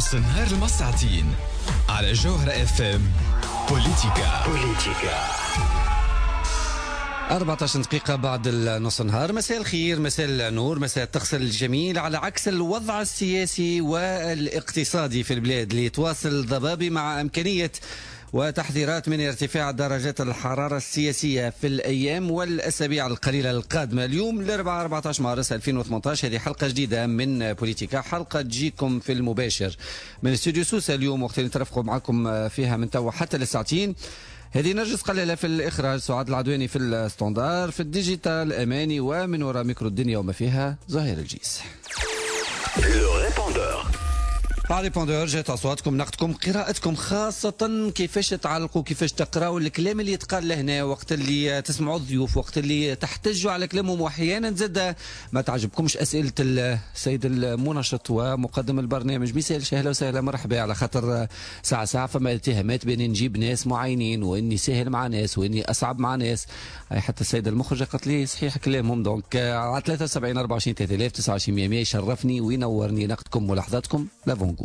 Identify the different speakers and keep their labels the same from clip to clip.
Speaker 1: نص النهار المساعتين على جوهرة اف ام. بوليتيكا
Speaker 2: 14 دقيقة بعد نص النهار. مساء الخير، مساء النور، مساء التغسل الجميل. على عكس الوضع السياسي والاقتصادي في البلاد اللي يتواصل ضبابي مع إمكانية وتحذيرات من ارتفاع درجات الحرارة السياسية في الأيام والأسابيع القليلة القادمة. اليوم الأربعاء 14 مارس 2018، هذه حلقة جديدة من بوليتيكا، حلقة تجيكم في المباشر من استوديو سوسة اليوم، وقت نترافقوا معكم فيها من توا حتى للساعتين. هذه نرجس قلالة في الإخراج، سعاد العدواني في الستاندار، في الديجيتال أماني، ومن وراء ميكرو الدنيا وما فيها زهير الجيس. ريبوندور جات اصواتكم، نقدكم، قراءتكم، خاصه كيفاش تعلقوا، كيفاش تقراوا الكلام اللي يتقال لهنا، وقت اللي تسمعوا الضيوف، وقت اللي تحتجوا على كلامهم، واحيانا زاد ما تعجبكمش اسئله السيد المنشط ومقدم البرنامج. بيسالش اهلا وسهلا مرحبا، على خاطر ساعه فما اتهامات بين نجيب ناس معينين، واني سهل مع ناس، واني اصعب مع ناس. حتى السيده المخرجه قالت لي صحيح كلامهم. دونك على 73 24 3000 29 100 يشرفني وينورني نقدكم ملاحظاتكم. لافونغو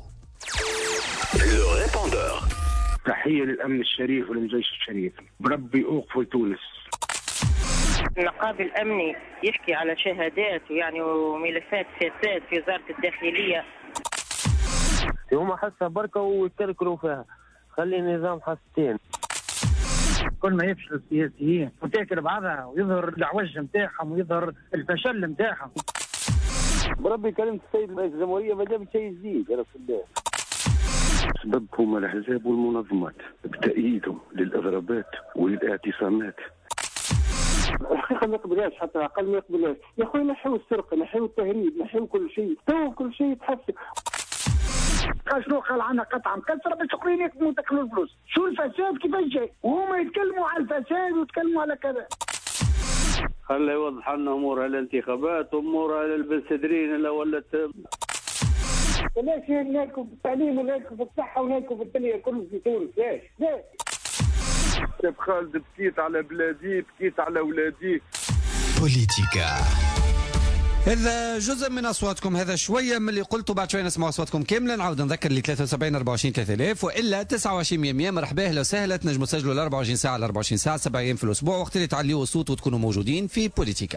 Speaker 3: تحية للأمن الشريف وللجيش الشريف، بربي أوقفوا تونس.
Speaker 4: النقابي الأمني يحكي على شهادات يعني وملفات فساد في وزارة الداخلية.
Speaker 5: هما حسها بركة ويكركروا فيها، خلي النظام حستين.
Speaker 6: كل ما يفشل السياسيين وتاكل بعضها ويظهر العوج نتاعهم ويظهر الفشل نتاعهم.
Speaker 5: بربي كلمة السيد رئيس الجمهورية ما جاب شيء جديد. أنا في الله
Speaker 3: سببهم الأحزاب والمنظمات بتأييدهم للإضرابات وللاعتصامات.
Speaker 5: الحقيقة ما يقبلهاش، حتى أقل ما يقبلهاش. يا أخوي نحيو السرقة، نحيو التهريب، نحيو كل شيء، تو كل شيء يتحسن.
Speaker 6: قال شنو؟ قال عنا قطعة مكسرة باش الاخرين يكتبوا وتاكلوا الفلوس. شو الفساد كيفاش جاي؟ وهما يتكلموا على الفساد ويتكلموا على كذا.
Speaker 5: خلي يوضح لنا أمورها الانتخابات وأمورها للبنسدرين اللي ولت.
Speaker 6: ليش ناكل في التعليم وناكل في الصحة وناكل في الدنيا كله في تونس؟ ليش؟
Speaker 3: شيخ خالد بكيت على بلادي، بكيت على ولادي.
Speaker 1: بوليتيكا
Speaker 2: هذا جزء من اصواتكم، هذا شويه من اللي قلته. بعد شويه نسمع اصواتكم كامله. نعاود نذكر لي 73 24 3000 والا 29 100. مرحبا، اهلا وسهلا. تنجموا تسجلوا ل 24 ساعه ل 24 ساعه 7 ايام في الاسبوع، وقت اللي تعليوا الصوت وتكونوا موجودين في بوليتيكا.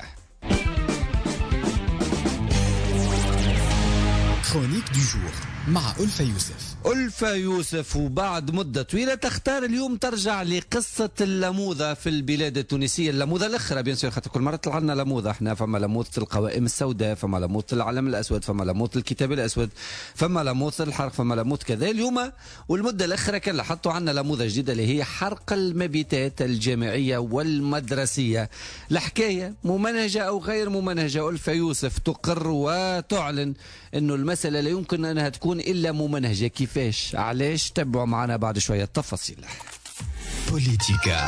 Speaker 1: كرونيك دو جور مع ألفة يوسف.
Speaker 2: ألفة يوسف، وبعد مدة طويلة تختار اليوم ترجع لقصة اللموذة في البلاد التونسية. اللموذة الأخرى بيان سور، خاطر كل مرة طلع لنا لموذة. احنا فما لموذة القوائم السوداء، فما لموذة العلم الأسود، فما لموذة الكتاب الأسود، فما لموذة الحرق، فما لموذة كذا. اليوم والمدة الأخرى كان حطوا عنا لموذة جديدة اللي هي حرق المبيتات الجامعية والمدرسية. الحكاية ممنهجة أو غير ممنهجة، ألفة يوسف تقر وتعلن أنه المسألة لا يمكن أنها تكون إلا ممنهجة. كيفاش؟ علاش؟ تبعوا معنا بعد شوية التفاصيل.
Speaker 1: بوليتيكا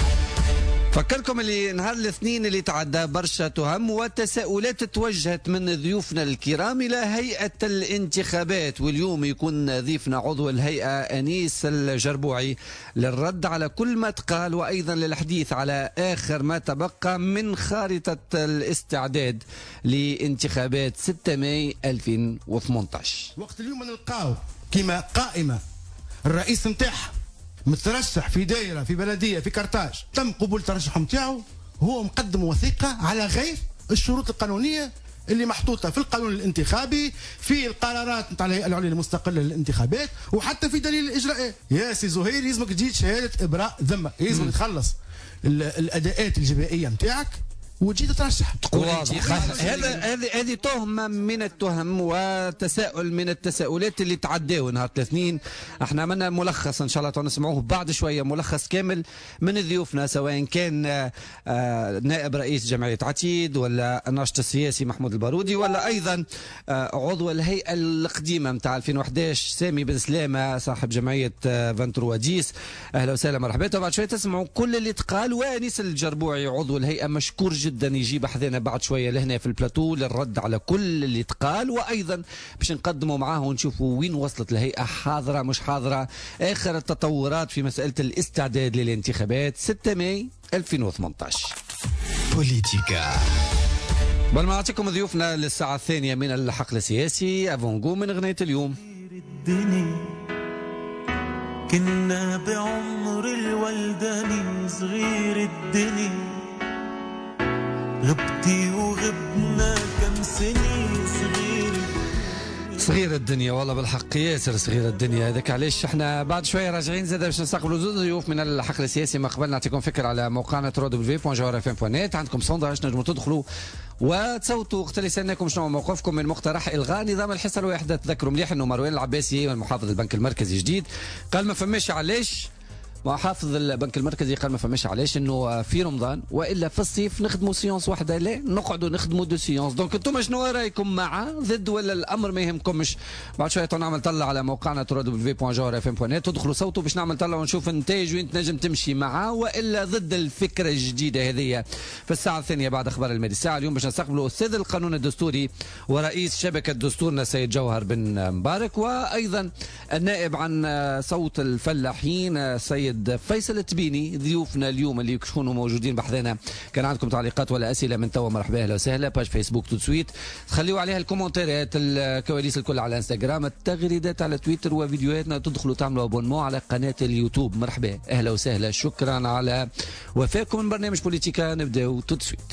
Speaker 2: فكركم اللي نهار الاثنين اللي تعدى برشا تهم وتساؤلات توجهت من ضيوفنا الكرام إلى هيئة الانتخابات، واليوم يكون ضيفنا عضو الهيئة أنيس الجربوعي للرد على كل ما تقال، وأيضا للحديث على آخر ما تبقى من خارطة الاستعداد لانتخابات 6 ماي 2018.
Speaker 7: وقت اليوم نلقاو كما قائمة الرئيس نتاعها مترشح في دائرة، في بلدية، في كرتاج، تم قبول الترشح نتاعو، هو مقدم وثيقة على غير الشروط القانونية اللي محطوطة في القانون الانتخابي، في القرارات نتاع الهيئة العليا المستقلة للانتخابات، وحتى في دليل الإجراءات. يا سي زهير يلزمك تجي شهادة إبراء ذمة، يلزمك تخلص الأداءات الجزائية نتاعك وجيت ترشح.
Speaker 2: هذه تهمة من التهم وتساؤل من التساؤلات اللي تعداوا نهار الاثنين. احنا عملنا ملخص ان شاء الله نسمعوه بعد شوية، ملخص كامل من ضيوفنا، سواء كان نائب رئيس جمعية عتيد، ولا الناشط السياسي محمود البارودي، ولا ايضا عضو الهيئة القديمة نتاع 2011 سامي بن سلامة صاحب جمعية فانتروا ديس. اهلا وسهلا مرحبا. وبعد شوية تسمعوا كل اللي تقال. وانيس الجربوعي عضو الهيئة مشكور جدا يجيب حذانا بعد شويه لهنا في البلاتو للرد على كل اللي تقال، وايضا باش نقدموا معاه ونشوفوا وين وصلت الهيئه، حاضره مش حاضره، اخر التطورات في مساله الاستعداد للانتخابات 6 ماي 2018.
Speaker 1: بوليتيكا
Speaker 2: بل ما نعطيكم ضيوفنا للساعه الثانيه من الحقل السياسي. افونغو من اغنيه اليوم.
Speaker 8: الدنيا كنا بعمر الولداني صغير الدنيا غبتي وغبنا كم سنة
Speaker 2: صغير الدنيا والله بالحق ياسر صغير الدنيا. هذاك علاش احنا بعد شويه راجعين زاد باش نستقبلوا زوج ضيوف من الحقل السياسي. ما قبل نعطيكم فكره على موقعنا www.jawharfm.net. عندكم سونداج نجموا تدخلوا وتصوتوا وقت اللي سالناكم شنو موقفكم من مقترح الغاء نظام الحصه الواحده. تذكروا مليح انه مروان العباسي محافظ البنك المركزي جديد قال ما فماش علاش، محافظ البنك المركزي قال ما فماش علاش انه في رمضان والا في الصيف نخدموا سيونس واحده، لا نقعدوا نخدموا دو سيونس. دونك انتم شنو رايكم، مع ضد ولا الامر ما يهمكمش؟ بعد شويه نعمل طلع على موقعنا www.jawharfm.net. تدخلوا صوتوا باش نعمل طلع ونشوف النتائج وين تنجم تمشي معاه والا ضد الفكره الجديده هذه. في الساعه الثانيه بعد اخبار الميدي الساعه اليوم باش نستقبلوا استاذ القانون الدستوري ورئيس شبكه دستورنا السيد جوهر بن مبارك، وايضا النائب عن صوت الفلاحين السيد فيصل التبيني. ضيوفنا اليوم اللي يكونوا موجودين بحذانا. كان عندكم تعليقات ولا اسئله من توا مرحبا اهلا وسهلا. باج فيسبوك تو سويت تخليوا عليها الكومنتات، الكواليس الكل على انستغرام، التغريدات على تويتر، وفيديوهاتنا تدخلوا تعملوا ابونمون على قناه اليوتيوب. مرحبا اهلا وسهلا. شكرا على وفاكم من برنامج بوليتيكا. نبداو تو سويت.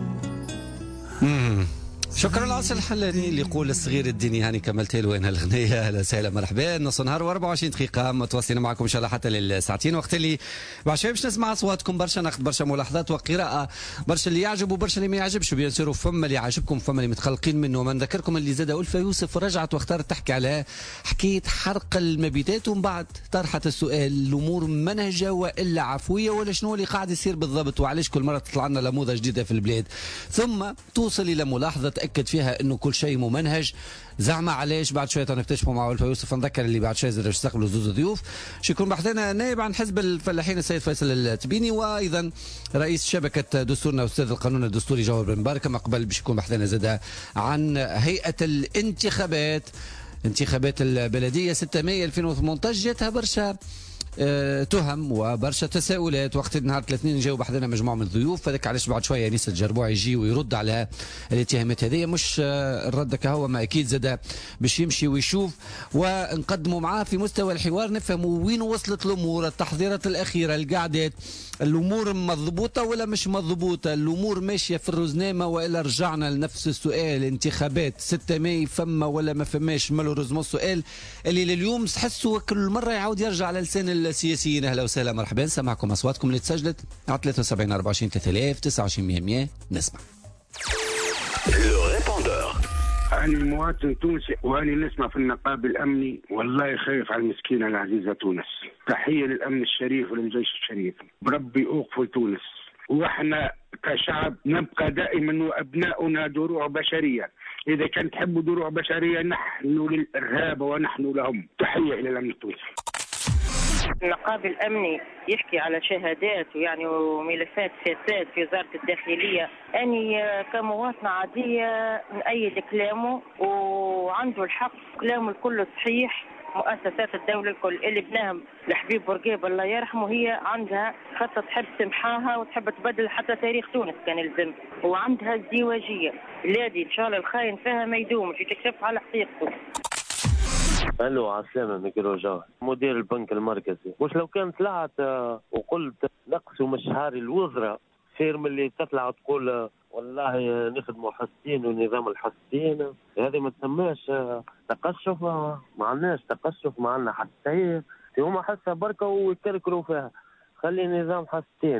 Speaker 2: شكرا لعصر الحلاني اللي يقول الصغير الديني. هاني كملت له وين الغنيه. اهلا وسهلا مرحبا. نص نهار و24 دقيقه متواصلين معكم ان شاء الله حتى للساعتين، وقت اللي بعد شويه باش نسمع اصواتكم برشا، ناخذ برشا ملاحظات وقراءه، برشا اللي يعجب وبرشا اللي ما يعجبش. بيان سور فما اللي يعجبكم فما اللي متخلقين منه. ما نذكركم اللي زاد ألفة يوسف رجعت واختارت تحكي على حكايه حرق المبيتات، ومن بعد طرحت السؤال الامور منهجه والا عفويه ولا شنو اللي قاعد يصير بالضبط، وعلاش كل مره تطلع لنا نموذج جديده في البلاد. ثم توصل الى ملاحظه تاكد فيها انه كل شيء ممنهج. زعما علاش بعد شويه نكتشفوا مع ألفة يوسف. نذكر اللي بعد شويه زاد يستقبلوا زوز ضيوف. شكون بحثنا نائب عن حزب الفلاحين السيد فيصل التبيني، وايضا رئيس شبكه دستورنا استاذ القانون الدستوري جوهر بن مبارك. ما قبل باش يكون بحثنا زاد عن هيئه الانتخابات، انتخابات البلديه 6 مايو 2018. جاتها برشا تهم وبرشا تساؤلات. وقت النهار الاثنين نجاوب بحذنا مجموعه من الضيوف. فذاك علاش بعد شويه انيس الجربوع يجي ويرد على الاتهامات هذه. مش الرد كهو، ما اكيد زاد باش يمشي ويشوف ونقدموا معاه في مستوى الحوار، نفهموا وين وصلت الامور، التحضيرات الاخيره، القعدات، الامور مضبوطه ولا مش مضبوطه، الامور ماشيه في الرزنامه والا رجعنا لنفس السؤال. انتخابات 6 ماي فما ولا ما فماش؟ مالوريزمون السؤال اللي لليوم تحسوا كل مره يعاود يرجع على لسان السياسيين. اهلا وسهلا مرحبا. سمعكم اصواتكم اللي تسجلت على 73 24 3000 29 100. نسمع.
Speaker 9: أنا مواطن تونسي وأنا نسمع في النقاب الأمني، والله خايف على المسكينة العزيزة تونس. تحية للأمن الشريف وللجيش الشريف، بربي أوقفوا تونس. وإحنا كشعب نبقى دائما وأبناؤنا دروع بشرية. إذا كان تحبوا دروع بشرية نحن للإرهاب ونحن لهم. تحية إلى الأمن التونسي.
Speaker 4: النقاب الأمني يحكي على شهادات يعني وملفات فساد في وزارة الداخلية. أني كمواطنة عادية نأيد كلامه وعنده الحق، كلامه الكل صحيح. مؤسسات الدولة الكل اللي بناهم لحبيب بورقيب الله يرحمه هي عندها خطة تحب تمحاها وتحب تبدل حتى تاريخ تونس كان يلزم، وعندها ازدواجية. الذي إن شاء الله الخاين فيها ما يدوم في تكشف على حقيقته.
Speaker 10: الو عسلامة ميكرو جوهر مدير البنك المركزي. مش لو كانت طلعت وقلت نقصوا من شهر الوزراء خير من اللي تطلع تقول والله نخدموا حسين ونظام الحسين. هذه ما تسماش تقشف. ما عندناش تقشف، ما عندنا حسين. هما حسها بركة ويكركروا فيها. خلي نظام حسين.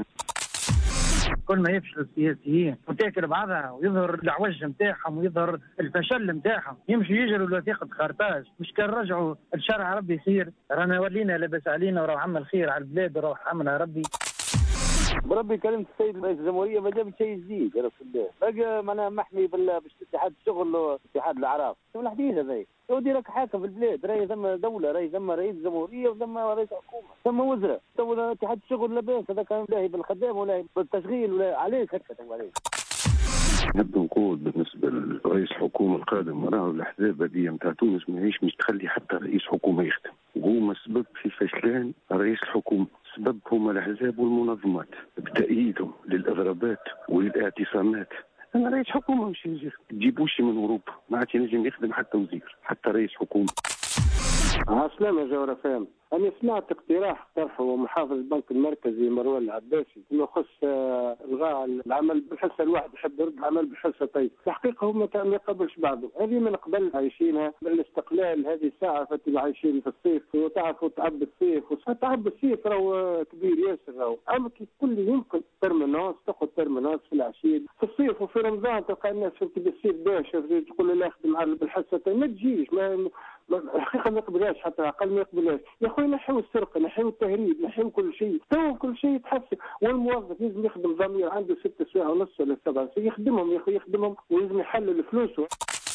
Speaker 6: كل ما يفشل السياسيين وتاكل بعضها ويظهر العوج نتاعهم ويظهر الفشل نتاعهم، يمشوا يجروا لوثيقة خرطاج. مش كان رجعوا الشرع ربي يصير. رانا ولينا لاباس علينا وراح عمل خير على البلاد وراح عملها ربي.
Speaker 11: بربي كلمة السيد رئيس الجمهورية ما جاب شيء جديد يا رسول الله. بقى معناها محمي باتحاد الشغل واتحاد الأعراف. شو الحديث هذا؟ سعودي راك حاكم في البلاد، راهي ثم دولة، راهي ثم رئيس جمهورية وثم رئيس حكومة، ثم وزراء، ثم اتحاد الشغل لاباس. هذا كان لاهي بالخدام ولا بالتشغيل ولا عليك هكذا عليك.
Speaker 12: نبدو نقول بالنسبة لرئيس الحكومة القادم وراه الأحزاب هذه نتاع تونس ماهيش مش تخلي حتى رئيس حكومة يخدم. وهما السبب في فشلان رئيس الحكومة، سبب هما الأحزاب والمنظمات بتأييدهم للإضرابات وللاعتصامات. أنا رئيس حكومة مش يجي تجيبوش من أوروبا، ما عادش ينجم يخدم حتى وزير حتى رئيس حكومة.
Speaker 5: عسلامة جوهر فهم. أنا سمعت اقتراح طرحه محافظ البنك المركزي مروان العباسي فيما يخص إلغاء العمل بالحصة الواحد، يحب يرد العمل بالحصتين. الحقيقة هم ما يقبلش بعضهم، هذه من قبل عايشينها بالاستقلال، هذه ساعة فتبقى عايشين في الصيف وتعرفوا تعب الصيف، وتعب الصيف راهو كبير ياسر راهو. أما كي كل يمكن ترميناس تاخذ ترميناس في العشية في الصيف وفي رمضان تلقى الناس في بالصيف باشا تقول له لا اخدم بالحصتين، ما تجيش الحقيقة ما يقبلهاش، حتى العقل ما يقبلهاش. يا خويا نحيو السرقة، نحيو التهريب، نحيو كل شيء، تو كل شيء يتحسن. والموظف لازم يخدم ضمير، عنده 6 سوايع ونص ولا 7 سوايع يخدمهم يا خويا يخدمهم، ولازم يحلل فلوسه.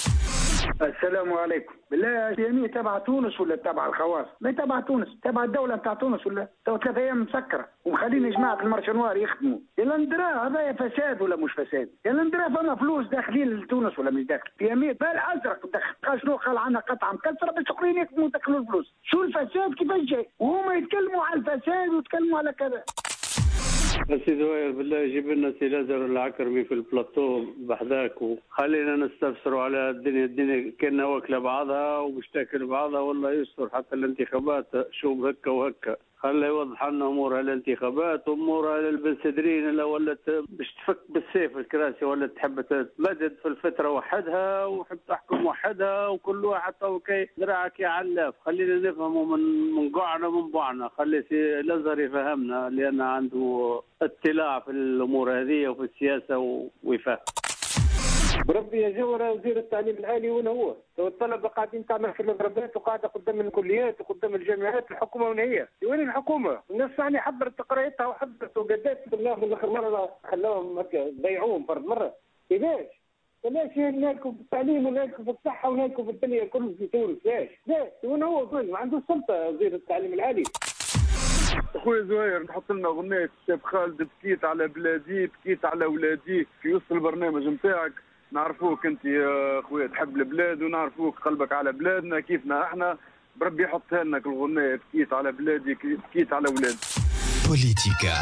Speaker 13: السلام عليكم. بالله الجميع تبع تونس ولا تبع الخواص؟ ما تبع تونس، تبع الدولة بتاع تونس ولا؟ تو 3 أيام مسكرة ومخلين جماعة المارشنوار يخدموا. يلا ندرا هذا فساد ولا مش فساد؟ يلا ندرا فما فلوس داخلين لتونس ولا مش داخل؟ في يمين بال أزرق دخل شنو قال عنا قطعة مكسرة باش الآخرين يخدموا يدخلوا الفلوس. شو الفساد كيفاش جاي؟ وهما يتكلموا على الفساد ويتكلموا على كذا.
Speaker 14: السي زوير بالله جيب لنا سي لازر العكرمي في البلاطو بحذاك وخلينا نستفسروا على الدنيا كنا واكله بعضها ومش تاكل بعضها، والله يستر حتى الانتخابات شو هكا وهكا. خلي يوضح لنا امورها الانتخابات وامورها للبنسدرين اللي ولت باش تفك بالسيف الكراسي، ولا تحب تمدد في الفتره وحدها وحب تحكم وحدها وكل واحد تو كي دراعك يا علاف. خلينا نفهموا من قعنا من بعنا، خلي سي لازر يفهمنا لان عنده اطلاع في الامور هذه وفي السياسه ويفهم.
Speaker 11: بربي يا جوهر وزير التعليم العالي وين هو؟ الطلبه قاعدين تعمل في المضربات وقاعده قدام الكليات وقدام الجامعات، الحكومه وين هي؟ وين الحكومه؟ الناس يعني حضرت قرايتها وحضرت وقدات بالله من اخر مره خلاهم ضيعوهم فرد مره. كيفاش؟ ليش نالكم في التعليم ونالكم في الصحه ونالكم في الدنيا كله في تونس؟ ليش؟ وين هو؟ وين؟ ما عنده سلطه وزير التعليم العالي.
Speaker 3: اخويا زهير نحط لنا اغنيه الشاب خالد بكيت على بلادي بكيت على ولادي في وسط البرنامج نتاعك. نعرفوك انت يا اخويا تحب البلاد ونعرفوك قلبك على بلادنا كيفنا احنا، بربي يحطها لنا الاغنيه بكيت على بلادي بكيت على ولادي.
Speaker 1: بوليتيكا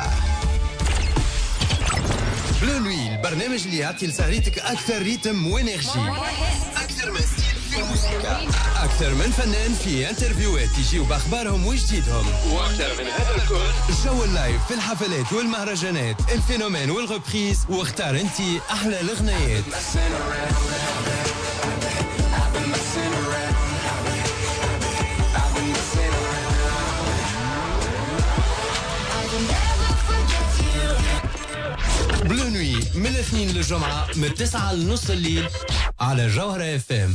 Speaker 1: بلو نوي، البرنامج اللي يعطي لسهريتك اكثر ريتم وانرجي، اكثر من ستيل في الموسيقى، اكثر من فنان في انترفيوهات يجيو باخبارهم وجديدهم، واكثر من هذا الكل جو اللايف في الحفلات والمهرجانات، الفينومين والغبريز، واختار انتي احلى الاغنيات. بلو نوي من الاثنين للجمعة من 9 لنص الليل على جوهرة اف ام.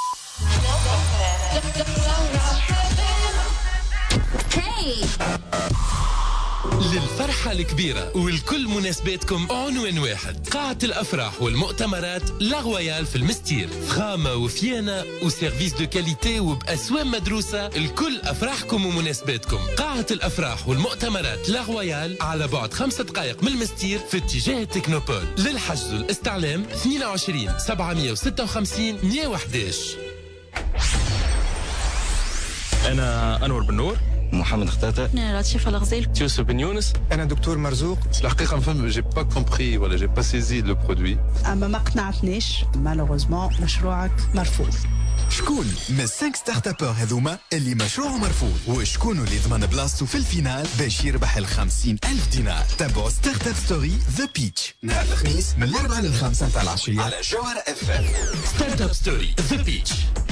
Speaker 1: للفرحة الكبيرة ولكل مناسباتكم عنوان واحد، قاعة الأفراح والمؤتمرات لاغويال في المستير، فخامة وفيانة وسيرفيس دو كاليتي وبأسوام مدروسة لكل أفراحكم ومناسباتكم. قاعة الأفراح والمؤتمرات لاغويال على بعد 5 دقائق من المستير في اتجاه التكنوبول. للحجز والاستعلام 22 756 111.
Speaker 15: أنا أنور بن نور، محمد ختاتة،
Speaker 16: أنا لطيفة الغزيل،
Speaker 15: يوسف بن يونس،
Speaker 17: أنا دكتور مرزوق. الحقيقة ما جي با كومبري ولا جي با سيزي لو برودوي.
Speaker 16: أما ما قنعتنيش مالوغوزمون مشروعك مرفوض.
Speaker 1: شكون من 5 ستارت ابور هذوما اللي مشروعه مرفوض، وشكون اللي ضمن بلاصتو في الفينال باش يربح 50,000 دينار؟ تابعوا ستارت اب ستوري ذا بيتش نهار الخميس من 4 ل 5 تاع العشية على جوهرة اف ام. ستارت اب ستوري ذا بيتش.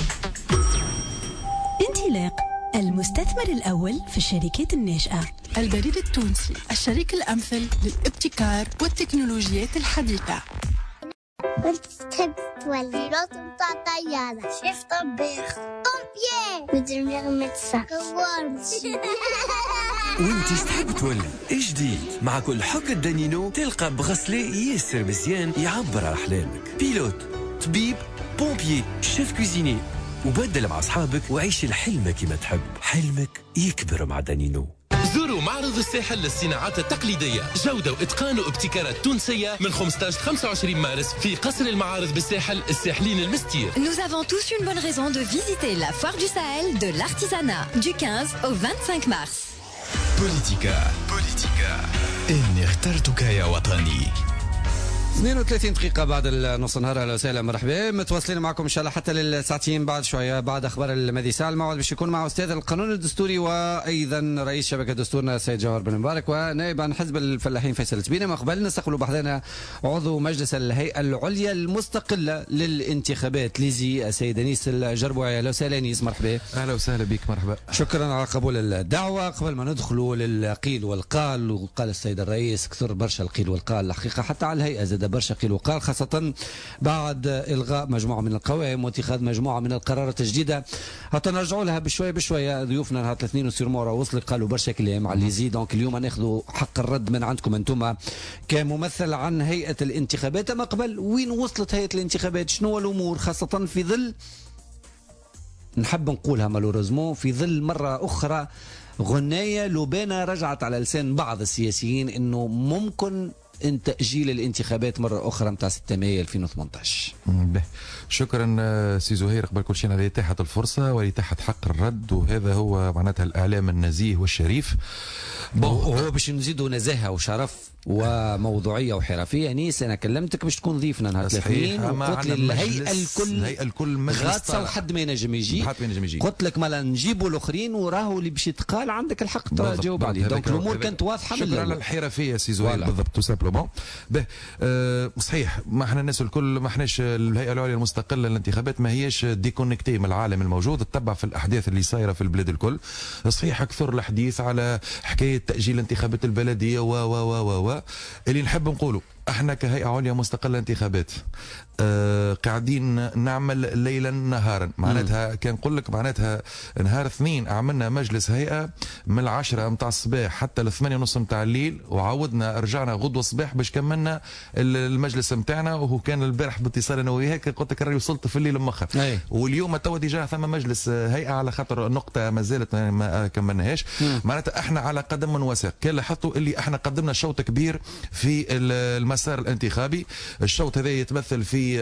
Speaker 18: انطلاق المستثمر الأول في الشركات الناشئة،
Speaker 19: البريد التونسي، الشريك الأمثل للابتكار والتكنولوجيات الحديثة.
Speaker 20: كنت تحب تولي بيلوت متاع طيارة، شيف طباخ، طومبيي، مدير مدرسة، كوارث.
Speaker 21: وانتي تحب تولي ايش جديد؟ مع كل حك دانينو تلقى بغسلي ياسر مزيان يعبر على أحلامك. بيلوت، طبيب، بومبيي، شيف كوزيني، وبدل مع أصحابك وعيش الحلم كما تحب. حلمك يكبر مع دانينو.
Speaker 22: زوروا معرض الساحل للصناعات التقليدية، جودة وإتقان وابتكارات تونسية من 15 ل 25 مارس في قصر المعارض بالساحل الساحلين المستير.
Speaker 18: Nous avons tous une bonne raison de visiter la foire du Sahel de l'artisanat du 15 au 25 mars.
Speaker 1: بوليتيكا إني اخترتك يا وطني.
Speaker 2: 32 دقيقة بعد نص النهار. أهلا وسهلا مرحبا، متواصلين معكم إن شاء الله حتى للساعتين بعد شوية بعد أخبار المذيع ساعة. الموعد باش يكون مع أستاذ القانون الدستوري وأيضا رئيس شبكة دستورنا السيد جوهر بن مبارك ونائب عن حزب الفلاحين فيصل تبينة. ما قبل نستقبلوا بحثنا عضو مجلس الهيئة العليا المستقلة للانتخابات ليزي السيد أنيس الجربوعي. أهلا وسهلا أنيس مرحبا.
Speaker 7: أهلا وسهلا بك مرحبا.
Speaker 2: شكرا على قبول الدعوة. قبل ما ندخلوا للقيل والقال، وقال السيد الرئيس كثر برشا القيل والقال الحقيقة، حتى على الهيئة زاد برشا قيل وقال، خاصة بعد إلغاء مجموعة من القوائم واتخاذ مجموعة من القرارات الجديدة. حتى نرجعوا لها بشوية بشوية. ضيوفنا نهار الاثنين وسيرمورا وصلت قالوا برشا كلام على اللي يزيد. دونك اليوم ناخذوا حق الرد من عندكم انتم كممثل عن هيئة الانتخابات. أما قبل وين وصلت هيئة الانتخابات؟ شنو الأمور، خاصة في ظل نحب نقولها مالوريزمون في ظل مرة أخرى غناية لبانة رجعت على لسان بعض السياسيين انه ممكن ان تأجيل الانتخابات مرة أخرى متاع 6 مايو 2018.
Speaker 7: شكرا سي زهير. قبل كل شيء على إتاحة الفرصة وإتاحة حق الرد، وهذا هو معناتها الإعلام النزيه والشريف.
Speaker 2: وهو باش نزيدوا نزاهة وشرف وموضوعية وحرفية. نيس أنا كلمتك باش تكون ضيفنا نهار الاثنين وقلت لي الهيئة الكل غاطسة وحد ما ينجم يجي. قلت لك مالا نجيبوا الآخرين وراهو اللي باش يتقال عندك الحق تجاوب عليه. دونك الأمور كانت واضحة.
Speaker 7: شكرا على الحرفية سي زهير. بالضبط تو سامبلومون. صحيح، ما احنا الناس الكل ما احناش الهيئة العليا المستقلة للانتخابات ما هيش ديكونكتي من العالم الموجود، تتبع في الأحداث اللي صايرة في البلاد الكل. صحيح أكثر الحديث على حكاية تأجيل الانتخابات البلدية و اللي نحب نقوله احنا كهيئة عليا مستقلة انتخابات قاعدين نعمل ليلا نهارا. معناتها كان نقول لك معناتها نهار اثنين عملنا مجلس هيئة من 10 متاع الصباح حتى 8:30 متاع الليل، وعودنا رجعنا غدوة الصباح باش كملنا المجلس متاعنا. وهو كان البارح باتصال انا وياك قلت لك وصلت في الليل مخر. واليوم توا ديجا ثم مجلس هيئة على خاطر نقطة ما زالت ما كملناهاش. معناتها احنا على قدم من وساق. كان لاحظتوا اللي احنا قدمنا شوط كبير في المسار الانتخابي. الشوط هذا يتمثل في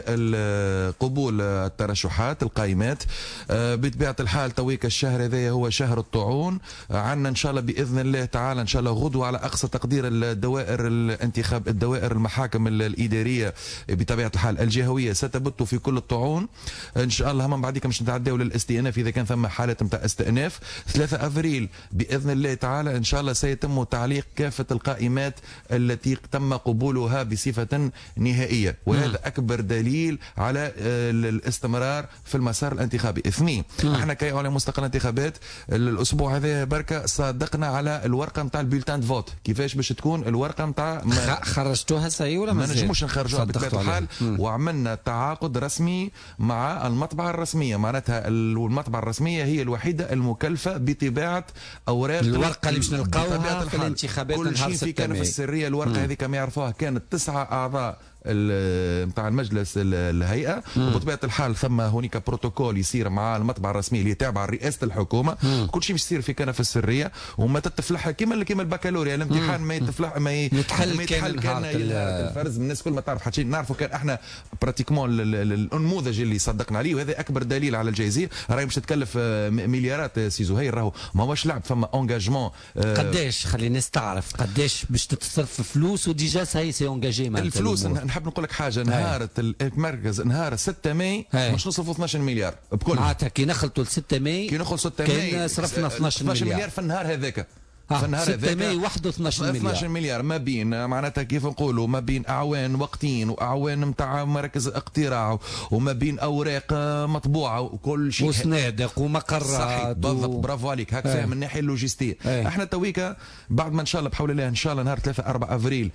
Speaker 7: قبول الترشحات القائمات. بطبيعة الحال تويك الشهر هذا هو شهر الطاعون. عندنا ان شاء الله باذن الله تعالى ان شاء الله غدوة على اقصى تقدير الدوائر الانتخاب الدوائر المحاكم الادارية بطبيعة الحال الجهوية ستبت في كل الطاعون ان شاء الله. من بعديك مش نتعداو للاستئناف اذا كان ثم حالات نتاع استئناف. 3 افريل باذن الله تعالى ان شاء الله سيتم تعليق كافة القائمات التي تم قبولها بصفة نهائية، وهذا اكبر دليل على الاستمرار في المسار الانتخابي. 2 احنا كهيئة عليا مستقلة انتخابات الاسبوع هذا بركة صادقنا على الورقة نتاع البيلتان فوت. كيفاش باش تكون الورقة نتاع
Speaker 2: خرجتوها سي ولا
Speaker 7: ما نجموش نخرجوها بطبيعة الحال. وعملنا تعاقد رسمي مع المطبعة الرسمية. معناتها المطبعة الرسمية هي الوحيدة المكلفة بطباعة اوراق
Speaker 2: الورقة اللي باش نلقاوها في الانتخابات.
Speaker 7: كل شيء كان في السرية. الورقة هذه كما يعرفوها كانت 9 اعضاء نتاع المجلس الهيئة. وبطبيعة الحال ثم هناك بروتوكول يصير مع المطبعة الرسمية اللي تابعة رئاسة الحكومة. كل شيء يصير في كنف السرية وما تتفلح كما البكالوريا الامتحان ما يتفلح ما يتحل كان الفرز. الناس كل ما تعرف حتى نعرفوا كان احنا براتيكمون النموذج اللي صدقنا عليه، وهذا اكبر دليل على الجايزية. راهي مش تتكلف مليارات سي زهير. راهو ما هوش لعب، فما انجاجمون.
Speaker 2: قداش خلي الناس تعرف قداش باش تتصرف فلوس وديجا سي انجاجي
Speaker 7: الفلوس. نحب نقول لك حاجه، نهار المركز نهار 6 ماي مش نصرفوا 12 مليار بكل.
Speaker 2: معناتها كي نخلطوا ل 6 ماي
Speaker 7: كي نخل 6 ماي
Speaker 2: كان صرفنا 12
Speaker 7: مليار في النهار هذاك.
Speaker 2: في النهار 6 ماي وحده
Speaker 7: 12 مليار ما بين معناتها كيف نقولوا ما بين اعوان وقتين واعوان نتاع مراكز اقتراع وما بين اوراق مطبوعه وكل شيء
Speaker 2: وصنادق ومقرات.
Speaker 7: بالضبط برافو عليك. هاك فاهم من الناحيه اللوجستيه. احنا تويكا بعد ما ان شاء الله بحول الله ان شاء الله نهار 3 4 افريل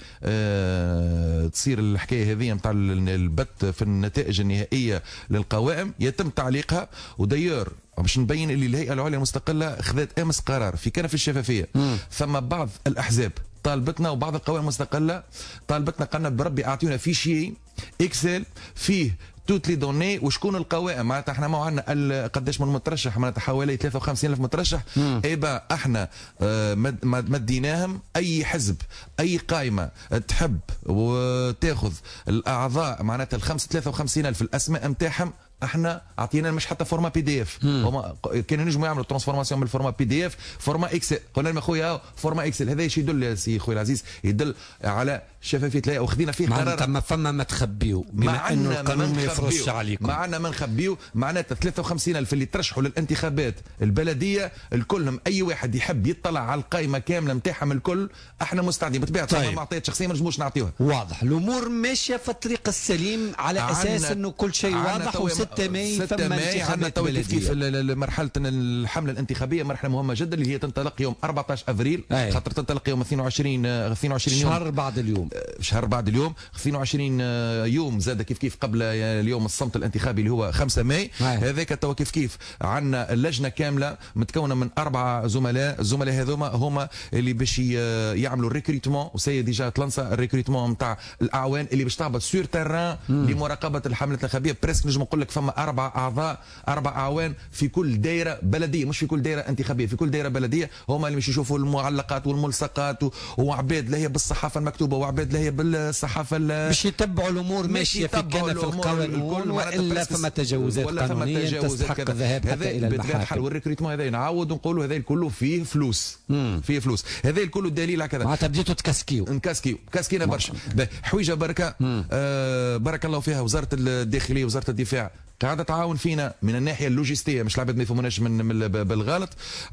Speaker 7: تصير الحكايه هذه نتاع البت في النتائج النهائيه للقوائم يتم تعليقها. ودير باش نبين اللي الهيئة العليا المستقلة خذت امس قرار في كنف الشفافية. ثم بعض الاحزاب طالبتنا وبعض القوائم المستقلة طالبتنا قالنا بربي اعطيونا فيشي اكسل فيه توت لي دوني وشكون القوائم. معناتها احنا ما عندنا قداش من مترشح، معناتها حوالي 53,000 مترشح. ايبا احنا مديناهم. اي حزب اي قائمه تحب وتاخذ الاعضاء معناتها ال 53,000 الاسماء نتاعهم احنا اعطينا مش حتى فورما بي دي اف، هما كانوا نجموا يعملوا ترانسفورماسيون من الفورما بي دي اف فورما اكسل، قلنا لهم خويا فورما اكسل. هذا ايش يدل يا سي خويا العزيز؟ يدل على شفافيه. لا وخذينا فيه قرار.
Speaker 2: ما فما ما تخبيو بما انه القانون ما يفرضش عليكم.
Speaker 7: معنا ما نخبيو، معناتها 53,000 اللي ترشحوا للانتخابات البلديه الكلهم، اي واحد يحب يطلع على القائمه كامله نتاعهم الكل احنا مستعدين. بطبيعه الحال معطيات شخصيه ما نجموش نعطيوها.
Speaker 2: واضح الامور ماشيه في الطريق السليم على اساس انه كل شيء واضح. و6 ماي فما انتخابات بلديه.
Speaker 7: في مرحله الحمله الانتخابيه مرحله مهمه جدا اللي هي تنطلق يوم 14 افريل، خاطر تنطلق يوم 22 يوم
Speaker 2: شهر بعد اليوم،
Speaker 7: شهر بعد اليوم 22 يوم زاد كيف قبل اليوم الصمت الانتخابي اللي هو 5 ماي. هذاك توا كيف عندنا اللجنه كامله متكونه من 4 زملاء. الزملاء هذوما هما اللي باش يعملوا الريكروتمون، وسي ديجا تلانسا الريكروتمون نتاع الاعوان اللي باش تهبط سور تيران لمراقبه الحمله الانتخابيه. بريسك نجم نقول لك فما 4 اعضاء 4 اعوان في كل دائره بلديه، مش في كل دائره انتخابيه، في كل دائره بلديه هما اللي باش يشوفوا المعلقات والملصقات وعباد لا هي بالصحافه المكتوبه وعباد لا هي بالصحافه
Speaker 2: باش يتبعوا الامور ماشيه في القانون والا فما تجاوزات قانونيه تستحق الذهاب حتى الى المحاكم.
Speaker 7: والريكروتمون هذا نعاود نقولوا هذا الكل فيه فلوس، فيه فلوس. هذا الكل دليل على كذا.
Speaker 2: معناتها بديتوا
Speaker 7: كاسكينا برشا. حويجه بركه بارك الله فيها وزاره الداخليه وزاره الدفاع قاعده تعاون فينا من الناحيه اللوجستيه، مش العباد ما يفهموناش من بالغلط.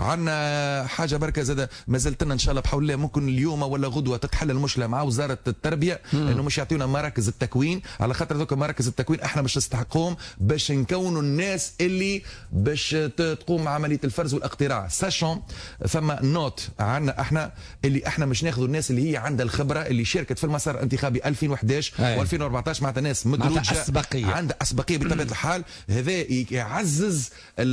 Speaker 7: عندنا حاجه بركه زاد ما زلت لنا ان شاء الله بحول الله ممكن اليوم ولا غدوه تتحل المشكله مع وزاره التربيه انه مش يعطيونا مراكز التكوين، على خاطر ذوك مراكز التكوين احنا مش نستحقهم باش نكونوا الناس اللي باش تقوم مع عمليه الفرز والاقتراع. ساشون ثم نوت عندنا احنا اللي احنا مش ناخذوا الناس اللي هي عندها الخبره اللي شاركت في المسار الانتخابي 2011 و2014 معناتها ناس مدروجه عندها اسبقيه بطبيعه الحال. هذا يعزز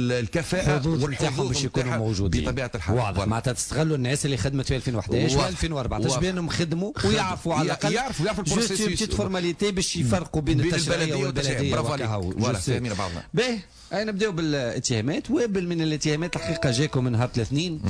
Speaker 7: الكفاءه
Speaker 2: والحظوظ باش يكونوا موجودين
Speaker 7: بطبيعه الحال.
Speaker 2: واضح معناتها تستغلوا الناس اللي خدمت في 2011 و2014 بينهم خدموا ويعرفوا على الاقل
Speaker 7: يعرفوا البروسيس
Speaker 2: بتيت فورماليتي باش يفرقوا بين التشريعيه والبلديه.
Speaker 7: برافو عليك. ولا فاهمين بعضنا.
Speaker 2: باهي نبداو بالاتهامات. وقبل من الاتهامات الحقيقه جاكم من نهار الاثنين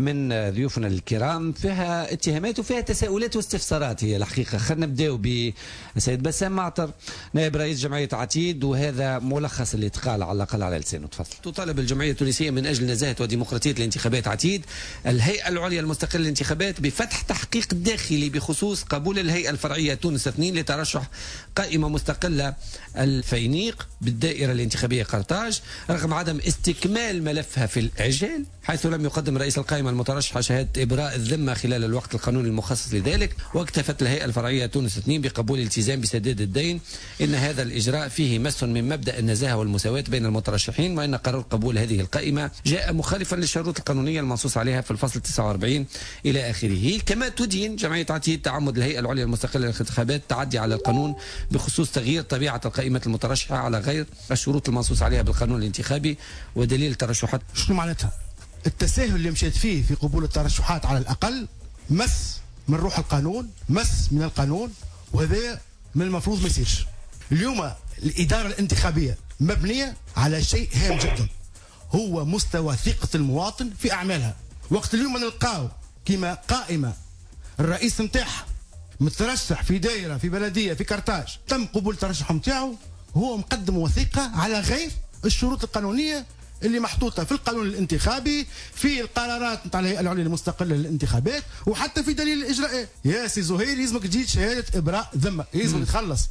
Speaker 2: من ضيوفنا الكرام فيها اتهامات وفيها تساؤلات واستفسارات. هي الحقيقه خلينا نبداو بالسيد بسام معطر نائب رئيس جمعيه عتيد، وهذا ملخص اللي تقال على الاقل على لسانه. تفضل. تطالب الجمعيه التونسيه من اجل نزاهه وديمقراطيه الانتخابات عتيد الهيئه العليا المستقله للانتخابات بفتح تحقيق داخلي بخصوص قبول الهيئه الفرعيه تونس 2 لترشح قائمه مستقله الفينيق بالدائره الانتخابيه قرطاج رغم عدم استكمال ملفها في العجال، حيث لم يقدم رئيس القائمة المترشحة شهادة إبراء الذمة خلال الوقت القانوني المخصص لذلك. واكتفت الهيئة الفرعية تونس 2 بقبول الالتزام بسداد الدين. إن هذا الإجراء فيه مس من مبدأ النزاهة والمساواة بين المترشحين، وإن قرار قبول هذه القائمة جاء مخالفا للشروط القانونية المنصوص عليها في الفصل 49 إلى آخره. كما تدين جمعية عتيد تعمد الهيئة العليا المستقلة للانتخابات تعدي على القانون بخصوص تغيير طبيعة القائمة المترشحة على غير الشروط المنصوص عليها بالقانون الانتخابي ودليل ترشحات.
Speaker 8: شنو معناتها؟ التساهل اللي مشيت فيه في قبول الترشحات على الأقل مس من روح القانون، مس من القانون، وهذا من المفروض ما يصيرش. اليوم الإدارة الانتخابية مبنية على شيء هام جدا، هو مستوى ثقة المواطن في أعمالها. وقت اليوم نلقاو كما قائمة الرئيس نتاعها مترشح في دائرة في بلدية في قرطاج تم قبول الترشح نتاعو هو مقدم وثيقة على غير الشروط القانونية اللي محطوطة في القانون الانتخابي، في القرارات نتاع الهيئة العليا المستقلة للانتخابات، وحتى في دليل الإجراءات. يا سي زهير يلزمك تجيب شهادة إبراء ذمة، يلزمك تخلص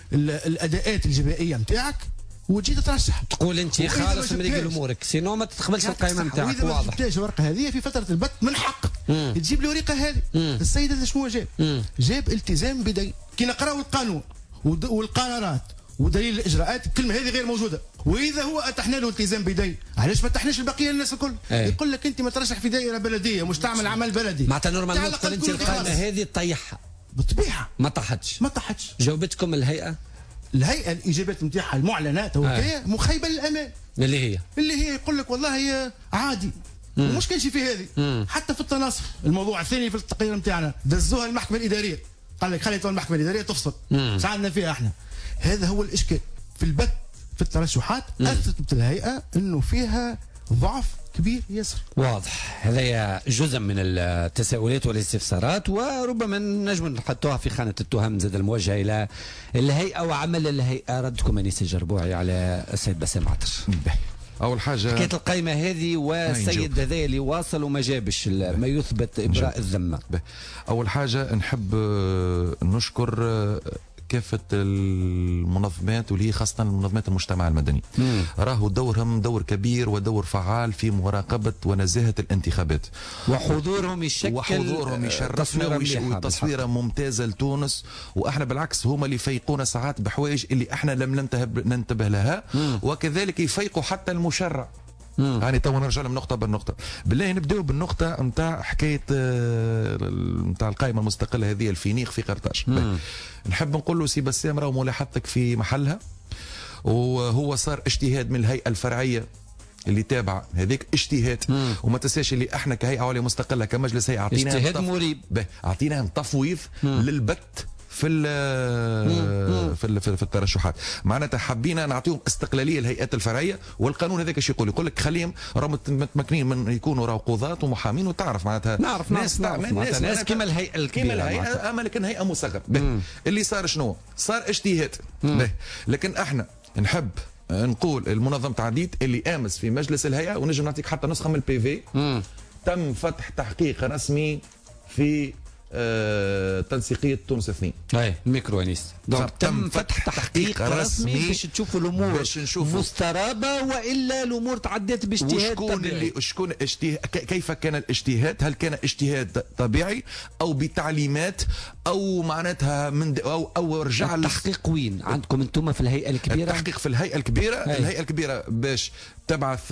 Speaker 8: الأداءات الجبائية نتاعك وتجي تترشح.
Speaker 2: تقول أنت خالص من رجل أمورك، سينو ما تتقبلش القائمة نتاعك. واضح.
Speaker 8: وإذا ما جبتش الورقة هذه في فترة البت من حقك تجيب لي الورقة هذه. السيد هذا شنو جاب؟ جاب التزام بدين. كي نقراو القانون والقرارات ودليل الاجراءات الكلمه هذه غير موجوده. واذا هو اتحنا له التزام بدين علاش ما اتحناش البقيه الناس الكل؟ يقول لك انت ما ترشح في دائره بلديه مش تعمل عمل بلدي.
Speaker 2: معناتها نورمالمون تقول انت القائمه هذه تطيحها
Speaker 8: بالطبيعه.
Speaker 2: ما طاحتش. جاوبتكم الهيئه
Speaker 8: الاجابات نتاعها المعلنات هي مخيبه للامان.
Speaker 2: اللي
Speaker 8: هي يقول لك والله هي عادي ومش كانش في هذه. حتى في التناصف الموضوع الثاني في التقرير نتاعنا دزوها المحكمه الاداريه، قال لك خلي المحكمه الاداريه تفصل. ساعدنا فيها احنا. هذا هو الاشكال في البت في الترشحات. اثبتت الهيئه انه فيها ضعف كبير ياسر.
Speaker 2: واضح. هذا جزء من التساؤلات والاستفسارات، وربما نجم نحطوها في خانة التهم زاد الموجهة إلى الهيئة وعمل الهيئة. ردكم أنيس الجربوعي على السيد بسام عطر.
Speaker 7: اول حاجه
Speaker 2: حكايه القائمه هذه والسيد هذا اللي واصل وما جابش ما يثبت ابراء الذمه.
Speaker 7: اول حاجه نحب نشكر كافة المنظمات واللي هي خاصة منظمات المجتمع المدني. راهو دورهم دور كبير ودور فعال في مراقبة ونزاهة الانتخابات،
Speaker 2: وحضورهم
Speaker 7: يشرفنا وتصويرة ممتازة لتونس. واحنا بالعكس هما اللي يفيقونا ساعات بحوايج اللي احنا لم ننتبه لها، وكذلك يفيقوا حتى المشرع. يعني تو نرجع لهم نقطة بالنقطة. بالله نبداو بالنقطة نتاع حكاية نتاع القائمة المستقلة هذه الفينيق في قرطاج. نحب نقول له سي بسام راهو ملاحظتك في محلها، وهو صار اجتهاد من الهيئة الفرعية اللي تابعة هذيك اجتهاد. وما تنساش اللي احنا كهيئة عليا مستقلة كمجلس هيئة اعطيناهم
Speaker 2: اجتهاد مريب،
Speaker 7: اعطيناهم تفويض للبت في الترشحات. معناتها حبينا نعطيهم استقلاليه الهيئات الفرعيه. والقانون هذاك ايش يقول لك خليهم راهم متمكنين من يكونوا راهو قضاة ومحامين، وتعرف معناتها
Speaker 2: نعرف ناس كما الهيئه الكبيره،
Speaker 7: اما لكن هيئه مصغره. اللي صار شنو؟ صار اجتهاد. لكن احنا نحب نقول المنظمة عديد اللي امس في مجلس الهيئه، ونجم نعطيك حتى نسخه من البي في. تم فتح تحقيق رسمي في تنسيقية تونس 2.
Speaker 2: اي ميكرو انيس. دونك تم فتح تحقيق رسمي باش تشوفوا الامور باش نشوفوا مسترابه، والا الامور تعدت باجتهاد طبيعي.
Speaker 7: شكون كيف كان الاجتهاد؟ هل كان اجتهاد طبيعي او بتعليمات او معناتها من او رجع
Speaker 2: التحقيق وين عندكم انتم في الهيئه الكبيره؟
Speaker 7: التحقيق في الهيئه الكبيره. الهيئه الكبيره باش تبعث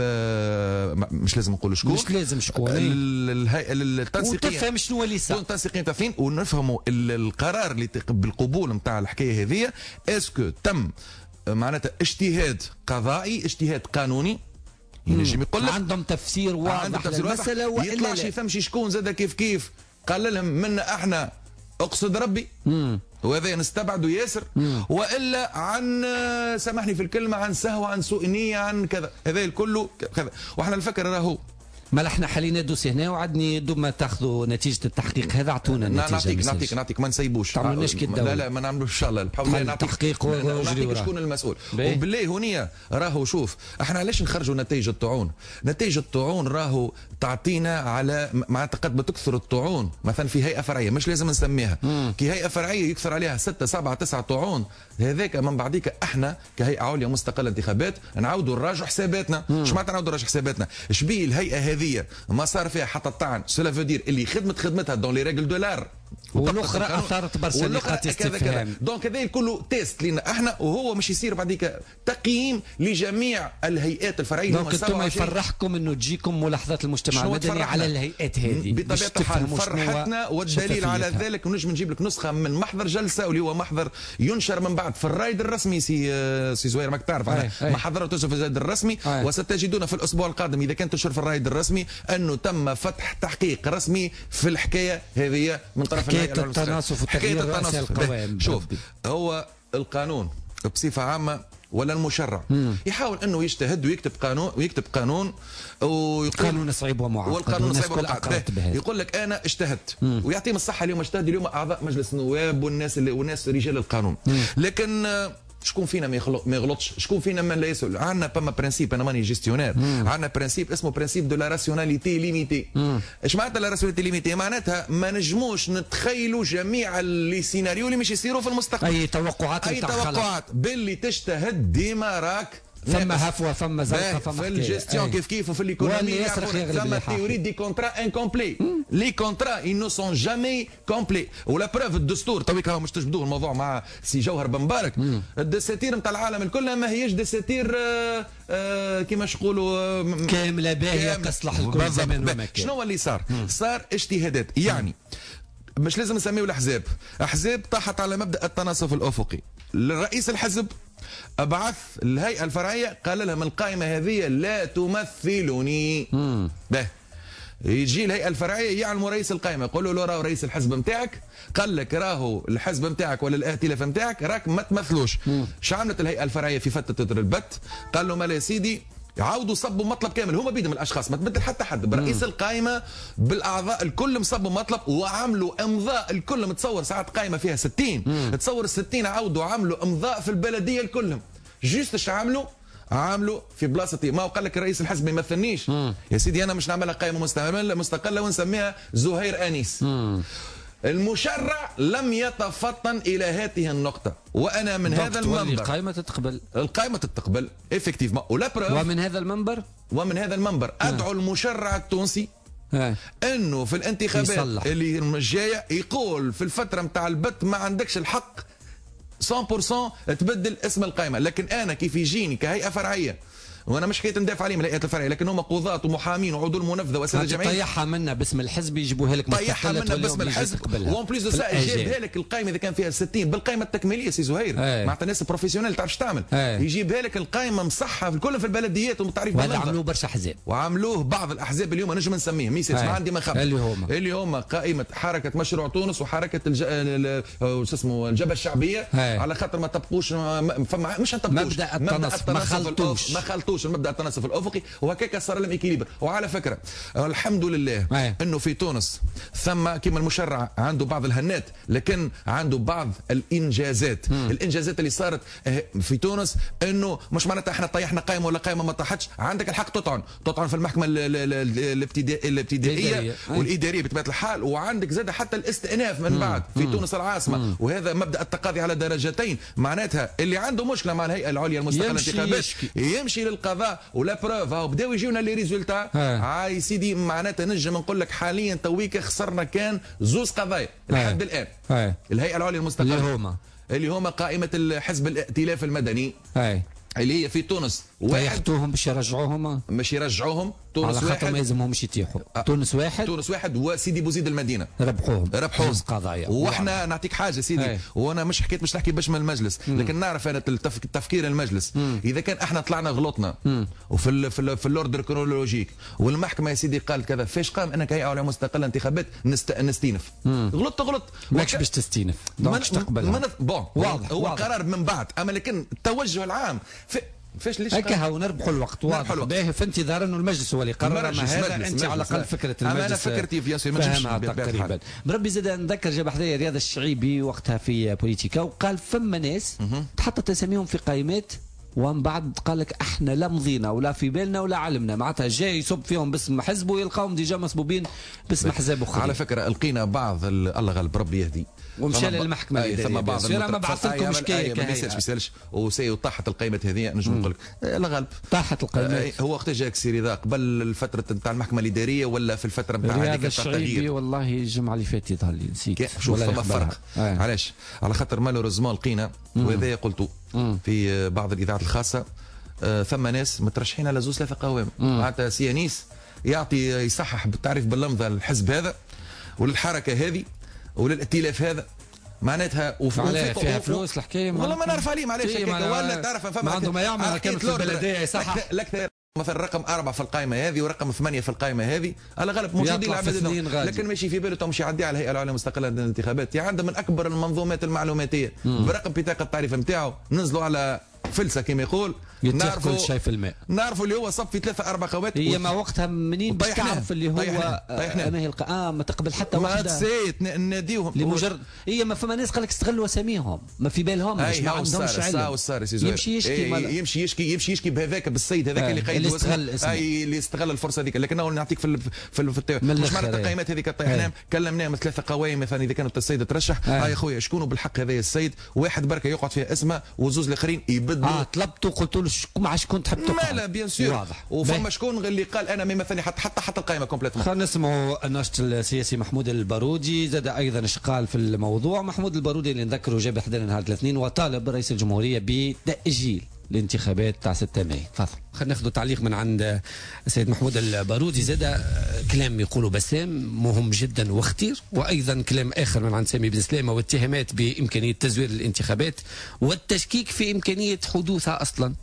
Speaker 7: مش لازم نقول شكون،
Speaker 2: مش لازم شكون،
Speaker 7: الهيئه التنسيقيه
Speaker 2: وتفهم شنو اللي صار
Speaker 7: التنسيقيين تافين، ونفهموا القرار اللي بالقبول نتاع الحكايه هذه اسكو تم معناتها اجتهاد قضائي، اجتهاد قانوني. ينجم يقول لك
Speaker 2: عندهم تفسير واضح للمساله،
Speaker 7: والا لا يفهمش شكون زاد كيف قال لهم منا احنا اقصد ربي وهذا نستبعده ياسر، والا عن سامحني في الكلمه عن سهوه، عن سوء نيه، عن كذا. هذا الكل كذا. واحنا الفكر راهو
Speaker 2: ما احنا حاليا دوسي هنا وعدني دوب ما تاخذوا نتيجه التحقيق هذا اعطونا النتيجه.
Speaker 7: نعطيك ما نسيبوش،
Speaker 2: تعملوناش كي الدوله.
Speaker 7: لا ما نعملوش ان شاء الله.
Speaker 2: نحاول نعطيك تحقيق ونعطيك
Speaker 7: شكون المسؤول. وبالله هونيا راهو شوف احنا علاش نخرجوا نتائج الطعون؟ نتائج الطعون راهو تعطينا على معناتها قد بتكثر الطعون مثلا في هيئه فرعيه، مش لازم نسميها كي هيئه فرعيه يكثر عليها 6 7 9 طعون، هذاك من بعديك احنا كهيئه عليا مستقله انتخابات نعاودوا نراجعوا حساباتنا. اش معناتها نعاودوا نراجعوا حساباتنا؟ اش بيه الهيئه هذه ما صار فيها حتى الطعن؟ سولا فو دير اللي خدمتها دون لي ريغل دو لار،
Speaker 2: والاخرى اثارت برشا نقاط استفهام.
Speaker 7: دونك هذا كله تيست لنا احنا، وهو مش يصير بعديك تقييم لجميع الهيئات الفرعيه.
Speaker 2: دونك انتم يفرحكم انه تجيكم ملاحظات المجتمع المدني على الهيئات هذه
Speaker 7: بطبيعه الحال. فرحتنا، والدليل على ذلك ونجم نجيب لك نسخه من محضر جلسه واللي هو محضر ينشر من بعد في الرايد الرسمي. سي زوير ماك تعرف انا ما حضرته في الرايد الرسمي، وستجدون في الاسبوع القادم اذا كان تنشر في الرايد الرسمي انه تم فتح تحقيق رسمي في الحكايه هذه من طرف
Speaker 2: حكايه التناصف وتغيير رؤساء القوائم.
Speaker 7: شوف هو القانون بصفه عامه ولا المشرع يحاول انه يجتهد ويكتب قانون
Speaker 2: قانون صعيب ومعقد،
Speaker 7: والقانون صعيب ومعقد. يقول لك انا اجتهدت ويعطيهم الصحه اليوم اجتهد اليوم اعضاء مجلس النواب والناس رجال القانون. لكن شكون فينا ما يغلطش؟ شكون فينا ما لا يسأل؟ عندنا بما برانسيب، انا ماني جيستيونير، عندنا برانسيب اسمه برانسيب دو لا راسيوناليتي ليميتي. اش معناتها لا راسيوناليتي ليميتي؟ معناتها ما نجموش نتخيلوا جميع لي سيناريو اللي مش يصيروا في المستقبل.
Speaker 2: اي توقعات
Speaker 7: باللي تجتهد ديما راك
Speaker 2: ثم هفوه ثم زلقه ثم
Speaker 7: في الجيستيون كيف وفي الايكونومي ثم تيوري دي كونترا انكومبلي. لي كونترا ils ne sont jamais complets. ولا بروف الدستور تويك مش تجبدوه الموضوع مع سي جوهر بن مبارك. الدساتير نتاع العالم الكل ما هيش دساتير كيما يقولوا
Speaker 2: كامله باهيه تصلح لكل زمان ومكان.
Speaker 7: شنو اللي صار؟ صار اجتهادات. يعني مش لازم نسميه الاحزاب، احزاب طاحت على مبدا التناصف الافقي. رئيس الحزب ابعث الهيئه الفرعيه قال لهم القائمه هذه لا تمثلني. يجي الهيئه الفرعيه يعلموا رئيس القائمه يقولوا له راهو رئيس الحزب نتاعك قال لك راهو الحزب نتاعك ولا الائتلاف نتاعك راك ما تمثلوش. شو عملت الهيئه الفرعيه في فتره البت؟ قال له مالا يا سيدي يعاودوا صبوا مطلب كامل هما بيدهم الاشخاص ما تبدل حتى حد برئيس القائمه بالاعضاء الكل مصبوا مطلب وعملوا امضاء الكل متصور ساعات قائمه فيها 60 تصور ال 60 عاودوا عملوا امضاء في البلديه الكلهم جوست ايش عاملوا في بلاصتي ما قال لك الرئيس الحزب ما يمثلنيش يا سيدي انا مش نعملها قائمه مستقله ونسميها زهير انيس المشرع لم يتفطن الى هذه النقطه وانا من هذا المنبر القائمه تتقبل افكتيفمون
Speaker 2: ومن هذا المنبر
Speaker 7: ادعو المشرع التونسي انه في الانتخابات اللي الجايه يقول في الفتره نتاع البت ما عندكش الحق 100% تبدل اسم القائمه، لكن انا كيف يجيني كهيئه فرعيه وانا مش حكايه ندافع عليهم الهيئات الفرعيه لكن هم قضاة ومحامين وعضو منفذه واساتذه جامعيه
Speaker 2: طيحها منا باسم الحزب يجيبوها لك
Speaker 7: طيحها منا باسم الحزب وان بليس دو سا يجيبها لك القائمه اذا كان فيها 60 بالقائمه التكميليه سي زهير معناتها ناس بروفيسيونيل تعرفش تعمل يجيبها لك القائمه مصحه الكل في البلديات ومتعرف
Speaker 2: وهذا عملوه برشا احزاب
Speaker 7: وعملوه بعض الاحزاب اليوم نجم نسميهم ميساج ما عندي ما خبر اللي هم قائمه حركه مشروع تونس وحركه شو اسمه الجبهه الشعبيه على خاطر ما طبقوش مش نطبقوش
Speaker 2: مبدا التنصف
Speaker 7: ما خلطوش المبدا التنصف الافقي وهكاك صار لهم اكيليبر. وعلى فكره الحمد لله انه في تونس ثم كما المشرع عنده بعض الهنات لكن عنده بعض الانجازات الانجازات اللي صارت في تونس انه مش معناتها احنا طيحنا قائمه ولا قائمه ما طاحتش عندك الحق تطعن في المحكمه الابتدائيه والاداريه بطبيعه الحال وعندك زاد حتى الاستئناف من بعد في تونس العاصمه وهذا مبدا التقاضي على درجتين معناتها اللي عنده مشكله مع الهيئه العليا المستقله للانتخابات يمشي للقضاء ولا بروف بداو يجيونا لي ريزولتا هاي سيدي معناتها نجم نقول لك حاليا تويك خسرنا كان زوز قضايا لحد الان الهيئه العليا المستقله اللي هما قائمه الحزب الائتلاف المدني اللي هي في تونس
Speaker 2: طيحتوهم باش يرجعوهم
Speaker 7: مش يرجعوهم تونس
Speaker 2: على خاطر ما يلزمهمش يتيحوا تونس واحد
Speaker 7: وسيدي بوزيد المدينه
Speaker 2: ربحوهم
Speaker 7: قضايا واحنا نعطيك حاجه سيدي وانا مش حكيت مش نحكي باش من المجلس لكن نعرف انا التفكير المجلس اذا كان احنا طلعنا غلطنا وفي في اللوردر كرونولوجيك والمحكمه يا سيدي قالت كذا فاش قام انا كهيئه عليا مستقله انتخابات نستينف غلط
Speaker 2: ماكش باش تستينف ماكش تقبل
Speaker 7: بون واضح هو قرار من بعد اما لكن التوجه العام فاش ليش
Speaker 2: هكا ونربحوا الوقت واضح باهي في انتظار انه المجلس هو اللي قرر ما هذا انت على الاقل فكره المجلس
Speaker 7: انا فكرتي في ياسر ما
Speaker 2: تقريبا بربي زاد نذكر جاب حدايا رياض الشعيبي وقتها في بوليتيكا وقال فما ناس تحطت اساميهم في قائمات ومن بعد قال لك احنا لا مضينا ولا في بالنا ولا علمنا معناتها جاي يصب فيهم باسم حزب ويلقاهم ديجا مصبوبين باسم احزاب اخرى
Speaker 7: على فكره لقينا بعض الله غالب ربي يهدي
Speaker 2: ومشى للمحكمه
Speaker 7: ثم بعض
Speaker 2: انا ما بعث لكم شكايه
Speaker 7: ما يسالش وطاحت القائمه هذه نجم نقول لك لا غالب
Speaker 2: طاحت القائمه
Speaker 7: هو وقت جاك سي رضا قبل الفتره نتاع المحكمه الاداريه ولا في الفتره نتاع
Speaker 2: هذيك التغيير والله الجمعه اللي فاتت يظهر لي نسيت
Speaker 7: شوف ثم فرق علاش على خاطر مالوريزمون لقينا وهذا قلت في بعض الاذاعات الخاصه ثم ناس مترشحين على زوج ثلاثه قوائم معناتها سيانيس يعطي يصحح بالتعريف باللمضه الحزب هذا وللحركه هذه وللائتلاف هذا معناتها
Speaker 2: فيها فلوس الحكايه
Speaker 7: والله ما نعرف عليه معليش ولا تعرف
Speaker 2: فما عنده ما يعمل كان في البلديه يصحح
Speaker 7: لك مثلا رقم 4 في القائمه هذه ورقم 8 في القائمه هذه على غالب موجودين لكن ماشي في باله مش يعدي على الهيئه العليا المستقله للانتخابات عندها من اكبر المنظومات المعلوماتيه برقم بطاقه التعريف نتاعو نزلوا على فلسه كما يقول
Speaker 2: نعرفوا كل شيء في الماء
Speaker 7: نعرفوا اللي هو صب في 3 4 خوات
Speaker 2: هي ما وقتها منين باش تعرف اللي هو ما تقبل حتى
Speaker 7: واحده ما تسيت ناديوهم
Speaker 2: لمجرد هي ما فما ناس قال لك استغلوا اساميهم ما في بالهم ما عندهمش علم
Speaker 7: يمشي يشكي بهذاك بالسيد هذاك اللي قيد اللي استغل الفرصه هذيك لكن انا نعطيك في مش معناتها القائمات هذيك طيحناهم كلمناه من 3 قوائم مثلا اذا كانت السيد ترشح يا خويا شكون بالحق هذا السيد واحد بركه يقعد فيها اسمه وزوز الاخرين يبدلوا
Speaker 2: طلبتوا قلت له مع شكون تحب تقعد
Speaker 7: لا بيان سور واضح وفما شكون اللي قال انا ما مثلني حتى القائمه كومبليتمون
Speaker 2: خلينا نسمعوا الناشط السياسي محمود البارودي زاد ايضا ايش قال في الموضوع محمود البارودي اللي نذكره جاب حدنا نهار الاثنين وطالب رئيس الجمهوريه بتاجيل الانتخابات تاع 6 ماي تفضل خلينا ناخذ تعليق من عند السيد محمود البارودي زاد كلام يقوله بسام مهم جدا واختير وايضا كلام اخر من عند سامي بن سلامه واتهامات بامكانيه تزوير الانتخابات والتشكيك في امكانيه حدوثها اصلا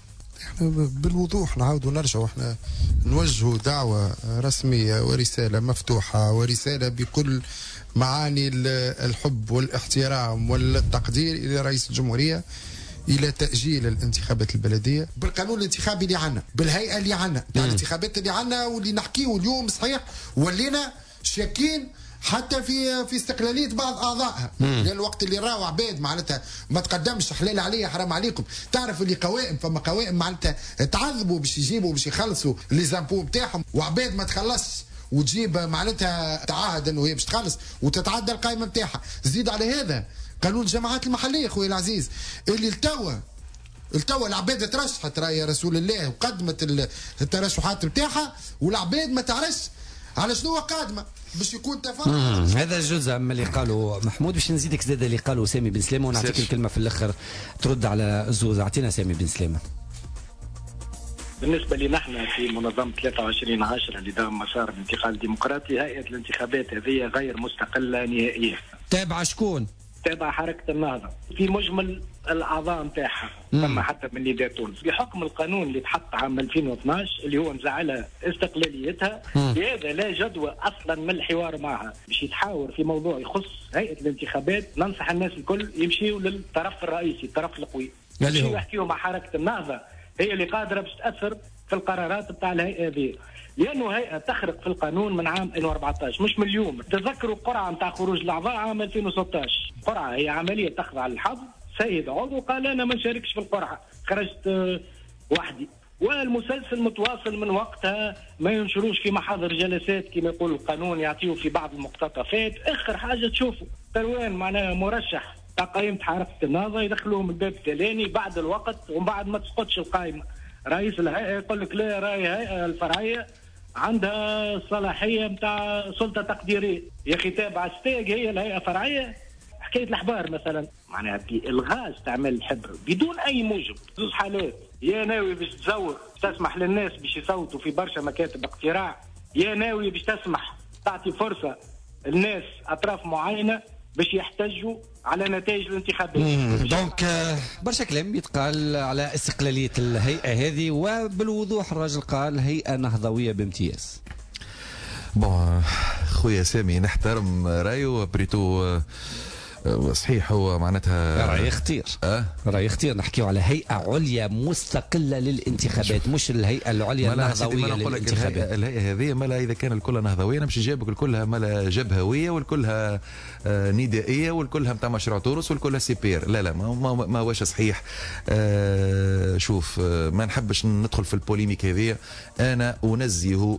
Speaker 4: بالوضوح نعاودوا ونرجعوا احنا نوجهوا دعوة رسمية ورسالة مفتوحة ورسالة بكل معاني الحب والاحترام والتقدير إلى رئيس الجمهورية الى تاجيل الانتخابات البلديه بالقانون الانتخابي اللي عندنا، بالهيئه اللي عندنا تاع الانتخابات اللي عندنا، واللي نحكيه اليوم صحيح ولينا شاكين حتى في استقلاليه بعض اعضائها. لان الوقت اللي راهو عباد معناتها ما تقدمش، حلال عليا حرام عليكم. تعرف اللي قوائم، فما قوائم معناتها تعذبوا باش يجيبوا باش يخلصوا لي زامبو نتاعهم، وعباد ما تخلصش وتجيب معناتها تعاهد انه هي باش تخلص وتتعدى القائمه نتاعها. زيد على هذا قانون الجماعات المحليه خويا العزيز اللي التوا العباد ترشحت راي رسول الله وقدمت الترشحات نتاعها، والعباد ما تعرفش على شنو قادمه باش يكون تفرق.
Speaker 2: هذا جزء من اللي قالوا محمود. باش نزيدك زاد اللي قالوا سامي بن سلامه ونعطيك الكلمه في الاخر ترد على الزوز. اعطينا سامي بن سلامه.
Speaker 9: بالنسبه لنا احنا في منظمه 23/10 اللي دام مسار الانتقال الديمقراطي، هيئه الانتخابات هذه غير مستقله نهائيا.
Speaker 2: تابعه شكون؟
Speaker 9: تابع حركه النهضه في مجمل الاعضاء نتاعها، ثم حتى من نداء تونس بحكم القانون اللي تحط عام 2012 اللي هو مزعلها استقلاليتها. لهذا لا جدوى اصلا من الحوار معها باش يتحاور في موضوع يخص هيئه الانتخابات. ننصح الناس الكل يمشيوا للطرف الرئيسي، الطرف القوي، يمشيوا يحكيوا مع حركه النهضه، هي اللي قادره باش تاثر في القرارات بتاع الهيئه هذه، لانه هيئه تخرق في القانون من عام 2014 مش من اليوم. تذكروا قرعه نتاع خروج الاعضاء عام 2016، قرعه هي عمليه تخضع للحظ. سيد عضو قال انا ما نشاركش في القرعه، خرجت وحدي، والمسلسل متواصل من وقتها. ما ينشروش في محاضر جلسات كما يقول القانون، يعطيوا في بعض المقتطفات. اخر حاجه تشوفوا تلوين معناها مرشح تاع قائمه حركه النهضه يدخلوهم الباب الثاني بعد الوقت ومن بعد ما تسقطش القائمه. رئيس الهيئه يقول لك لا، راهي الهيئه الفرعيه عندها صلاحيه نتاع سلطه تقديريه. يا اخي تابع ستاج هي الهيئه الفرعيه. حكايه الاحبار مثلا معناها في الغاز تعمل الحبر بدون اي موجب. زوج حالات، يا ناوي باش تزور تسمح للناس باش يصوتوا في برشا مكاتب اقتراع، يا ناوي باش تسمح تعطي فرصه الناس اطراف معينه باش يحتجوا على نتائج الانتخابات.
Speaker 2: دونك برشا كلام يتقال على استقلاليه الهيئه هذه، وبالوضوح الراجل قال هيئه نهضويه بامتياز.
Speaker 7: بون خويا سامي نحترم رايه بريتو صحيح، هو معناتها
Speaker 2: راي خطير. راي خطير. نحكيو على هيئه عليا مستقله للانتخابات، مش الهيئه العليا النهضويه للانتخابات.
Speaker 7: الهيئه هذه مالا اذا كان الكل نهضويه نمشي جابك الكلها مالا جبهويه والكلها ندائيه والكلها نتاع مشروع تونس والكلها سيبير. لا لا ما هوش صحيح. شوف ما نحبش ندخل في البوليميك هذه. انا انزه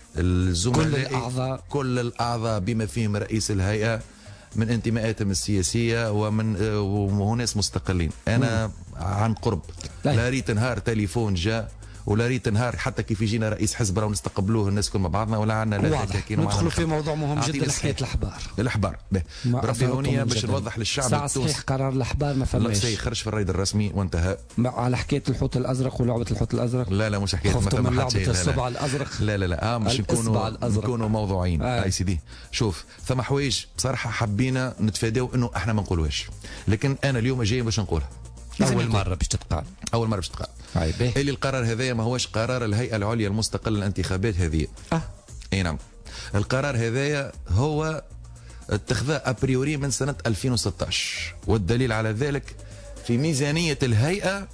Speaker 7: الزملاء كل الاعضاء بما فيهم رئيس الهيئه من انتماءاتهم السياسيه وهو ناس مستقلين. انا عن قرب لا ريت نهار تليفون جاء ولا ريت نهار حتى كيف يجينا رئيس حزب راهو نستقبلوه الناس كل مع بعضنا ولا عندنا لا تكاكين.
Speaker 2: ندخلوا في موضوع مهم جدا، حكايه الاحبار.
Speaker 7: بربي هونيه باش نوضح للشعب
Speaker 2: التونسي. صحيح قرار الاحبار ما فماش،
Speaker 7: خرج في الريد الرسمي وانتهى.
Speaker 2: على حكايه الحوت الازرق ولعبه الحوت الازرق.
Speaker 7: لا مش حكايه
Speaker 2: ما فما لعبه الصبع الازرق.
Speaker 7: لا مش نكونوا موضوعين. اي سيدي شوف ثم حوايج بصراحه حبينا نتفاداو انه احنا ما نقولوهاش، لكن انا اليوم جاي باش نقولها.
Speaker 2: اول مره باش تتقال.
Speaker 7: اللي القرار هذايا ما هوش قرار الهيئه العليا المستقله للانتخابات هذه. اي نعم. القرار هذايا هو اتخذه ابريوري من سنه 2016، والدليل على ذلك في ميزانيه الهيئه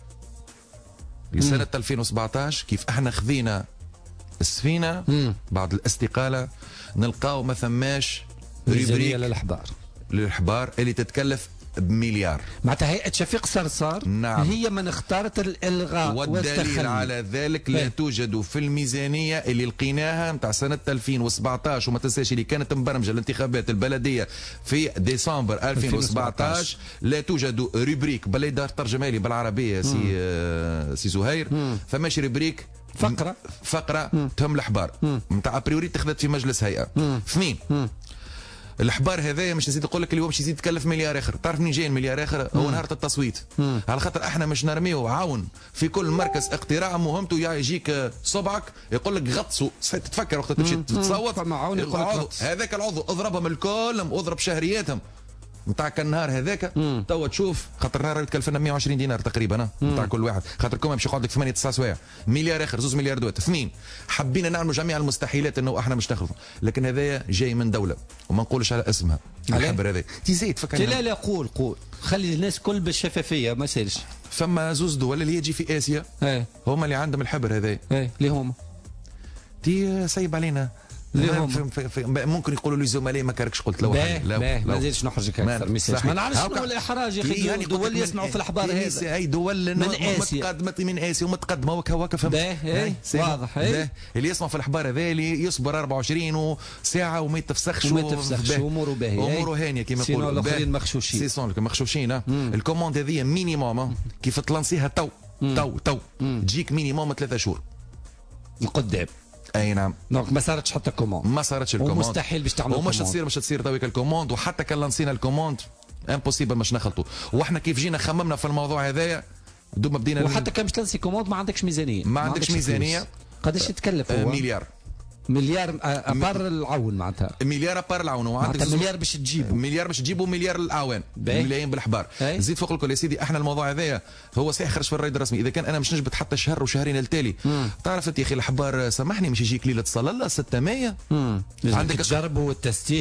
Speaker 7: لسنه 2017 كيف احنا خذينا السفينه بعد الاستقاله نلقاو ما ثماش
Speaker 2: ميزانيه
Speaker 7: للاحبار اللي تتكلف بمليار.
Speaker 2: معناتها هيئة شفيق صرصار
Speaker 7: نعم.
Speaker 2: هي من اختارت الإلغاء
Speaker 7: والدليل على ذلك لا توجد في الميزانية اللي لقيناها نتاع سنة 2017. وما تنساش اللي كانت مبرمجة الانتخابات البلدية في ديسمبر 2017 لا توجد ريبريك بل دار ترجمة لي بالعربية سي زهير. فماش ريبريك فقرة تهم الأحبار نتاع أبريوري تخذت في مجلس هيئة. اثنين الاحبار هذايا مش نزيد نقول لك اللي هو باش يزيد يتكلف مليار اخر. تعرف منين جاي المليار اخر؟ هو نهار التصويت. على خاطر احنا مش نرميو عاون في كل مركز اقتراع مهمته يجيك صبعك يقول لك غطسوا تتفكر وقت تمشي تصوت.
Speaker 2: هذاك
Speaker 7: العضو اضربهم الكل واضرب شهرياتهم نتاع كان النهار هذاك توا تشوف خاطر النهار يتكلفنا 120 دينار تقريبا نتاع كل واحد، خاطر كوم باش يقعد لك 8 9 سوايع، مليار اخر 2 مليار دوات اثنين، حبينا نعملوا جميع المستحيلات انه احنا مش نخلصوا، لكن هذايا جاي من دوله وما نقولش على اسمها الحبر هذا تزيد فكر.
Speaker 2: لا قول خلي الناس كل بالشفافيه ما سالش.
Speaker 7: فما زوز دول اللي يجي في اسيا هما اللي عندهم الحبر هذا
Speaker 2: اللي هما
Speaker 7: تي سايب علينا ممكن يقولوا لي زملائي ما كاركش قلت له
Speaker 2: لا ما نزيدش نحرجك اكثر ما نعرفش شنو الاحراج يا اخي. يعني دول يسمعوا في الاخبار هذا
Speaker 7: اي دول
Speaker 2: من اسيا
Speaker 7: من اسيا ومتقدمه وكا فهمت
Speaker 2: واضح
Speaker 7: اللي يسمع في الاخبار هذا اللي يصبر 24 ساعه وما يتفسخش
Speaker 2: اموره باهيه
Speaker 7: اموره هانيه كما يقولوا.
Speaker 2: الاخرين مخشوشين
Speaker 7: مخشوشين الكوموند هذه مينيموم كيف تلانسيها تو تجيك مينيموم 3 شهور
Speaker 2: قدام.
Speaker 7: اي نعم.
Speaker 2: دونك ما صارتش حتى كوموند،
Speaker 7: ما صارتش الكوموند
Speaker 2: ومستحيل باش تعمل
Speaker 7: ومش تصير تويك الكوموند، وحتى كان لانسينا الكوموند امبوسيبل باش نخلطوا. واحنا كيف جينا خممنا في الموضوع هذايا دوما بدينا
Speaker 2: وحتى كان باش تنسي كوموند ما عندكش ميزانيه.
Speaker 7: ما عندكش ميزانيه.
Speaker 2: قداش يتكلف هو؟ مليار ابار العون معناتها
Speaker 7: مليار ابار العون
Speaker 2: وعندك مليار باش تجيبه
Speaker 7: ومليار الاعوان ملايين بالاحبار. زيد فوق الكل يا سيدي احنا الموضوع هذايا هو صحيح خرج في الرائد الرسمي، اذا كان انا مش نجبد حتى شهر وشهرين التالي تعرف انت يا اخي الاحبار سامحني مش يجيك ليله صلاه لا 600
Speaker 2: عندك تجربوا وتستيه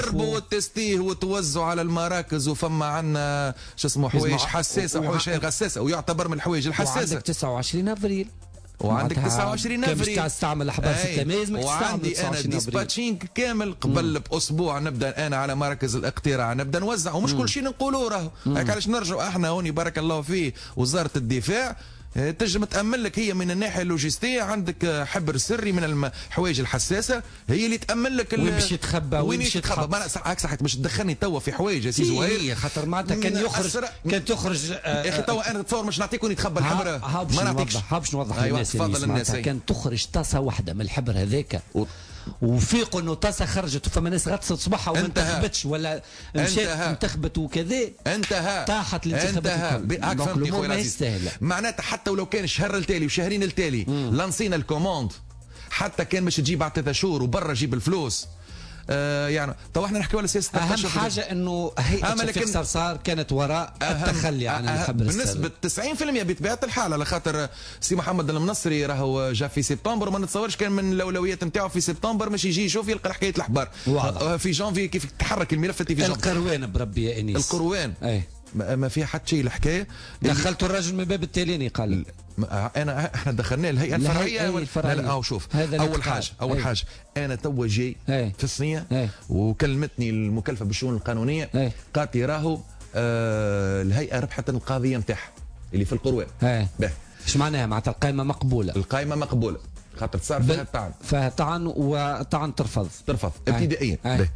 Speaker 7: وتوزعوا على المراكز. وفما عندنا شو اسمه حوايج حساسه وحوايج غساسه ويعتبر من الحوايج الحساسه.
Speaker 2: وعندك 29 ابريل
Speaker 7: وعندك 29 افريل
Speaker 2: كيف تستعمل احبار 6 لازمك تستعمل.
Speaker 7: وعندي انا ديسباتشينج كامل قبل باسبوع نبدا انا على مراكز الاقتراع نبدا نوزع ومش كل شيء نقولوا راهو هيك علاش نرجعوا احنا هوني بارك الله فيه وزاره الدفاع تنجم تأمن لك هي من الناحيه اللوجستيه عندك حبر سري من الحوايج الحساسه هي اللي تأمن لك
Speaker 2: وين باش يتخبى
Speaker 7: وين باش يتخبى. ما صحيت باش تدخلني توا في حوايج يا سي زهير
Speaker 2: خاطر معناتها كان تخرج
Speaker 7: يا اخي توا انا تصور مش نعطيك وين يتخبى الحبر ما نعطيكش.
Speaker 2: باش نوضح للناس كان تخرج طاسه واحده من الحبر هذاك وفيقوا انه طاسه خرجت وفما ناس غطست صباحها وما انتخبتش ولا مشات انتخبت وكذا طاحت الانتخابات.
Speaker 7: هاك فهمتني خويا العزيز معناتها حتى ولو كان شهر التالي وشهرين التالي لانسينا الكوموند حتى كان باش تجيب بعد 3 شهور وبرا جيب الفلوس. يعني تو احنا نحكيو على سياسه
Speaker 2: اهم حاجه انه هيئه شفيق صرصار كانت وراء التخلي عن الحبر
Speaker 7: بنسبه 90% بطبيعه الحال على خاطر سي محمد المنصري راهو جا في سبتمبر وما نتصورش كان من الاولويات نتاعو في سبتمبر مش يجي يشوف يلقى حكايه الاحبار في جانفي كيف تحرك الملف في جانفي.
Speaker 2: القروان بربي يا انيس
Speaker 7: القروان ما فيها حتى شيء الحكايه.
Speaker 2: دخلتوا الرجل من باب التاليني قال
Speaker 7: احنا دخلناه الهيئه الفرعيه. لا شوف اول حاجه انا تو جاي في الصينيه وكلمتني المكلفه بالشؤون القانونيه قالت لي راهو الهيئه ربحت القضيه نتاعها اللي في القروان.
Speaker 2: ايش معناها؟ معناتها القائمه مقبوله
Speaker 7: خاطر صار
Speaker 2: فيها طعن وطعن ترفض
Speaker 7: ابتدائيا.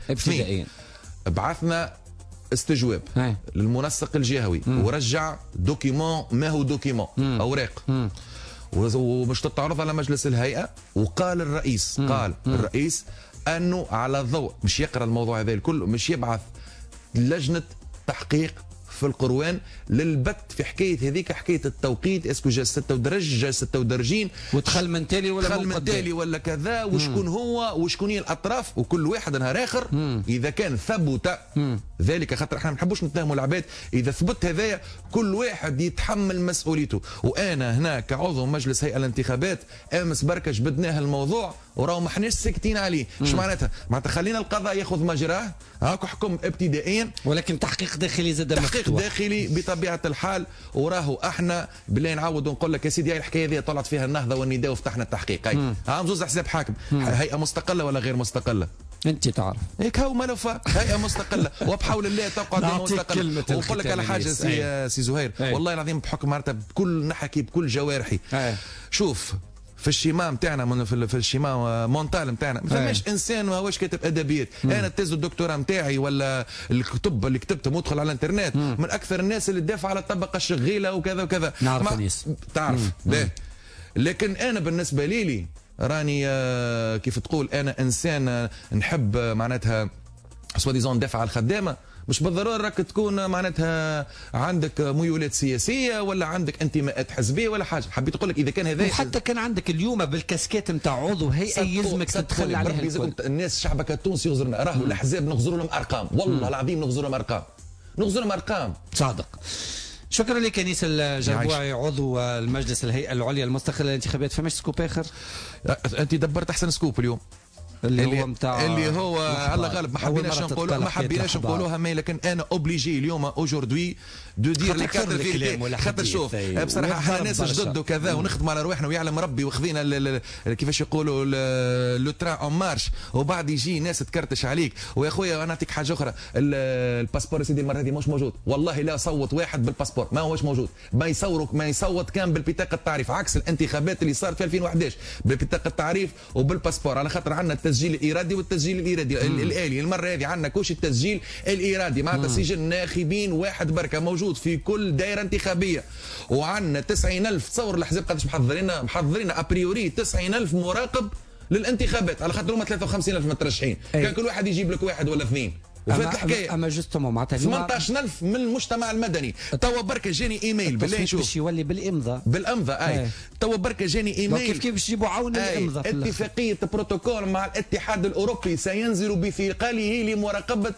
Speaker 7: بعثنا استجواب للمنسق الجهوي ورجع دوكيمون ما هو دوكيمون اوراق ومش تتعرض على مجلس الهيئه. وقال الرئيس انه على الضوء مش يقرا الموضوع هذا الكل مش يبعث لجنه تحقيق في القروان للبت في حكايه هذيك حكايه التوقيت اسكو جا 6 درجين
Speaker 2: ودخل من تالي
Speaker 7: ولا كذا وشكون هو وشكون هي الاطراف وكل واحد نهار اخر اذا كان ثبت ذلك خاطر احنا ما نحبوش نتهموا العباد اذا ثبت هذايا كل واحد يتحمل مسؤوليته. وانا هنا كعضو مجلس هيئه الانتخابات امس بركه جبدناه الموضوع وراو ما احناش ساكتين عليه. ايش معناتها خلينا القضاء ياخذ مجراه هاكو حكم ابتدائيا
Speaker 2: ولكن تحقيق داخلي زاد
Speaker 7: تحقيق داخلي بطبيعه الحال. وراهو احنا بالله نعاود ونقول لك يا سيدي هاي الحكايه هذه طلعت فيها النهضه والنداء وفتحنا التحقيق. زوز حساب حاكم هيئه مستقله ولا غير مستقله
Speaker 2: انت تعرف
Speaker 7: هيك هو ملفه هيئه مستقله وبحول الله تقعد مستقله. ونقول لك على حاجه سي زهير والله العظيم بحكم معناتها بكل نحكي بكل جوارحي. شوف في الشيماء نتاعنا في الشيماء مونتال نتاعنا ما فماش انسان ما هوش كاتب ادبيات. انا التيز الدكتوراه نتاعي ولا الكتب اللي كتبتهم ادخل على الانترنت من اكثر الناس اللي تدافع على الطبقه الشغيله وكذا وكذا
Speaker 2: نعرف الناس
Speaker 7: تعرف لكن انا بالنسبه لي راني كيف تقول انا انسان نحب معناتها سوا ديزون ندافع على الخدامه مش بالضروره راك تكون معناتها عندك ميولات سياسيه ولا عندك انتماءات حزبيه ولا حاجه. حبيت اقول لك اذا كان هذا
Speaker 2: وحتى كان عندك اليوم بالكاسكيت نتاع عضو هيئه يلزمك تتخلى عليها
Speaker 7: الناس شعبك التونسي يغزرنا راهو الاحزاب نغزروا لهم ارقام والله العظيم نغزروا لهم ارقام نغزلهم ارقام.
Speaker 2: صادق. شكرا لك انيس الجربوعي عضو المجلس الهيئه العليا المستقله للانتخابات. فماش سكوب اخر؟
Speaker 7: انت دبرت احسن سكوب اليوم
Speaker 2: اللي هو متاع
Speaker 7: اللي هو على غالب ما حبيناش نقولوها مي لكن انا اوبليجي اليوم اوجوردي دو دير لي كادر فيلتي. خاطر شوف بصراحه احنا ناس جدد وكذا ونخدموا على روحنا ويعلم ربي وخذينا كيفاش يقولوا لو تران اون مارش وبعد يجي ناس تكرتش عليك. ويا خويا انا نعطيك حاجه اخرى الباسبور سيدي المره هذه مش موجود والله لا صوت واحد بالباسبور ما هوش موجود. ما يصوت كان بالبطاقه التعريف عكس الانتخابات اللي صارت في 2011 بالبطاقه التعريف وبالباسبور على خاطر عندنا التسجيل الارادي والتسجيل الالي. المره هذه عندنا كوش التسجيل الارادي معناتها سجل ناخبين واحد بركه موجود في كل دائره انتخابيه وعندنا 90,000. تصور الاحزاب قداش محضرين ابريوري 90,000 مراقب للانتخابات على خاطر هما 53,000 مترشحين. كان كل واحد يجيب لك واحد ولا اثنين وفات الحكايه.
Speaker 2: اما جوستومون معناتها
Speaker 7: 18,000 من المجتمع المدني. توا بركه جاني ايميل بالله نشوف
Speaker 2: باش يولي بالامضاء
Speaker 7: اي توا بركه جاني ايميل
Speaker 2: كيف باش يجيبوا عون الامضاء.
Speaker 7: اتفاقيه بروتوكول مع الاتحاد الاوروبي سينزل بثقله لمراقبه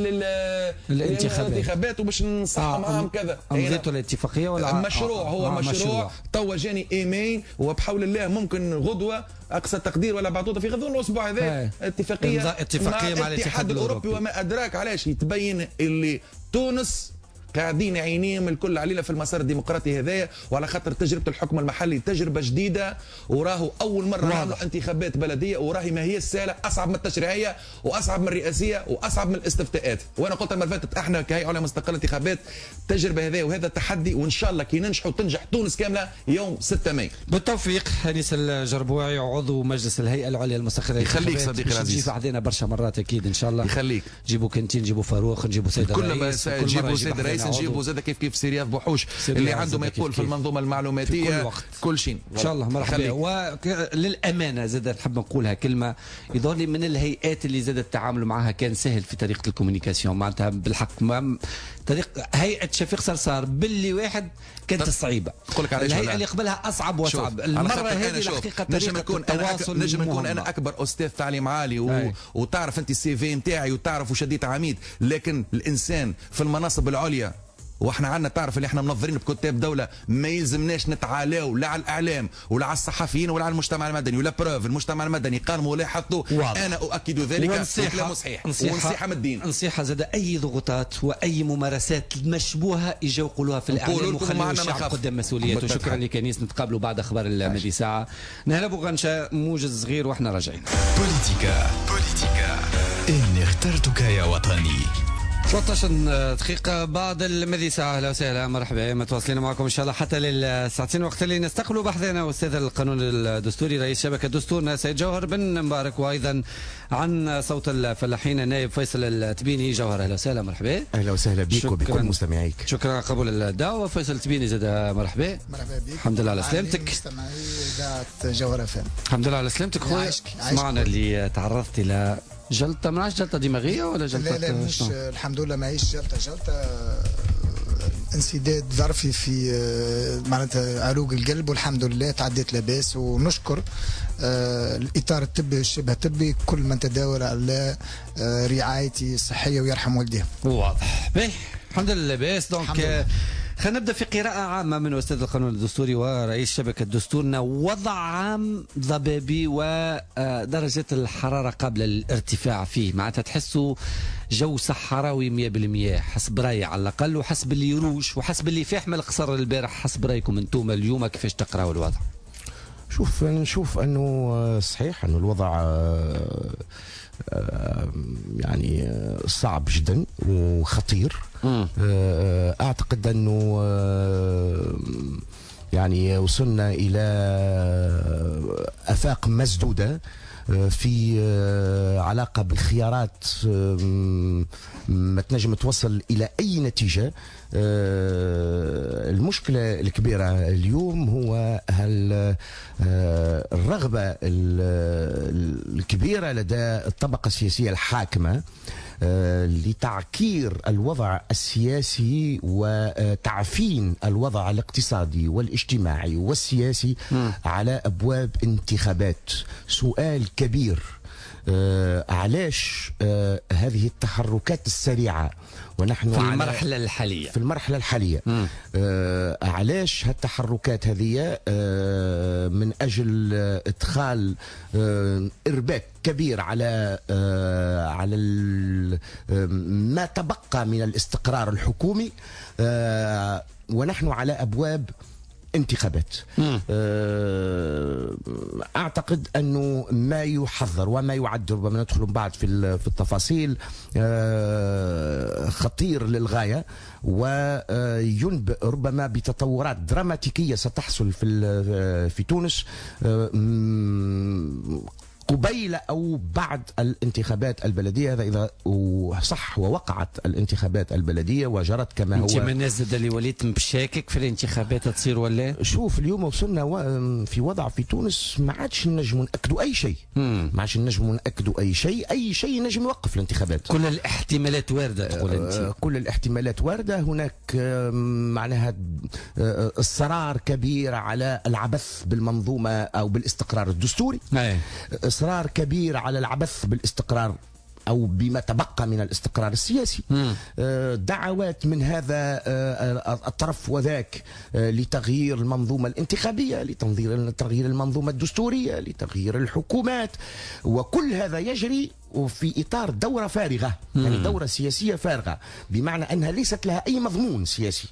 Speaker 7: الانتخابات وباش نصح معاهم كذا.
Speaker 2: امضيتوا الاتفاقيه ولا
Speaker 7: مشروع؟ هو مشروع. توا جاني ايميل وبحول الله ممكن غدوه اقصى تقدير ولا بعطوطه في غضون الاسبوع هذا اتفاقيه مع الاتحاد الاوروبي. وما ادراك علاش يتبين اللي تونس قاعدين عينيهم الكل علينا في المسار الديمقراطي هذايا وعلى خاطر تجربه الحكم المحلي تجربه جديده وراهو اول مره نعملوا انتخابات بلديه وراهي ما هي السهله اصعب من التشريعيه واصعب من الرئاسيه واصعب من الاستفتاءات. وانا قلت المره فاتت احنا كهيئه عليا مستقله انتخابات التجربه هذه وهذا تحدي وان شاء الله كي ننجحوا تنجح تونس كامله يوم 6 ماي.
Speaker 2: بالتوفيق. انيس الجربوعي عضو مجلس الهيئه العليا المستقله
Speaker 7: يخليك صديقي العزيز.
Speaker 2: تجي بعدين برشا مرات اكيد ان شاء الله.
Speaker 7: يخليك.
Speaker 2: جيبوا كنتين جيبوا فاروق نجيبوا سيد الرئيس
Speaker 7: نجيبوا سيد الرئيس نجيبوا زاد كيف سيرياف بوحوش اللي عنده ما يقول في المنظومه المعلوماتيه كل شيء
Speaker 2: ان شاء الله. مرحبا. وللامانه زاد نحب نقولها كلمه يظهر لي من الهيئات اللي زاد التعامل معها كان سهل في طريقه الكوميونيكاسيون معناتها بالحق طريق هيئه شفيق صرصار باللي واحد كانت صعيبه. الهيئه اللي قبلها اصعب واصعب. المره هذه الحقيقه طريقه التواصل
Speaker 7: نجم نكون انا اكبر استاذ تعليم عالي وتعرف انت السي في نتاعي وتعرف وشديت عميد لكن الانسان في المناصب العليا واحنا عندنا تعرف اللي احنا منظرين بكتاب دوله ما يلزمناش نتعالاو لا على الاعلام ولا على الصحفيين ولا على المجتمع المدني ولا بروف المجتمع المدني قال ملاحظته. انا اؤكد ذلك وكلامه صحيح. ونصيحه من الدين. نصيحه
Speaker 2: زاد اي ضغوطات واي ممارسات مشبوهه يجوا يقولوها في الاعلام وخلوا الشعب قدام مسؤوليته. شكرا لك انيس. نتقابلوا بعد اخبار المدي ساعه. نهلا غنشا موجز صغير واحنا راجعين.
Speaker 21: بوليتيكا اني اخترتك يا وطني.
Speaker 2: 13 دقيقة بعد المذي ساعة. أهلا وسهلا مرحبا متواصلين معكم إن شاء الله حتى للساعتين وقت اللي نستقبلوا بحثنا أستاذ القانون الدستوري رئيس شبكة دستورنا سيد جوهر بن مبارك وأيضا عن صوت الفلاحين النائب فيصل التبيني. جوهر أهلا وسهلا مرحبا.
Speaker 6: أهلا وسهلا بك وبكل مستمعيك.
Speaker 2: شكرا على قبول الدعوة. فيصل التبيني زاد مرحبا.
Speaker 10: مرحبا بك.
Speaker 2: الحمد لله على سلامتك.
Speaker 10: مستمعي إذاعة جوهر FM.
Speaker 2: الحمد لله على سلامتك خويا. سمعنا اللي تعرضت إلى جلطة ما عادش جلطة دماغية ولا جلطة؟
Speaker 10: لا مش الحمد لله ماهيش جلطة انسداد ظرفي في معناتها عروق القلب والحمد لله تعديت لاباس ونشكر الاطار الطبي والشبه الطبي كل من تداول على رعايتي الصحيه ويرحم والديه.
Speaker 2: واضح. باهي الحمد لله لاباس. دونك خلينا نبدا في قراءة عامة من أستاذ القانون الدستوري ورئيس شبكة دستورنا. وضع عام ضبابي ودرجة الحرارة قبل الارتفاع فيه معناتها تحسوا جو صحراوي 100% حسب رأيي على الأقل وحسب اللي يروش وحسب اللي فاحم القصر البارح. حسب رأيكم أنتم اليوم كيفاش تقراوا الوضع؟
Speaker 6: شوف أنا نشوف أنه صحيح أنه الوضع يعني صعب جدا وخطير. اعتقد انه يعني وصلنا الى افاق مسدوده في علاقه بالخيارات ما تنجم توصل الى اي نتيجه. المشكله الكبيره اليوم هو الرغبه الكبيره لدى الطبقه السياسيه الحاكمه لتعكير الوضع السياسي وتعفين الوضع الاقتصادي والاجتماعي والسياسي على أبواب انتخابات. سؤال كبير علاش هذه التحركات السريعة ونحن
Speaker 2: في المرحلة الحالية
Speaker 6: علاش هالتحركات هذه من أجل إدخال إرباك كبير على ما تبقى من الاستقرار الحكومي ونحن على أبواب انتخابات. أعتقد أنه ما يحضر وما يعد، ربما ندخل بعد في التفاصيل، خطير للغاية وينبئ ربما بتطورات دراماتيكية ستحصل في تونس قبيل أو بعد الانتخابات البلدية، هذا إذا صح ووقعت الانتخابات البلدية وجرت كما هو.
Speaker 2: أنت من الناس اللي وليت مشاكك في الانتخابات تصير ولا؟
Speaker 6: شوف اليوم وصلنا في وضع في تونس ما عادش نجم نأكدوا أي شيء. ما عادش نجم نأكدوا أي شيء نجم يوقف الانتخابات.
Speaker 2: كل الاحتمالات واردة تقول أنت.
Speaker 6: كل الاحتمالات واردة. هناك معناها إصرار كبير على العبث بالمنظومة أو بالاستقرار الدستوري. إصرار كبير على العبث بالاستقرار أو بما تبقى من الاستقرار السياسي. دعوات من هذا الطرف وذاك لتغيير المنظومة الانتخابية، لتغيير المنظومة الدستورية، لتغيير الحكومات، وكل هذا يجري في إطار دورة فارغة، يعني دورة سياسية فارغة، بمعنى أنها ليست لها أي مضمون سياسي.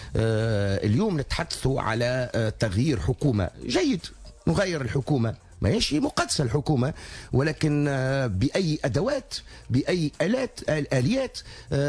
Speaker 6: اليوم نتحدث على تغيير حكومة، جيد نغير الحكومة، ما هيش مقدسة الحكومة، ولكن بأي أدوات، بأي آليات،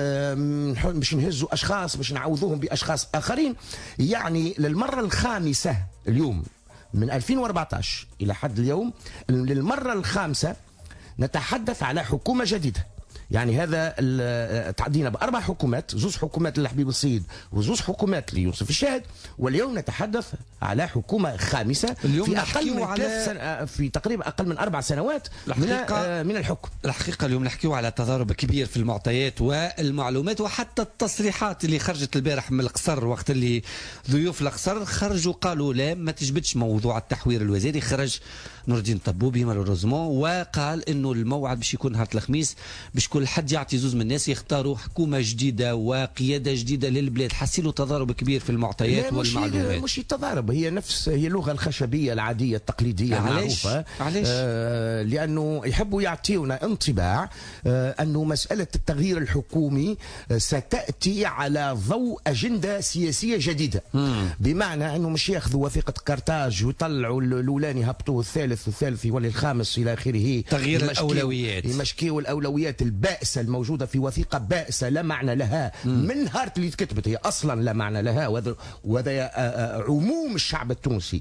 Speaker 6: مش نهزوا أشخاص، مش نعوضوهم بأشخاص آخرين. يعني للمرة الخامسة اليوم من 2014 إلى حد اليوم، للمرة الخامسة نتحدث على حكومة جديدة. يعني هذا تعدينا بأربع حكومات، زوج حكومات لحبيب السيد وزوج حكومات ليوسف الشاهد، واليوم نتحدث على حكومة خامسة في أقل من 3 سنة، في تقريبا أقل من 4 سنوات من الحكم.
Speaker 2: الحقيقة اليوم نحكيو على تضارب كبير في المعطيات والمعلومات، وحتى التصريحات اللي خرجت البارح من القصر، وقت اللي ضيوف القصر خرجوا قالوا لا ما تجبدش موضوع التحوير الوزاري. خرج نور الدين طبوبي مالوريزمون وقال انه الموعد باش يكون نهار الخميس، باش كل حد يعطي زوز من الناس يختاروا حكومه جديده وقياده جديده للبلاد. حسيلوا تضارب كبير في المعطيات والمعلومات.
Speaker 6: مش تضارب، هي اللغه الخشبيه العاديه التقليديه المعروفه.
Speaker 2: علاش؟
Speaker 6: لانه يحبوا يعطيونا انطباع انه مساله التغيير الحكومي ستاتي على ضوء اجنده سياسيه جديده. بمعنى انه مش ياخذوا وثيقه كرتاج ويطلعوا الاولاني هبطوه الثالث والثالث يولي الخامس الى اخره،
Speaker 2: تغيير الاولويات،
Speaker 6: يمشكيوا الاولويات البائسه الموجوده في وثيقه بائسه لا معنى لها من نهار اللي تكتبت، هي اصلا لا معنى لها، وهذا عموم الشعب التونسي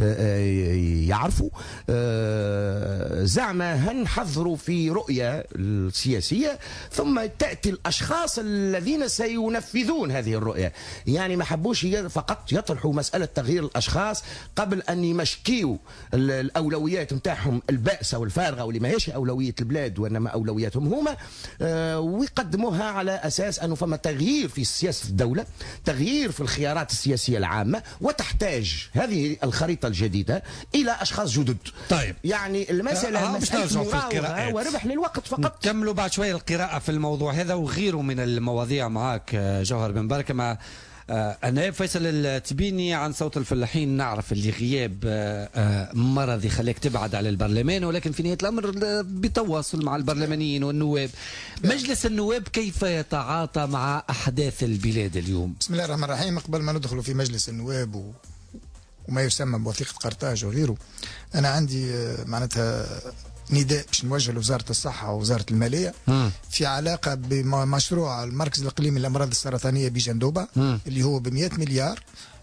Speaker 6: يعرفوا. زعما هنحضروا في رؤيه السياسيه ثم تاتي الاشخاص الذين سينفذون هذه الرؤيه. يعني ما حبوش فقط يطرحوا مساله تغيير الاشخاص قبل ان يمشكيوا الاولويات نتاعهم البائسه والفارغه واللي ما هيش اولويه البلاد وانما اولوياتهم هما، ويقدموها على اساس انه فما تغيير في سياسه الدوله، تغيير في الخيارات السياسيه العامه، وتحتاج هذه الخريطه الجديده الى اشخاص جدد.
Speaker 2: طيب
Speaker 6: يعني المساله مراوغه وربح للوقت فقط.
Speaker 2: نكملوا بعد شويه القراءه في الموضوع هذا وغيره من المواضيع معك جوهر بن بركه. مع النائب فيصل التبيني عن صوت الفلاحين. نعرف اللي غياب مرضي خليك تبعد على البرلمان، ولكن في نهاية الأمر بتواصل مع البرلمانيين والنواب. مجلس النواب كيف يتعاطى مع أحداث البلاد اليوم؟
Speaker 10: بسم الله الرحمن الرحيم. قبل ما ندخل في مجلس النواب وما يسمى بوثيقة قرطاج وغيره، أنا عندي معناتها نداء باش نوجه لوزارة الصحة ووزارة المالية في علاقة بمشروع المركز الإقليمي للأمراض السرطانية بجندوبة اللي هو ب100 مليار،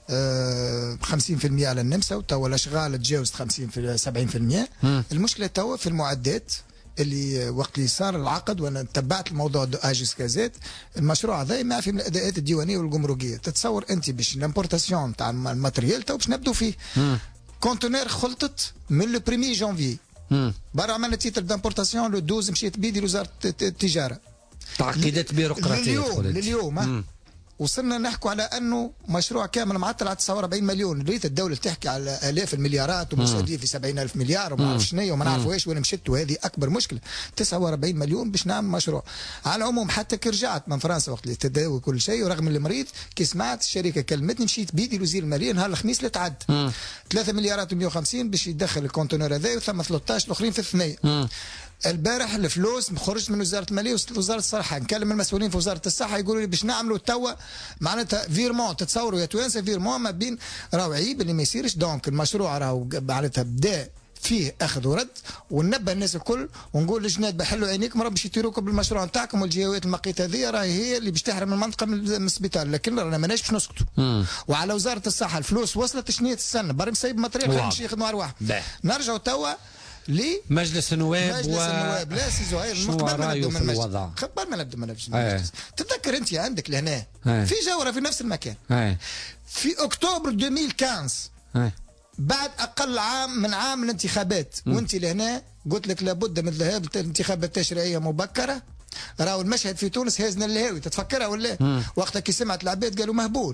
Speaker 10: 50% على النمسا، وتوا الأشغال تجاوزت 70%. المشكلة توا في المعدات اللي وقت اللي صار العقد، وانا تبعت الموضوع اجيس كازات، المشروع هذا ما في من الاداءات الديوانيه والجمركيه. تتصور انت باش لامبورتاسيون تاع الماتريال تو باش نبدو فيه كونتونير خلطت من لو 1 جانفي، برا عملنا تيتر دامبورتاسيون لو 12 مشيت بيدي لوزاره التجاره.
Speaker 2: تعقيدات بيروقراطيه
Speaker 10: لليوم وصلنا نحكوا على انه مشروع كامل معطل على 49 مليون. ريت الدوله تحكي على الاف المليارات ومسؤوليه في 70,000 مليار وما نعرف شنو وما نعرفوا ايش وين مشت، وهذه اكبر مشكله. 49 مليون باش نعمل مشروع. على العموم حتى كي رجعت من فرنسا وقت اللي تداوي كل شيء، ورغم المريض كي سمعت الشركه كلمتني مشيت بيدي لوزير الماليه نهار الخميس اللي تعد 3 مليارات و150 باش يدخل الكونتينر هذا، وثم 13 الاخرين في الثنيه. البارح الفلوس خرجت من وزاره الماليه وصلت وزاره الصحه، نكلم المسؤولين في وزاره الصحه يقولوا لي باش نعملوا توا معناتها فيرمون، تتصوروا يا توانسه فيرمون ما بين راهو عيب اللي ما يصيرش. دونك المشروع راهو معناتها بدا فيه اخذ ورد، وننبه الناس الكل ونقول للجناد بحلوا عينيكم راه باش يطيروكم بالمشروع نتاعكم، والجهويات المقيته هذه راهي هي اللي باش تحرم المنطقه من السبيطار، لكن رانا ماناش باش نسكتوا. وعلى وزاره الصحه الفلوس وصلت شنية السنه برك مسيب مطريق خلينا يخدموا ارواح. نرجعوا توا
Speaker 2: مجلس النواب.
Speaker 10: مجلس النواب لا سي زهير قبل ما نبدأ من المجلس، قبل ما نبدأ من المجلس تتذكر انت عندك لهنا في جوره في نفس المكان في اكتوبر 2015 بعد اقل من عام الانتخابات، وانت لهنا قلت لك لابد من ذهاب الانتخابات التشريعيه مبكره. راهو المشهد في تونس هازنا الهاوي، تتفكرها ولا؟ وقتها كي سمعت العباد قالوا مهبول.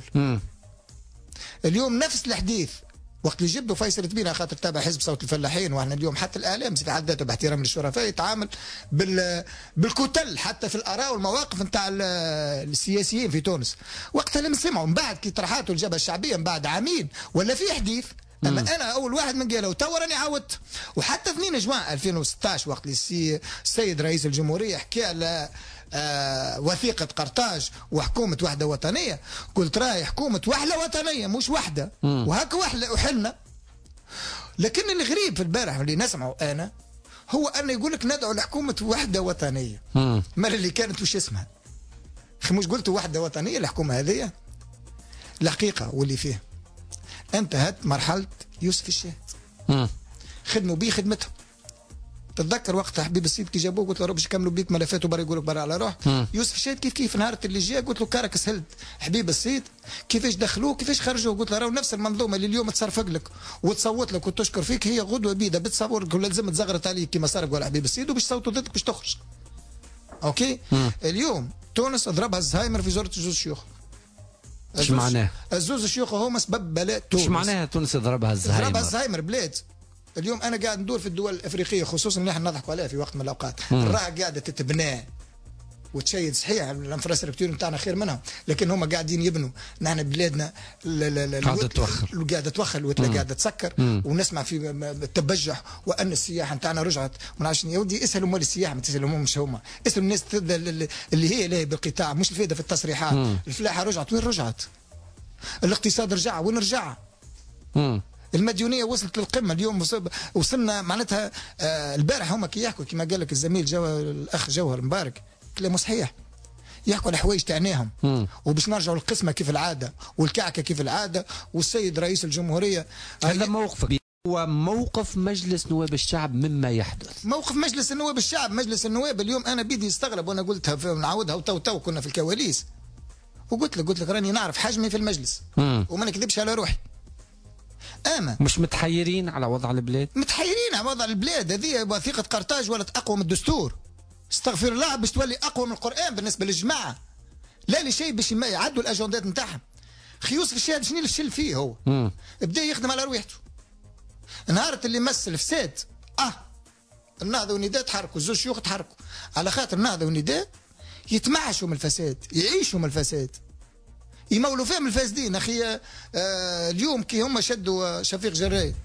Speaker 10: اليوم نفس الحديث وقت اللي جبدوا فيصل تبينا خاطر تابع حزب صوت الفلاحين، واحنا اليوم حتى الاعلام في حد ذاته باحترام للشرفاء يتعامل بالكتل حتى في الاراء والمواقف نتاع السياسيين في تونس. وقتها لما سمعوا من بعد كي طرحاته الجبهه الشعبيه من بعد عامين ولا في حديث، اما انا اول واحد من قاله وتوا راني عاودت. وحتى 2 جوان 2016 وقت اللي السيد رئيس الجمهوريه حكى على وثيقة قرطاج وحكومة وحدة وطنية، قلت راهي حكومة وحدة وطنية مش وحدة، وهكا وحدة وحلنا. لكن اللي غريب في البارح اللي نسمعه أنا هو أن يقول لك ندعو لحكومة وحدة وطنية. مال اللي كانت وش اسمها؟ مش قلت وحدة وطنية الحكومة هذه؟ الحقيقة واللي فيه انتهت مرحلة يوسف الشاهد. خدموا بيه خدمتهم. تتذكر وقتها حبيب السيد كي جابوه قلت له باش يكملوا بيك ملفات وبرا يقول لك برا على روح. يوسف الشاهد كيف نهار اللي جا قلت له كارك سهلت حبيب السيد كيفاش دخلوه كيفاش خرجوه، قلت له راهو نفس المنظومه اللي اليوم تصرفق لك وتصوت لك وتشكر فيك هي غدوه بيده بتصورك ولا لازم تزغرت عليك كما صار قال حبيب السيد وباش تصوتوا ضدك باش تخرج. اوكي. اليوم تونس ضربها الزهايمر في زوره الزوز الشيوخ.
Speaker 2: ايش معناه؟
Speaker 10: الزوز الشيوخ هما سبب بلاء تونس.
Speaker 2: ايش معناها تونس ضربها الزهايمر؟
Speaker 10: ضربها الزهايمر بلاد. اليوم انا قاعد ندور في الدول الافريقيه خصوصا اللي احنا نضحكوا عليها في وقت من الاوقات، الراء قاعده تتبنى وتشيد صحيح الانفراستركتور نتاعنا خير منهم، لكن هم قاعدين يبنوا. نحن بلادنا قاعده توخر وتلا قاعده تسكر، ونسمع في التبجح وان السياحه نتاعنا رجعت. ما نعرفش يا ودي اسالوا مال السياحه ما تسالوا مش هما، اسالوا الناس اللي هي لاهي بالقطاع مش الفائده في التصريحات. الفلاحه رجعت وين رجعت؟ الاقتصاد رجع وين رجع؟ المديونيه وصلت للقمه اليوم وصلنا معناتها. البارح هما كي يحكوا كما قال لك الزميل الاخ جوهر مبارك كلامه صحيح، يحكوا على حوايج تعناهم وباش نرجعوا للقسمه كيف العاده والكعكه كيف العاده. والسيد رئيس الجمهوريه
Speaker 2: هذا موقفك هو موقف مجلس نواب الشعب مما يحدث.
Speaker 10: موقف مجلس النواب الشعب. مجلس النواب اليوم انا بيدي يستغرب، وانا قلتها نعاودها وتو كنا في الكواليس وقلت لك راني نعرف حجمي في المجلس وما نكذبش على روحي. اما
Speaker 2: مش متحيرين على وضع البلاد؟
Speaker 10: متحيرين على وضع البلاد. هذه وثيقه قرطاج ولت اقوى من الدستور. استغفر الله باش تولي اقوى من القران بالنسبه للجماعه. لا لشيء باش يعدوا الاجندات نتاعهم. خي يوسف الشاهد شنو الشل فيه هو؟ بدا يخدم على رويحته. نهار اللي مس الفساد النهضه والنداء تحركوا، زوج شيوخ تحركوا على خاطر النهضه والنداء يتمعشوا من الفساد، يعيشوا من الفساد، يمولوا فيهم الفاسدين. اخي اليوم كي هم شدوا شفيق جراي.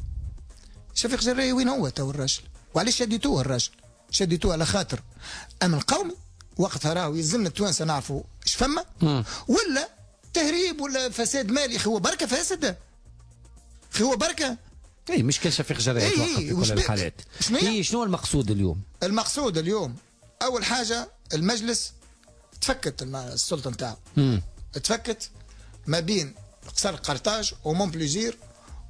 Speaker 10: شفيق جراي وين هو تو الراجل؟ وعلاش شديتوه الراجل؟ شديتوه على خاطر امن قومي وقتها راهو يلزمنا التوانسه نعرفوا ايش فما، ولا تهريب ولا فساد مالي. هو بركه فاسد، هو بركه.
Speaker 2: اي مش كان شفيق جراي في كل الحالات. شنو المقصود اليوم؟
Speaker 10: المقصود اليوم اول حاجه المجلس تفكت السلطه نتاعو، تفكت ما بين قصر قرطاج ومون بليزير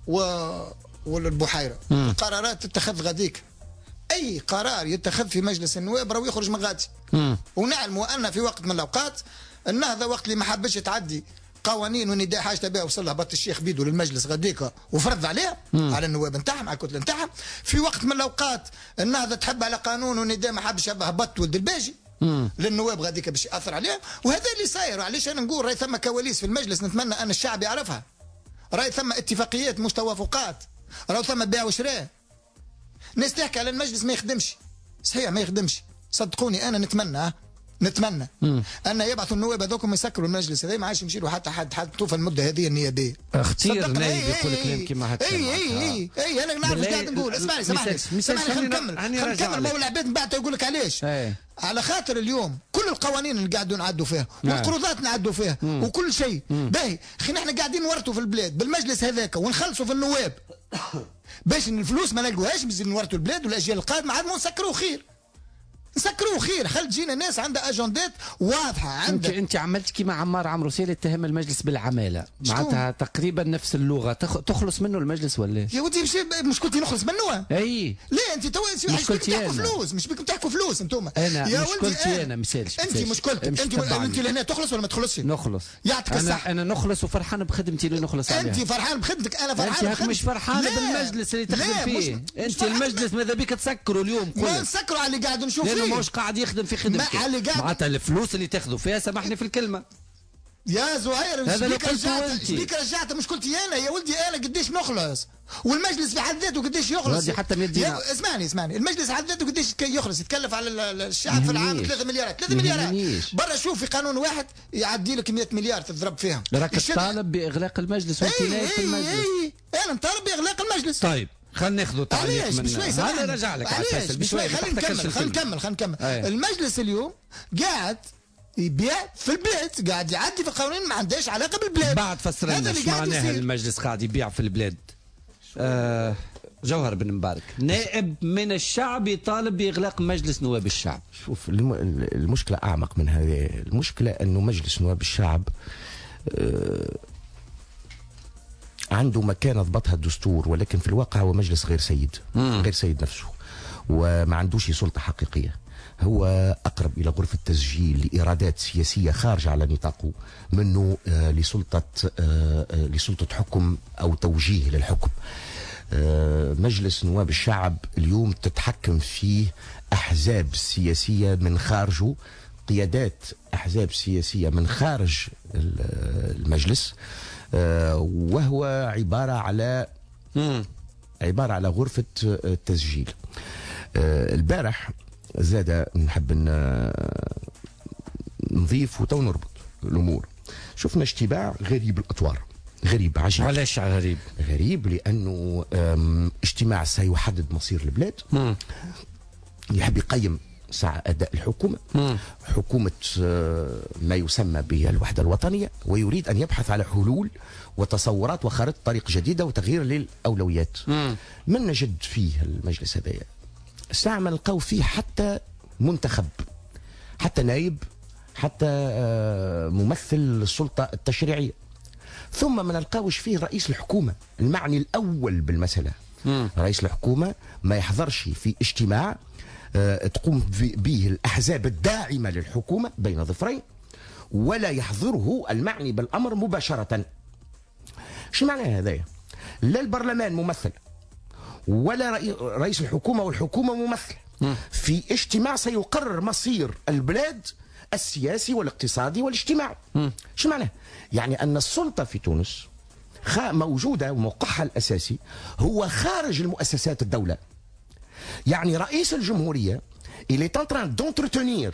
Speaker 10: والبحيره. القرارات تتخذ غاديك، اي قرار يتخذ في مجلس النواب راهو يخرج من غادي. ونعلموا ان في وقت من الاوقات النهضه وقت اللي ما حبش تعدي قوانين ونداء حاجه بها وصل لها بط الشيخ بيدو للمجلس غاديكا وفرض عليها على النواب نتاعهم على الكتله نتاعهم. في وقت من الاوقات النهضه تحب على قانون ونداء ما حبش هبط ولد الباجي للنواب غاديك باش ياثر عليهم، وهذا اللي صاير. وعلاش انا نقول راي ثم كواليس في المجلس نتمنى ان الشعب يعرفها، راي ثم اتفاقيات مش توافقات، راهو ثم بيع وشراء. ناس تحكي على المجلس ما يخدمش، صحيح ما يخدمش، صدقوني انا نتمنى ان يبعثوا النواب هذوكم يسكروا المجلس هذا، ما عادش يمشي له حتى حد توفى المده هذه النيابيه.
Speaker 2: اختير نايب يقول كلام كيما هكا.
Speaker 10: اي انا نعرف ايش قاعد نقول. اسمعني خلينا نكمل. ما هو العباد من بعد يقول لك علاش. على خاطر اليوم كل القوانين اللي قاعدوا نعدوا فيها والقروضات نعدوا فيها وكل شيء باهي، خلينا احنا قاعدين نورطوا في البلاد بالمجلس هذاك ونخلصوا في النواب باش الفلوس ما نلقوهاش، بزيد نورطوا البلاد والاجيال القادمه عاد نسكروه خير. خل تجينا ناس عندها اجندات واضحه. عندك
Speaker 2: انت عملت كيما عمار عمرو سيل اتهم المجلس بالعماله، معناتها تقريبا نفس اللغه. تخلص منه المجلس ولا
Speaker 10: يا ودي مش قلت نخلص منه؟
Speaker 2: اي
Speaker 10: لا انت تو مش تحكوا فلوس، مش بكم تحكوا فلوس انتم.
Speaker 2: انا مش قلت انا مثالش
Speaker 10: انت مش قلت انت لهنا تخلص ولا ما تخلصش؟
Speaker 2: نخلص.
Speaker 10: يعطيك الصحه.
Speaker 2: انا نخلص وفرحان بخدمتي اللي نخلص عليها.
Speaker 10: انت فرحان بخدمتك، انا فرحان
Speaker 2: بخدمتك. انت مش فرحان بالمجلس اللي تخدم فيه. انت المجلس ماذا بيك تسكروا اليوم كله؟
Speaker 10: ما نسكروا على اللي قاعد نشوف فيه،
Speaker 2: لانه مش قاعد يخدم في خدمتك. معناتها الفلوس اللي تاخذوا فيها، سامحني في الكلمه
Speaker 10: يا زهير،
Speaker 2: هذا اللي قلته انت.
Speaker 10: بيك رجعت مش قلت انا يا ولدي انا قديش نخلص، والمجلس في حد ذاته قديش يخلص.
Speaker 2: حتى مدينة.
Speaker 10: اسمعني المجلس حد ذاته قديش يخلص، يتكلف على الشعب في العام 3 مليارات برا. شوف في قانون واحد يعدي لك 100 مليار تضرب فيها.
Speaker 2: راك تطالب باغلاق المجلس وانت نايب في المجلس.
Speaker 10: انا نطالب باغلاق المجلس.
Speaker 2: طيب خلينا ناخذوا تعليق من
Speaker 10: انا
Speaker 2: رجع لك على
Speaker 10: بشوي. خلينا نكمل. المجلس اليوم قاعد يبيع في البلاد، قاعد يعدي في قوانين ما عندهاش علاقه بالبلاد.
Speaker 2: بعد فسرنا ايش معناها المجلس قاعد يبيع في البلاد. جوهر بن مبارك، نائب من الشعب يطالب باغلاق مجلس نواب الشعب.
Speaker 6: شوف المشكله اعمق من هذه. المشكله انه مجلس نواب الشعب عنده مكانه ضبطها الدستور، ولكن في الواقع هو مجلس غير سيد نفسه، وما عندوش سلطه حقيقيه. هو أقرب إلى غرفة تسجيل لإيرادات سياسية خارجة على نطاقه منه لسلطة حكم أو توجيه للحكم. مجلس نواب الشعب اليوم تتحكم فيه أحزاب سياسية من خارجه، قيادات أحزاب سياسية من خارج المجلس، وهو عبارة على غرفة تسجيل. البارح زاد نحب نضيف وتو نربط الامور. شفنا اشتباع غريب الاطوار، غريب عجيب.
Speaker 2: علاش غريب؟
Speaker 6: غريب لانه اجتماع سيحدد مصير البلاد، يحب يقيم ساعة أداء الحكومة، حكومة ما يسمى بالوحدة الوطنية، ويريد أن يبحث على حلول وتصورات وخارطة طريق جديدة وتغيير للأولويات. من نجد فيه المجلس هذا ساعة ما نلقاو فيه حتى منتخب، حتى نائب، حتى ممثل السلطة التشريعية، ثم ما نلقاوش فيه رئيس الحكومة المعني الأول بالمسألة. رئيس الحكومة ما يحضرش في اجتماع تقوم به الأحزاب الداعمة للحكومة بين ظفرين، ولا يحضره المعني بالأمر مباشرة. شو معنى هذا؟ لا البرلمان ممثل ولا رئيس الحكومة والحكومة ممثل في اجتماع سيقرر مصير البلاد السياسي والاقتصادي والاجتماعي. شو معناه؟ يعني أن السلطة في تونس موجودة وموقعها الأساسي هو خارج المؤسسات الدولة. يعني رئيس الجمهورية il est en train d'entretenir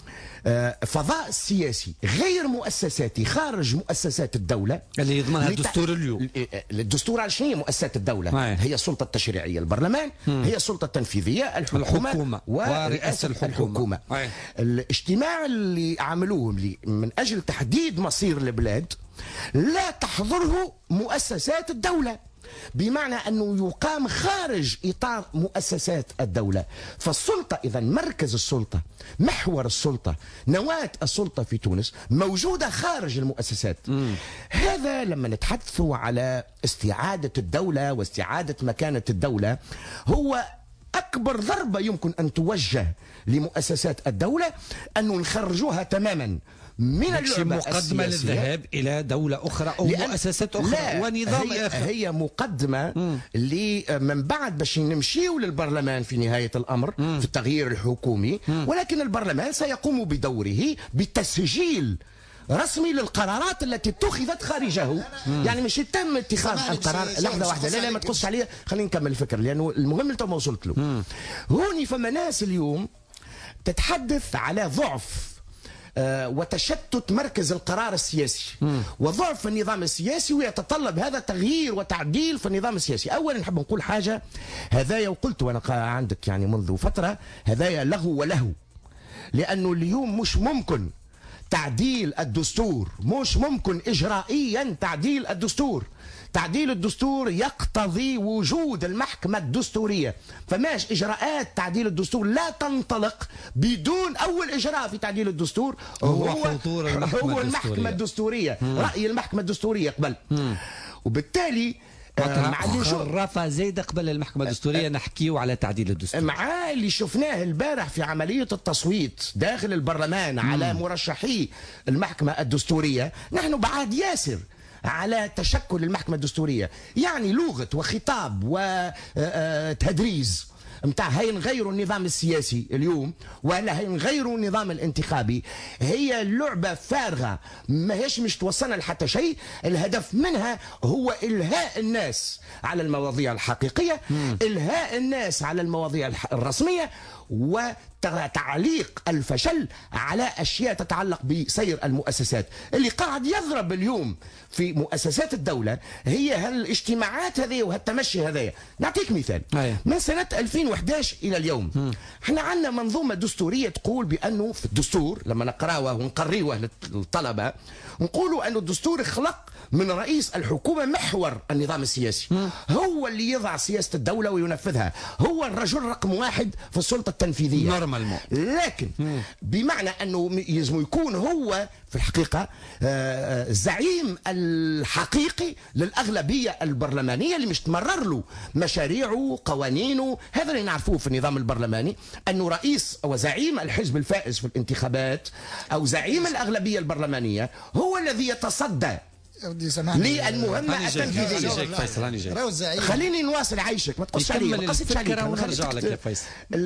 Speaker 6: فضاء سياسي غير مؤسساتي خارج مؤسسات الدولة
Speaker 2: اللي يضمنها الدستور اليوم.
Speaker 6: الدستور على شنو هي مؤسسات الدولة؟ هي السلطة التشريعية البرلمان، هي السلطة التنفيذية الحكومة ورئاسة الحكومة. الاجتماع اللي عملوه من أجل تحديد مصير البلاد لا تحضره مؤسسات الدولة، بمعنى أنه يقام خارج إطار مؤسسات الدولة. فالسلطة إذا مركز السلطة، محور السلطة، نواة السلطة في تونس موجودة خارج المؤسسات. هذا لما نتحدثوا على استعادة الدولة واستعادة مكانة الدولة، هو أكبر ضربة يمكن أن توجه لمؤسسات الدولة أنه نخرجوها تماما من اللعبة
Speaker 2: مقدمة للذهاب إلى دولة أخرى أو مؤسسات أخرى ونظام آخر.
Speaker 6: هي مقدمة من بعد باش نمشيو للبرلمان في نهاية الأمر في التغيير الحكومي، ولكن البرلمان سيقوم بدوره بتسجيل رسمي للقرارات التي اتخذت خارجه. يعني مش يتم اتخاذ القرار لحظه واحده. لا ما تقصش عليا، خليني نكمل الفكره لانه المهم انت ما وصلت له. هوني فما ناس اليوم تتحدث على ضعف وتشتت مركز القرار السياسي وضعف النظام السياسي، ويتطلب هذا تغيير وتعديل في النظام السياسي. اولا نحب نقول حاجه، هذايا وقلت وانا عندك يعني منذ فتره، هذايا لغو ولهو، لانه اليوم مش ممكن تعديل الدستور، مش ممكن إجرائيا تعديل الدستور. تعديل الدستور يقتضي وجود المحكمة الدستورية، فماش إجراءات تعديل الدستور لا تنطلق بدون أول إجراء في تعديل الدستور هو المحكمة الدستورية. رأي المحكمة الدستورية قبل، وبالتالي
Speaker 2: رفع زيد قبل المحكمة الدستورية نحكيو على تعديل الدستور
Speaker 6: مع اللي شفناه البارح في عملية التصويت داخل البرلمان على مرشحي المحكمة الدستورية. نحن بعاد ياسر على تشكل المحكمة الدستورية، يعني لغة وخطاب وتدريس متاع هاي نغيروا النظام السياسي اليوم ولا هاي نغيروا النظام الانتخابي. هي اللعبة فارغة ما هيش مش توصلنا لحتى شيء. الهدف منها هو إلهاء الناس على المواضيع الحقيقية، إلهاء الناس على المواضيع الرسمية، وتعليق الفشل على أشياء تتعلق بسير المؤسسات. اللي قاعد يضرب اليوم في مؤسسات الدولة هي هالاجتماعات هذه وهالتمشي هذايا. نعطيك مثال. من سنة 2011 إلى اليوم احنا عندنا منظومة دستورية تقول بأنه في الدستور لما نقرأوه ونقريوه للطلبة نقولوا أن الدستور خلق من رئيس الحكومة محور النظام السياسي، هو اللي يضع سياسة الدولة وينفذها، هو الرجل رقم واحد في السلطة التنفيذية. لكن بمعنى أنه يلزم يكون هو في الحقيقة الزعيم الحقيقي للأغلبية البرلمانية اللي مش تمرر له مشاريعه قوانينه. هذا اللي نعرفوه في النظام البرلماني، أنه رئيس أو زعيم الحزب الفائز في الانتخابات أو زعيم الأغلبية البرلمانية هو الذي يتصدى للمهمة التنفيذية. خليني نواصل عيشك، ما تقصش علي، ما تقصش عليك.
Speaker 2: ونرجع لك يا فيصل.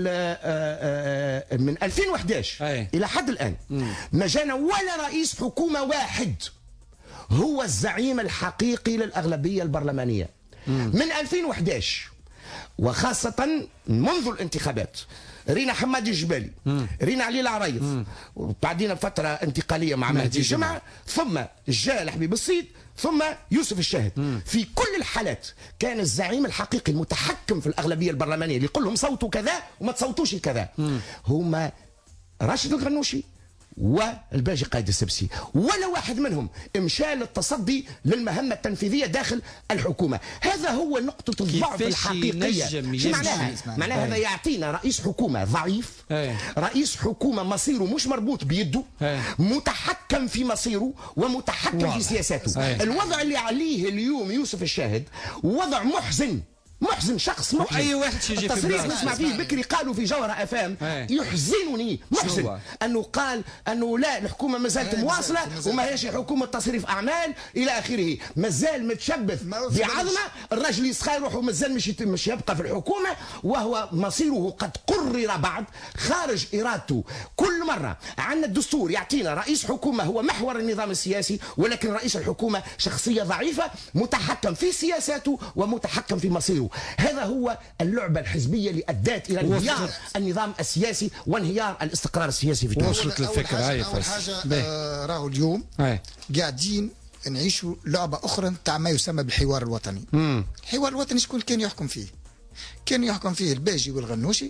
Speaker 6: من 2011 إلى حد الآن ما جانا ولا رئيس حكومة واحد هو الزعيم الحقيقي للأغلبية البرلمانية. من 2011 وخاصة منذ الانتخابات رينا حماد الجبالي، رينا علي العريض، وبعدين فترة انتقالية مع مهدي الجمعة، ثم جاء الحبيب الصيد، ثم يوسف الشاهد. في كل الحالات كان الزعيم الحقيقي المتحكم في الأغلبية البرلمانية اللي يقول لهم صوتوا كذا وما تصوتوش كذا هما راشد الغنوشي والباجي قايد السبسي. ولا واحد منهم مشى للتصدي للمهمة التنفيذية داخل الحكومة. هذا هو نقطة الضعف الحقيقية. شو معناها؟ معناها هذا يعطينا رئيس حكومة ضعيف، رئيس حكومة مصيره مش مربوط بيده، متحكم في مصيره ومتحكم في سياساته. الوضع اللي عليه اليوم يوسف الشاهد وضع محزن، شخص محزن.
Speaker 2: اي واحد يجي في
Speaker 6: التصريح نسمع فيه بكري قالوا في جوهرة افام يحزنني محزن انه قال انه لا الحكومه ما زالت مواصله وما هيش حكومه تصريف اعمال الى اخره. مازال متشبث بعظمه الرجل يسخى روحه، مازال مش يبقى في الحكومه وهو مصيره قد قرر بعد خارج ارادته. كل مره عندنا الدستور يعطينا رئيس حكومه هو محور النظام السياسي، ولكن رئيس الحكومه شخصيه ضعيفه متحكم في سياساته ومتحكم في مصيره. هذا هو اللعبة الحزبية اللي أدت إلى انهيار النظام السياسي وانهيار الاستقرار السياسي في تونس.
Speaker 2: وصلت الفكرة.
Speaker 10: أول حاجة راهو اليوم قاعدين نعيشوا لعبة أخرى تاع ما يسمى بالحوار الوطني. الحوار الوطني شكون كان يحكم فيه؟ كان يحكم فيه الباجي والغنوشي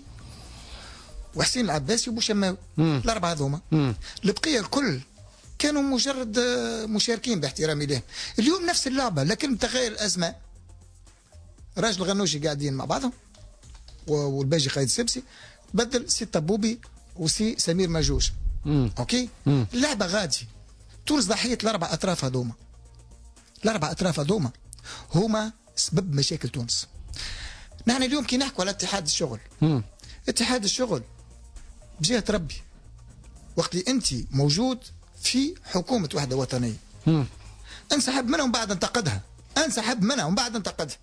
Speaker 10: وحسين العباسي وبوشماوي، الأربعة هذوما. البقية الكل كانوا مجرد مشاركين باحترامي لهم. اليوم نفس اللعبة لكن تغير الأزمة. راجل الغنوشي قاعدين مع بعضهم والباجي قايد السبسي، بدل سي طبوبي وسي سمير مجوش. اوكي اللعبه غادي. تونس ضحيه الاربع اطراف هذوما. الاربع اطراف هذوما هما سبب مشاكل تونس. نحن اليوم كي نحكوا على اتحاد الشغل، اتحاد الشغل بجهه ربي وقت اللي انت موجود في حكومه وحده وطنيه. انسحب منها ومن بعد انتقدها، انسحب منها ومن بعد انتقدها.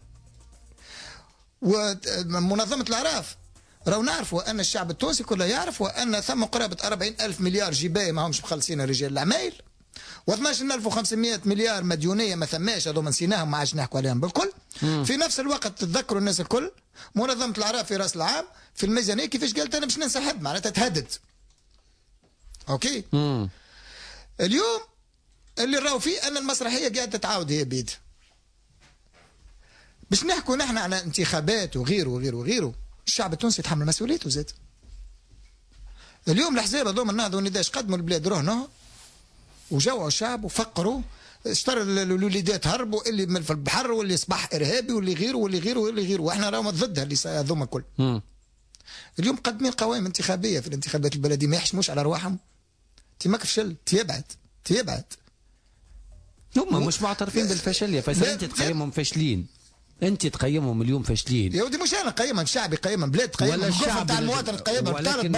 Speaker 10: ومنظمه الاعراف راهو نعرفوا ان الشعب التونسي كله يعرف وان ثم قرابه 40,000 مليار جبايه ما همش مخلصين رجال الاعمال، و12,500 مليار مديونيه ما ثماش، هذوما نسيناهم ما عادش نحكوا عليهم بالكل. في نفس الوقت تتذكروا الناس الكل منظمه الاعراف في راس العام في الميزانيه كيفاش قالت انا باش ننسحب، معناتها تهدد. اوكي. اليوم اللي راهو فيه ان المسرحيه قاعده تتعاود هي بيدها. باش نحكوا نحن على انتخابات وغيره وغيره وغيره، الشعب التونسي يتحمل مسؤوليته زاد. اليوم الاحزاب هذوما النهضه والنداء قدموا البلاد رهنه وجوعوا الشعب وفقروا، اشترى الوليدات هربوا، اللي في البحر واللي اصبح ارهابي واللي غيره واللي غيره واللي غيره، واحنا راهو ضدها اللي هذوما الكل. اليوم قدمين قوائم انتخابيه في الانتخابات البلديه ما يحشموش على ارواحهم. انت ماك فشل تيبعد
Speaker 2: هم مش معترفين بالفشل يا فيصل، انت تقيمهم فاشلين، انت تقيمهم اليوم فاشلين
Speaker 10: يا ودي. مش انا نقيمهم، الشعب يقيمهم، بلاد تقيمهم، الجوفه تاع المواطن تقيمهم،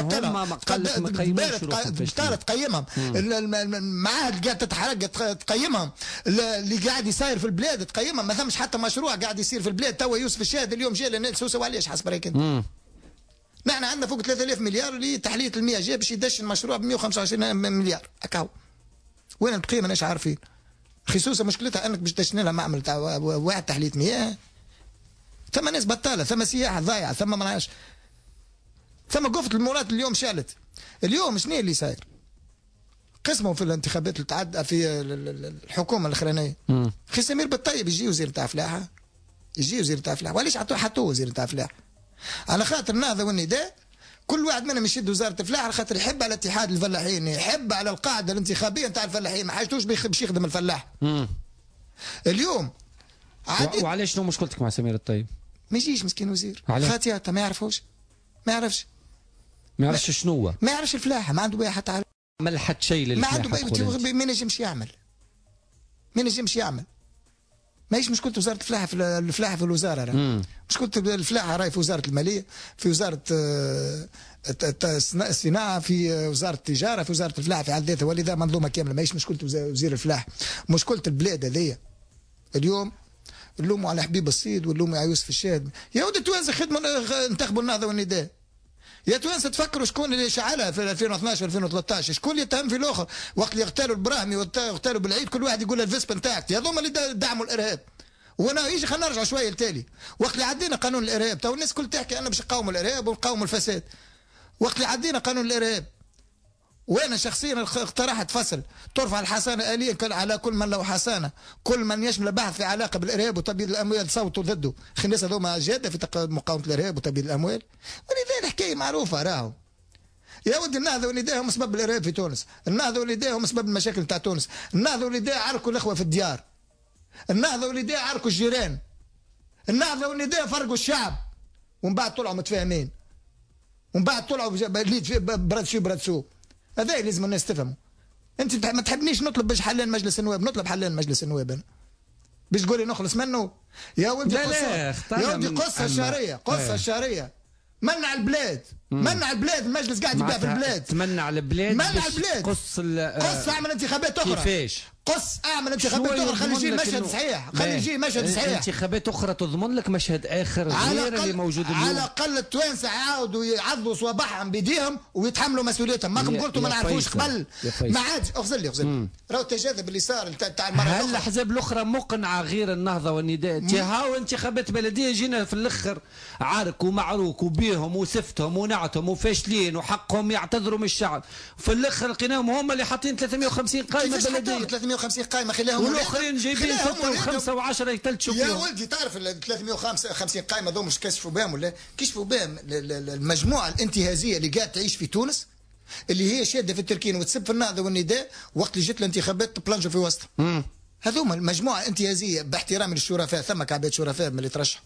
Speaker 10: بطالة تقيمهم، المعاهد قاعد تتحرك تقيمهم، اللي قاعد يصير في البلاد تقيمهم. ما ثمش حتى مشروع قاعد يصير في البلاد. توا يوسف الشاهد اليوم جا لنا سوسه علاش حسب رايك انت؟ نحن عندنا فوق 3000 مليار لتحليه المياه، جا باش يدش المشروع ب 125 مليار هكاو. وين القيمه مش عارفين. خصوصا مشكلتها انك باش تدش لها معمل تاع واحد تحليه مياه، ثم ناس بطاله، ثم سياحه ضايعه، ثم ما نعرفش، ثم قفة المرات اليوم شالت. اليوم شنو اللي صاير؟ قسموا في الانتخابات اللي تعدى في الحكومه الاخرانيه. خي سمير بالطيب يجي وزير تاع فلاحه، يجي وزير تاع فلاحه، وعلاش حطوه وزير تاع فلاحه؟ على خاطر النهضه والنداء كل واحد منهم يشد وزاره الفلاحه على خاطر يحب على اتحاد الفلاحين، يحب على القاعده الانتخابيه نتاع الفلاحين، ما حاجتوش باش يخدم الفلاح. اليوم
Speaker 2: وعلاش شنو مشكلتك مع سمير الطيب؟
Speaker 10: ما يجيش مسكين وزير خاطئه، ما يعرفوش، ما يعرفش
Speaker 2: شنو هو،
Speaker 10: ما يعرفش الفلاحه، ما عنده بها حتى
Speaker 2: ما عمل حتى شيء للفلاحه،
Speaker 10: ما عنده ما ينجمش يعمل. ماهيش مشكلة وزارة الفلاحة في الوزارة، مشكلة الفلاحة راهي في وزارة المالية، في وزارة الصناعة، في وزارة التجارة، في وزارة الفلاحة في حد ذاتها، ولذا منظومة كاملة. ماهيش مشكلة وزير الفلاحة، مشكلة البلاد هذيا. اليوم نلوموا على حبيب الصيد ونلوموا على يوسف الشاهد. يا ولد التوانسة خدموا انتخبوا النهضة والنداء. يا توانسة تفكروا شكون اللي شعلها في 2012 2013، شكون اللي اتهم في الاخر وقت اللي اغتالوا البراهمي واغتالوا بالعيد، كل واحد يقول الفيسب نتاعك، هذوما اللي دعموا الارهاب. وانا يجي خلينا نرجع شويه لتالي، وقت اللي عدينا قانون الارهاب، تو الناس كل تحكي انا باش نقاوموا الارهاب ونقاوموا الفساد. وقت اللي عدينا قانون الارهاب وانا شخصيا اقترحت فصل ترفع الحصانه اليه على كل من له حصانه، كل من يشمل بحث في علاقه بالارهاب وتبييض الاموال صوتوا ضده. الناس هذوما جاده في مقاومه الارهاب وتبييض الاموال، ولذا الحكايه معروفه. راهو يا ودي النهضه والنداء هم سبب الارهاب في تونس، النهضه والنداء هم سبب المشاكل تاع تونس، النهضه والنداء عركوا الاخوه في الديار، النهضه والنداء عركوا الجيران، النهضه والنداء فرقوا الشعب، ومن بعد طلعوا متفاهمين، ومن بعد طلعوا برد شو برد سو. هذا لازم الناس تفهموا. انت ما تحبنيش نطلب باش حلين مجلس النواب، نطلب حلين مجلس النواب انا باش تقولي نخلص منه. يا ولدي يا ولدي قصه الشهريه، قصه الشهريه، منع البلاد، منع البلاد، المجلس قاعد يبيع في البلاد،
Speaker 2: تمنع البلاد،
Speaker 10: منع البلاد،
Speaker 2: قص
Speaker 10: اعمل انتخابات اخرى.
Speaker 2: كيفاش؟
Speaker 10: قص اعمل انتخابات اخرى، خلي يجي مشهد صحيح، خلي يجي مشهد صحيح.
Speaker 2: انتخابات اخرى تضمن لك مشهد اخر غير اللي موجود اليوم.
Speaker 10: على الاقل التوانسه عاودوا يعضوا صوابعهم بيديهم ويتحملوا مسؤوليتهم. ماكم قلتوا ما نعرفوش قبل، ما عادش. اغزل راهو التجاذب اللي صار تاع المره
Speaker 2: هل الاحزاب الاخرى مقنعه غير النهضه والنداء؟ هاو انتخابات بلديه جينا في الاخر عارك ومعروك وبيهم وسفتهم ونعتهم وفاشلين وحقهم يعتذروا من الشعب، في الاخر لقيناهم هم اللي حاطين 350 قائمه بلديه.
Speaker 10: 350 قائمه خلاهم،
Speaker 2: والاخرين جايبين 6 و5 و10 يتلتشوا فيهم.
Speaker 10: يا ولدي تعرف ال 350 قائمه ذو مش كشفوا بهم ولا كشفوا بهم المجموعه الانتهازيه اللي قاعد تعيش في تونس، اللي هي شاده في التركين وتسب في النهضه والنداء، وقت اللي جت الانتخابات تبلنجوا في وسطها. هذوما المجموعه الانتهازيه باحترامي للشرفاء، ثم عباد شرفاء من اللي ترشحوا.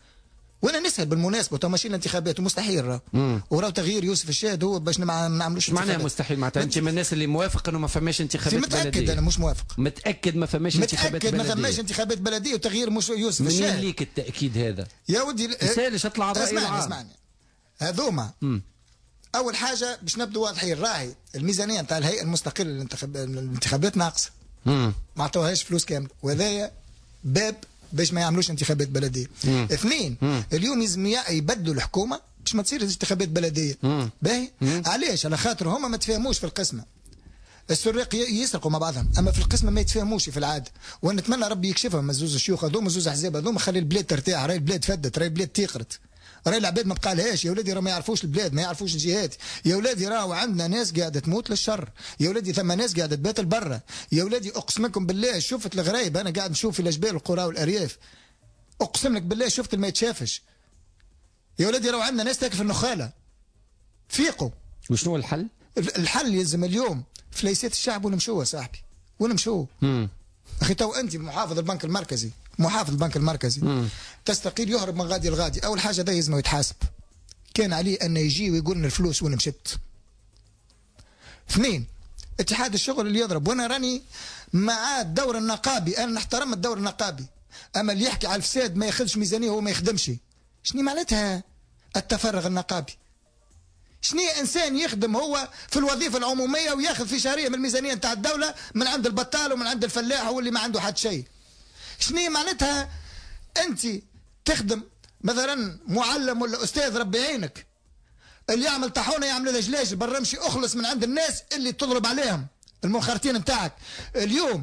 Speaker 10: وانا نسال بالمناسبه تو ماشيين الانتخابات ومستحيل وراو تغيير يوسف الشاهد هو باش ما نعملوش
Speaker 2: معناها مستحيل. معناتها انت من الناس اللي موافق انه ما فماش انتخابات بلديه؟
Speaker 10: متاكد انا مش موافق،
Speaker 2: متاكد ما فماش انتخابات بلديه،
Speaker 10: متاكد ما فماش انتخابات بلديه وتغيير مش يوسف الشاهد.
Speaker 2: منين ليك التاكيد هذا؟
Speaker 10: يا ودي
Speaker 2: سالش اطلع الراي العام.
Speaker 10: اسمعني هذوما اول حاجه باش نبدو واضحين، راهي الميزانيه نتاع الهيئه المستقله للانتخابات ناقصه، ما عطوهاش فلوس كامله، وهذايا باب باش ما يعملوش انتخابات بلديه. اثنين، اليوم لازم يبدلوا الحكومه باش ما تصير انتخابات بلديه. باهي علاش؟ على خاطر هما ما تفاهموش في القسمه. السراق يسرقوا مع بعضهم، اما في القسمه ما يتفاهموش في العاده، ونتمنى ربي يكشفهم زوز الشيوخ هذوما زوز احزاب هذوما، خلي البلاد ترتاح. راهي البلاد فدت، راهي البلاد تيقرت، راهي العباد ما بقالهاش يا ولادي، راه ما يعرفوش البلاد، ما يعرفوش الجهات يا ولادي، راهو عندنا ناس قاعده تموت للشر يا ولادي، ثم ناس قاعده تبات البرة يا ولادي. اقسم لكم بالله شفت الغرايب، انا قاعد نشوف في الجبال والقرى والارياف، اقسم لك بالله شفت ما يتشافش يا ولادي، راهو عندنا ناس تاكل في النخاله. فيقوا.
Speaker 2: وشنو الحل؟ الحل
Speaker 10: يلزم اليوم فليسات الشعب ونمشوا صاحبي ونمشوا. اخي تو انت محافظ البنك المركزي، محافظ البنك المركزي تستقيل يهرب من غادي لغادي، اول حاجه ده يلزم يتحاسب، كان عليه انه يجي ويقول لنا الفلوس وين مشت. اثنين، اتحاد الشغل اللي يضرب، وانا راني مع الدور النقابي، انا نحترم الدور النقابي، اما اللي يحكي على الفساد ما ياخذش ميزانيه وهو ما يخدمش، شنو معناتها التفرغ النقابي؟ شنو انسان يخدم هو في الوظيفه العموميه وياخذ في شهريه من الميزانيه نتاع الدوله من عند البطال ومن عند الفلاح واللي ما عنده حد شيء؟ شنو معناتها انت تخدم مثلا معلم ولا استاذ ربي يعينك، اللي يعمل طاحونه يعمل له جلاج برا، امشي اخلص من عند الناس اللي تضرب عليهم المنخرطين نتاعك. اليوم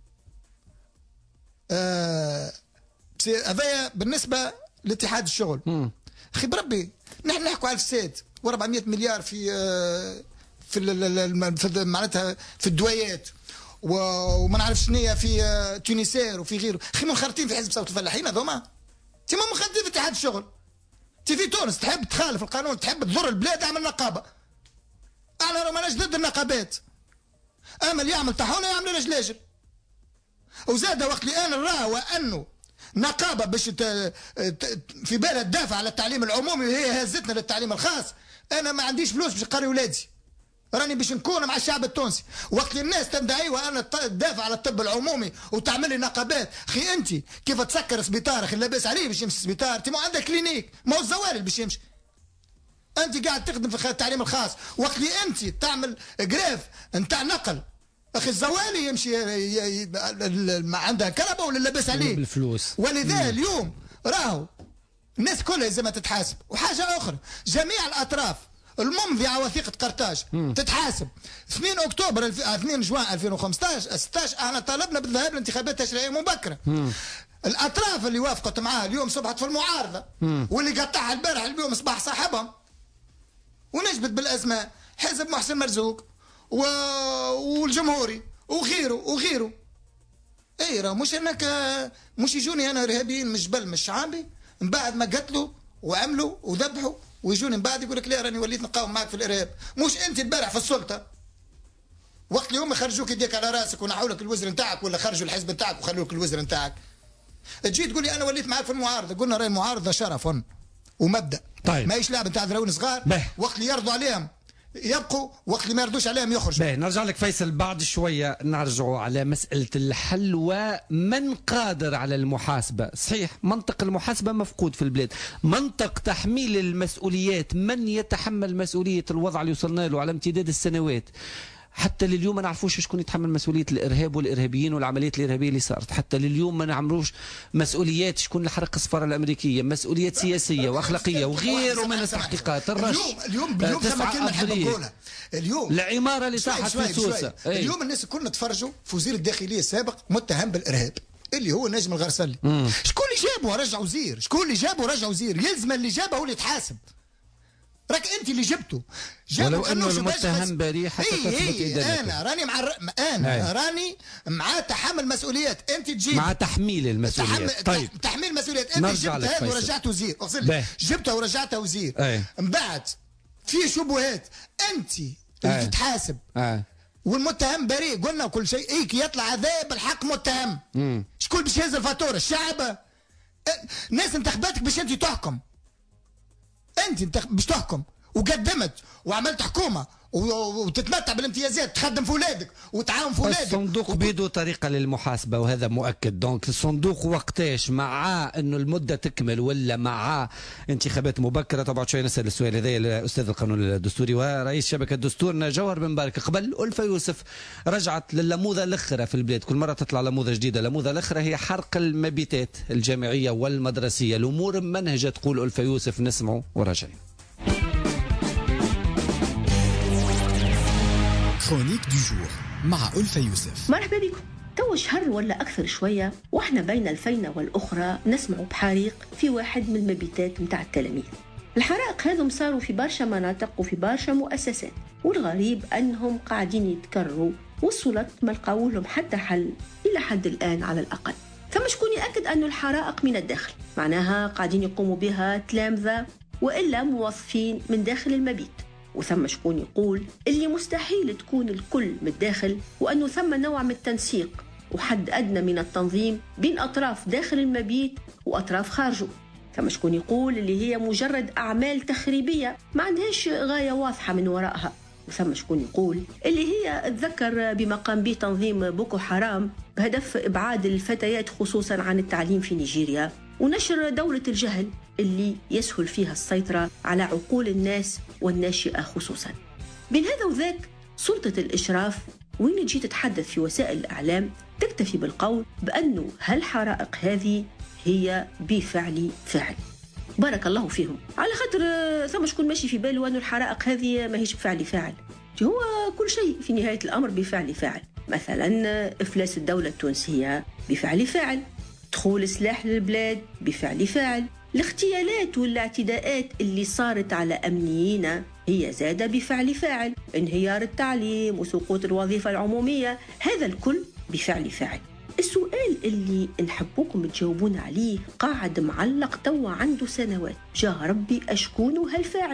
Speaker 10: هذايا بالنسبه لاتحاد الشغل. اخي بربي نحن نحكوا على الفساد و400 مليار في معناتها في الدوايات وما نعرف شنو في تونسير وفي غيره. اخي منخرطين في حزب صوت الفلاحين هذوما، انت ما منخرطين في اتحاد الشغل. انت في تونس تحب تخالف القانون، تحب تضر البلاد، اعمل نقابه. انا راه ماناش ضد النقابات، اما اللي يعمل طاحونه يعمل له جلاجل. وزاد وقت اللي انا نراه وانه نقابه باش في بالها تدافع على التعليم العمومي وهي هزتنا للتعليم الخاص، انا ما عنديش فلوس باش نقري ولادي، راني باش نكون مع الشعب التونسي. وقت الناس تندعي وانا تدافع على الطب العمومي وتعمل لي نقابات، اخي انت كيف تسكر سبيطار اخي لاباس عليه باش يمشي سبيطار؟ انت ما عندك كلينيك، ما هو الزواري باش يمشي. انت قاعد تخدم في التعليم الخاص، وقت اللي انت تعمل جراف نتاع نقل، اخي الزوالي يمشي عندها كهرباء ولا لاباس عليه
Speaker 2: بالفلوس.
Speaker 10: ولذا اليوم راهو الناس كلها لازم تتحاسب. وحاجه اخرى، جميع الاطراف الممضي على وثيقه قرطاج تتحاسب. 2 اكتوبر 2 جوان 2015 16 احنا طالبنا بالذهاب لانتخابات تشريعيه مبكره. الاطراف اللي وافقت معاه اليوم صبحت في المعارضه، واللي قطعها البارح اليوم اصبح صاحبهم. ونجبد بالاسماء حزب محسن مرزوق والجمهوري وغيره. اي راه مش انك مش يجوني انا ارهابيين من الجبل من الشعابي من بعد ما قتلوا وعملوا وذبحوا ويجوني من بعد يقول لك لا راني وليت نقاوم معك في الارهاب. مش انت البارح في السلطه وقت اللي هم خرجوك يديك على راسك ونحوا لك الوزر نتاعك ولا خرجوا الحزب نتاعك وخلوا لك الوزر نتاعك، تجي تقول لي انا وليت معك في المعارضه. قلنا راهي المعارضه شرف ومبدا،
Speaker 2: طيب
Speaker 10: ماهيش لعبه نتاع ذراون صغار. وقت اللي يرضوا عليهم يبقوا، وقت اللي ما يردوش عليهم يخرجوا.
Speaker 2: نرجع لك فيصل بعد شويه، نرجعوا على مساله الحل ومن قادر على المحاسبه. صحيح منطق المحاسبه مفقود في البلاد، منطق تحميل المسؤوليات، من يتحمل مسؤوليه الوضع اللي وصلنا له على امتداد السنوات. حتى لليوم ما نعرفوش شكون يتحمل مسؤوليه الارهاب والارهابيين والعمليات الارهابيه اللي صارت. حتى لليوم ما نعملوش مسؤوليات شكون اللي حرق السفاره الامريكيه، مسؤوليات سياسيه واخلاقيه وغيره من التحقيقات. الرش
Speaker 10: اليوم ثم كلمه نحب نقولها، اليوم
Speaker 2: العماره اللي صاحت في سوسه.
Speaker 10: اليوم الناس كلنا تفرجوا في وزير الداخليه السابق متهم بالارهاب اللي هو نجم الغرسلي. شكون اللي جابه رجع وزير؟ شكون اللي جابه رجع وزير؟ يلزم اللي جابه هو اللي يتحاسب. راك انت اللي جبته
Speaker 2: ولو انه المتهم بريء حتى تثبت ادانته.
Speaker 10: انا راني مع تحمل مسؤوليات. انت تجيب
Speaker 2: مع تحميل المسؤوليات.
Speaker 10: طيب تحميل مسؤوليات. انت جبتها ورجعته وزير، جبتها ورجعتها وزير. من بعد في شبهات انت اللي تتحاسب. والمتهم بريء قلنا كل شيء. هيك يطلع عذاب الحق متهم. شكون باش يهز الفاتوره؟ الشعب. ناس انتخباتك باش انت تحكم، انت باش تحكم وقدمت وعملت حكومه
Speaker 4: وتتمتع بالامتيازات، تخدم في اولادك وتعاون في اولادك.
Speaker 2: الصندوق بيده طريقه للمحاسبه وهذا مؤكد. دونك الصندوق وقتاش مع انه المده تكمل ولا مع انتخابات مبكره؟ طبعا شوي نسال السؤال هذا الاستاذ القانون الدستوري ورئيس شبكه دستورنا جوهر بن مبارك. قبل ألفة يوسف رجعت للموضه الاخرى في البلاد، كل مره تطلع لموضه جديده. الموضه الاخرى هي حرق المبيتات الجامعيه والمدرسيه. الامور منهجه تقول ألفة يوسف. نسمعوا وراجعين.
Speaker 5: كرونيك دو جور مع ألفة يوسف.
Speaker 12: مرحبا بكم. تو شهر ولا أكثر شوية وإحنا بين الفينة والأخرى نسمع بحريق في واحد من المبيتات متاع التلاميذ. الحرائق هذم صاروا في برشا مناطق وفي برشا مؤسسات، والغريب أنهم قاعدين يتكرروا والسلطات ما لقاو لهم حتى حل إلى حد الآن على الأقل. ثم شكون يأكد أن الحرائق من الداخل، معناها قاعدين يقوموا بها تلامذة وإلا موظفين من داخل المبيت. وثم شكون يقول اللي مستحيل تكون الكل من الداخل، وأنه ثم نوع من التنسيق وحد أدنى من التنظيم بين أطراف داخل المبيت وأطراف خارجه. ثم شكون يقول اللي هي مجرد أعمال تخريبية ما عندهاش غاية واضحة من وراءها. وثم شكون يقول اللي هي تذكر بما قام به تنظيم بوكو حرام بهدف إبعاد الفتيات خصوصا عن التعليم في نيجيريا ونشر دولة الجهل اللي يسهل فيها السيطرة على عقول الناس والناشئة خصوصا. بين هذا وذاك سلطة الإشراف وين تجي تتحدث في وسائل الإعلام تكتفي بالقول بأنه هالحرائق هذه هي بفعل فعل. بارك الله فيهم، على خاطر ثم شكون ماشي في باله أنه الحرائق هذه ما هيش بفعل فاعل. هو كل شيء في نهاية الأمر بفعل فاعل. مثلا إفلاس الدولة التونسية بفعل فاعل، دخول السلاح للبلاد بفعل فاعل، الاغتيالات والاعتداءات اللي صارت على أمنيين هي زادة بفعل فاعل، انهيار التعليم وسقوط الوظيفة العمومية هذا الكل بفعل فاعل. السؤال اللي نحبوكم تجاوبون عليه قاعد معلق توا عنده سنوات، جاه ربي أشكون هالفاعل؟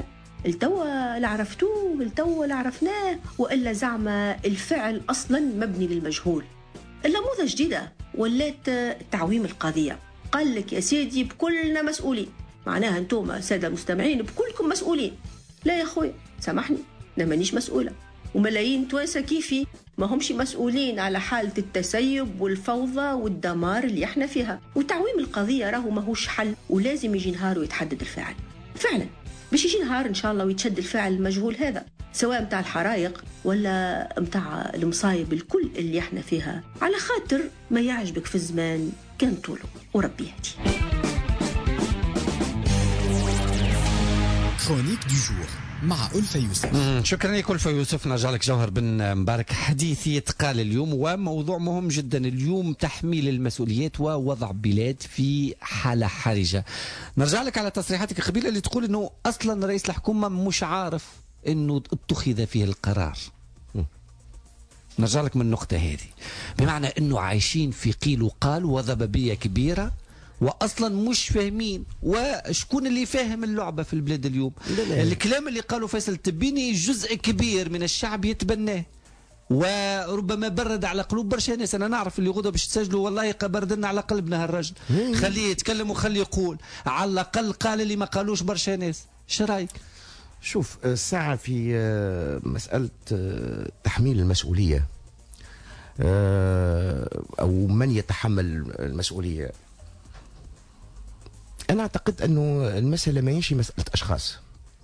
Speaker 12: التوا لعرفتوه التوا لعرفناه وإلا زعما الفعل أصلا مبني للمجهول؟ اللموذة جديدة ولات تعويم القضية. قال لك يا سيدي بكلنا مسؤولين، معناها انتم سادة المستمعين بكلكم مسؤولين. لا يا أخوي سامحني، أنا مانيش مسؤولة، وملايين توانسة كيفي ما همش مسؤولين على حالة التسيب والفوضى والدمار اللي احنا فيها. وتعويم القضية راهو ماهوش حل، ولازم يجي نهار ويتحدد الفاعل. فعلا باش يجي نهار إن شاء الله ويتشد الفاعل المجهول هذا، سواء متاع الحرايق ولا متاع المصايب الكل اللي احنا فيها، على خاطر ما يعجبك في الزمان كان طوله وربي يهدي.
Speaker 5: كرونيك دو جور مع ألفة يوسف.
Speaker 2: شكرا لك ألفة يوسف. نرجع لك جوهر بن مبارك. حديثي يتقال اليوم وموضوع مهم جدا اليوم، تحميل المسؤوليات ووضع بلاد في حالة حرجة. نرجع لك على تصريحاتك الخبيرة اللي تقول انه اصلا رئيس الحكومة مش عارف انه اتخذ فيه القرار. نرجع لك من النقطة هذه، بمعنى انه عايشين في قيل وقال وضبابية كبيرة واصلا مش فاهمين. وشكون اللي فاهم اللعبه في البلاد اليوم؟ لا. الكلام اللي قاله فيصل التبيني جزء كبير من الشعب يتبناه وربما برد على قلوب برشا ناس. انا نعرف اللي غدوه باش تسجلوا والله بردنا على قلبنا هالرجل، خليه يتكلم وخليه يقول، على الاقل قال اللي ما قالوش برشا ناس. شو رايك؟
Speaker 6: شوف الساعه في مساله تحميل المسؤوليه او من يتحمل المسؤوليه. أنا أعتقد أنه المسألة ما ينشي مسألة أشخاص.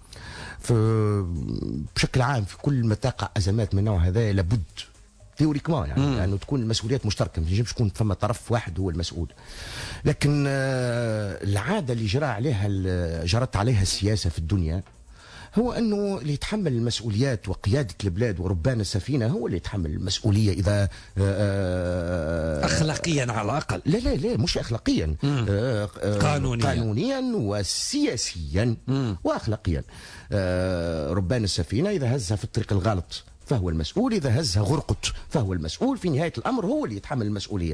Speaker 6: بشكل عام في كل ما تقع أزمات من نوع هذا لابد تيوريكمان يعني أنه تكون المسؤوليات مشتركة، ما تنجمش تكون ثم طرف واحد هو المسؤول. لكن العادة اللي جرت عليها السياسة في الدنيا هو أنه اللي يتحمل المسؤوليات وقيادة البلاد وربان السفينة هو اللي يتحمل المسؤولية إذا
Speaker 2: أخلاقيا على الأقل.
Speaker 6: لا مش أخلاقيا، قانونيا وسياسيا وأخلاقيا. ربان السفينة إذا هزها في الطريق الغلط فهو المسؤول، إذا هزها غرقت فهو المسؤول. في نهاية الأمر هو اللي يتحمل المسؤولية.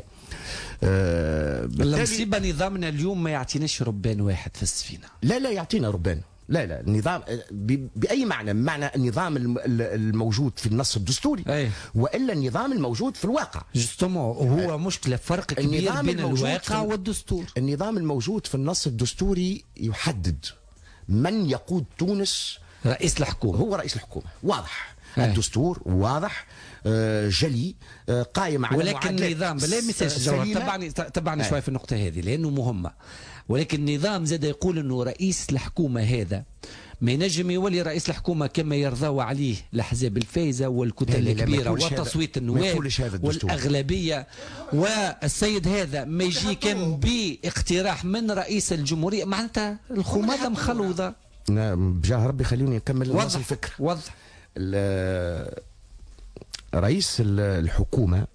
Speaker 2: المصيبة نظامنا اليوم ما يعطيناش ربان واحد في السفينة.
Speaker 6: لا يعطينا ربان. لا النظام بأي معنى النظام الموجود في النص الدستوري وإلا النظام الموجود في الواقع.
Speaker 2: هو مشكلة فرق كبير بين الواقع والدستور.
Speaker 6: النظام الموجود في النص الدستوري يحدد من يقود تونس
Speaker 2: رئيس الحكومة
Speaker 6: هو رئيس الحكومة، واضح. الدستور واضح جلي قائم على
Speaker 2: ولكن النظام بلا مثال جوهر تبعني شوي في النقطة هذه لأنه مهمة. ولكن النظام زاد يقول أنه رئيس الحكومة هذا ما ينجم يولي رئيس الحكومة كما يرضوا عليه الأحزاب الفايزة والكتل الكبيرة وتصويت النواب والأغلبية، والسيد هذا ما يجي كان باقتراح من رئيس الجمهورية. معناتها الخمادة مخلوضة.
Speaker 6: بجاه ربي خليني نكمل نص الفكرة.
Speaker 2: وضح.
Speaker 6: رئيس الحكومة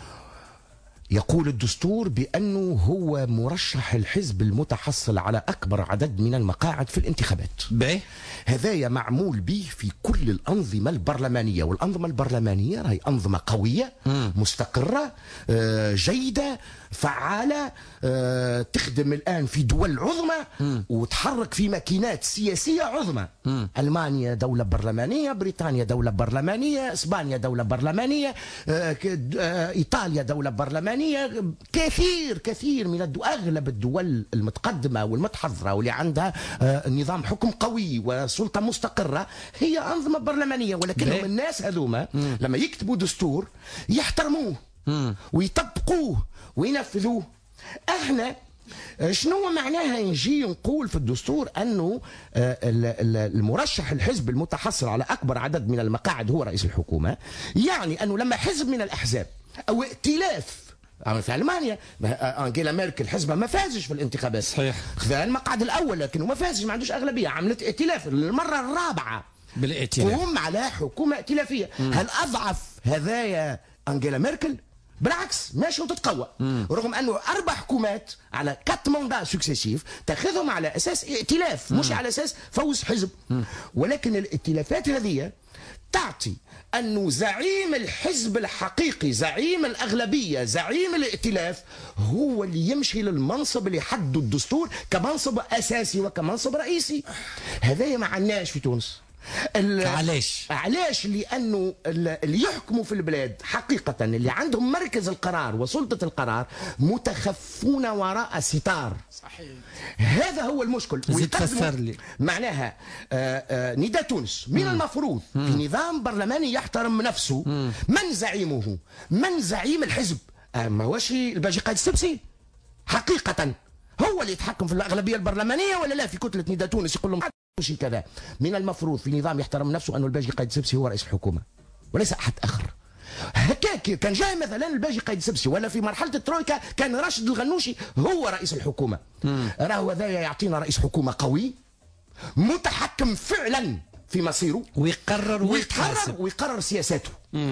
Speaker 6: يقول الدستور بأنه هو مرشح الحزب المتحصل على أكبر عدد من المقاعد في الانتخابات. هذا معمول به في كل الأنظمة البرلمانية، والأنظمة البرلمانية هي أنظمة قوية مستقرة جيدة فعالة تخدم الآن في دول عظمى وتحرك في ماكينات سياسية عظمى. ألمانيا دولة برلمانية، بريطانيا دولة برلمانية، إسبانيا دولة برلمانية، إيطاليا دولة برلمانية، كثير من أغلب الدول المتقدمة والمتحضرة واللي عندها نظام حكم قوي وسلطة مستقرة هي أنظمة برلمانية. ولكنهم الناس هذوما لما يكتبوا دستور يحترموه ويطبقوه وينفذوه. احنا شنو معناها نجي نقول في الدستور انه المرشح الحزب المتحصل على اكبر عدد من المقاعد هو رئيس الحكومة؟ يعني انه لما حزب من الاحزاب او ائتلاف في المانيا انجيلا ميركل حزبها ما فازش في الانتخابات، صحيح، خذ المقعد الاول لكنه ما فازش، ما عندوش اغلبيه، عملت ائتلاف للمره الرابعه
Speaker 2: بالائتلاف
Speaker 6: قوم على حكومه ائتلافيه. هل اضعف هذايا انجيلا ميركل؟ بالعكس ماشي وتتقوى، رغم انه 4 حكومات على 4 موندا سكسيسيف تاخذهم على اساس ائتلاف مش على اساس فوز حزب. ولكن الائتلافات هذه تعطي أنه زعيم الحزب الحقيقي، زعيم الأغلبية، زعيم الائتلاف هو اللي يمشي للمنصب اللي حده الدستور كمنصب أساسي وكمنصب رئيسي. هذا ما عندناش في تونس. علاش؟ لأنه اللي يحكموا في البلاد حقيقة اللي عندهم مركز القرار وسلطة القرار متخفون وراء ستار. صحيح. هذا هو المشكل.
Speaker 2: تفسر لي
Speaker 6: معناها نداء تونس من المفروض في نظام برلماني يحترم نفسه. من زعيمه؟ من زعيم الحزب؟ ما هوش الباجي قايد السبسي حقيقة هو اللي يتحكم في الأغلبية البرلمانية ولا لا؟ في كتلة نداء تونس يقول لهم مش كذا. من المفروض في نظام يحترم نفسه أنه الباجي قايد السبسي هو رئيس الحكومة وليس أحد آخر. هكاك كان جاي مثلا الباجي قايد السبسي ولا في مرحلة الترويكا كان راشد الغنوشي هو رئيس الحكومة. راهو هذا يعطينا رئيس حكومة قوي متحكم فعلا في مصيره ويقرر سياساته.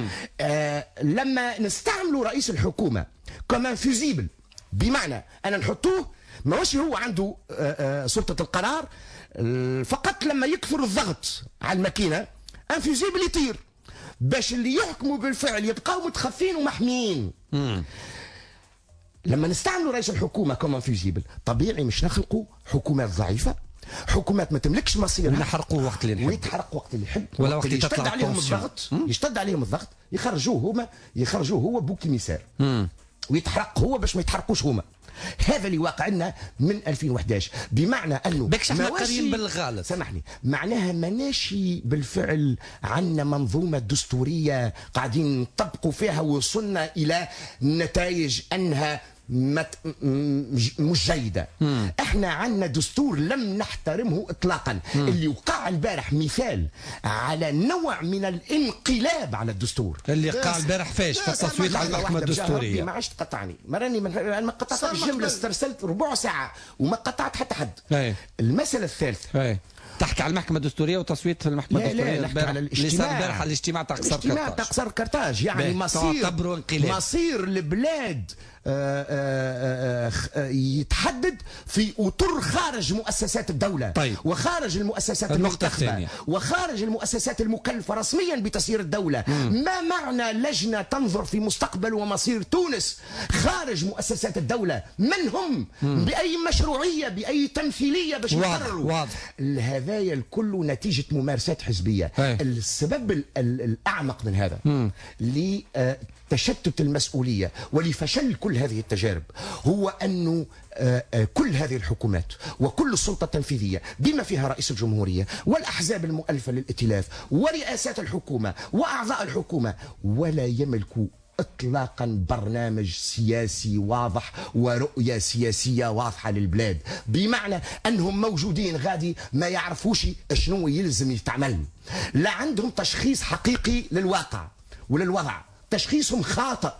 Speaker 6: لما نستعملوا رئيس الحكومة كمان فيزيبل، بمعنى أن نحطوه ماهوش هو عنده سلطة القرار فقط، لما يكثر الضغط على الماكينة انفيزيبل يطير، باش اللي يحكموا بالفعل يبقاو متخفين ومحميين. لما نستعملوا رئيس الحكومة كمان فيزيبل طبيعي مش نخلقوا حكومات ضعيفة، حكومات ما تملكش مصيرها،
Speaker 2: ونحرقوه وقت اللي نحب
Speaker 6: ويتحرق وقت اللي يحب،
Speaker 2: ولا وقت
Speaker 6: يشتد عليهم الضغط، يشتد عليهم الضغط يخرجوه هو بوك ميسار ويتحرق هو باش ما يتحرقوش هما. هذا اللي واقع لنا من 2011، بمعنى انه
Speaker 2: بكش احنا قارين بالغالب.
Speaker 6: سامحني، معناها ماناشي بالفعل عندنا منظومه دستوريه قاعدين نطبقوا فيها ووصلنا الى نتائج انها مش جيدة. احنا عندنا دستور لم نحترمه اطلاقا. اللي وقع البارح مثال على نوع من الانقلاب على الدستور.
Speaker 2: اللي وقع البارح فاش في التصويت على المحكمة الدستورية.
Speaker 6: ما عادش تقطعني، مراني ما قطعت الجملة، استرسلت ربع ساعة وما قطعت حتى حد. المسألة الثالثة
Speaker 2: تحكي على المحكمة الدستورية وتصويت في المحكمة الدستورية.
Speaker 6: لا على
Speaker 2: الاجتماع. الاجتماع تاع قصر كرتاج. يعني
Speaker 6: مصير البلاد يتحدد في اطر خارج مؤسسات الدولة.
Speaker 2: طيب.
Speaker 6: وخارج المؤسسات المنتخبة وخارج المؤسسات المكلفة رسميا بتسيير الدولة. ما معنى لجنة تنظر في مستقبل ومصير تونس خارج مؤسسات الدولة؟ من هم؟ بأي مشروعية؟ بأي تمثيلية باش يقرروا؟ هذا هذايا الكل نتيجه ممارسات حزبيه. السبب الاعمق من هذا لتشتت المسؤوليه ولفشل كل هذه التجارب هو انه كل هذه الحكومات وكل السلطه التنفيذيه بما فيها رئيس الجمهوريه والاحزاب المؤلفه للائتلاف ورئاسات الحكومه واعضاء الحكومه ولا يملكوا اطلاقا برنامج سياسي واضح ورؤيه سياسيه واضحه للبلاد، بمعنى انهم موجودين غادي ما يعرفوش شنو يلزم يتعمل، لا عندهم تشخيص حقيقي للواقع وللوضع، تشخيصهم خاطئ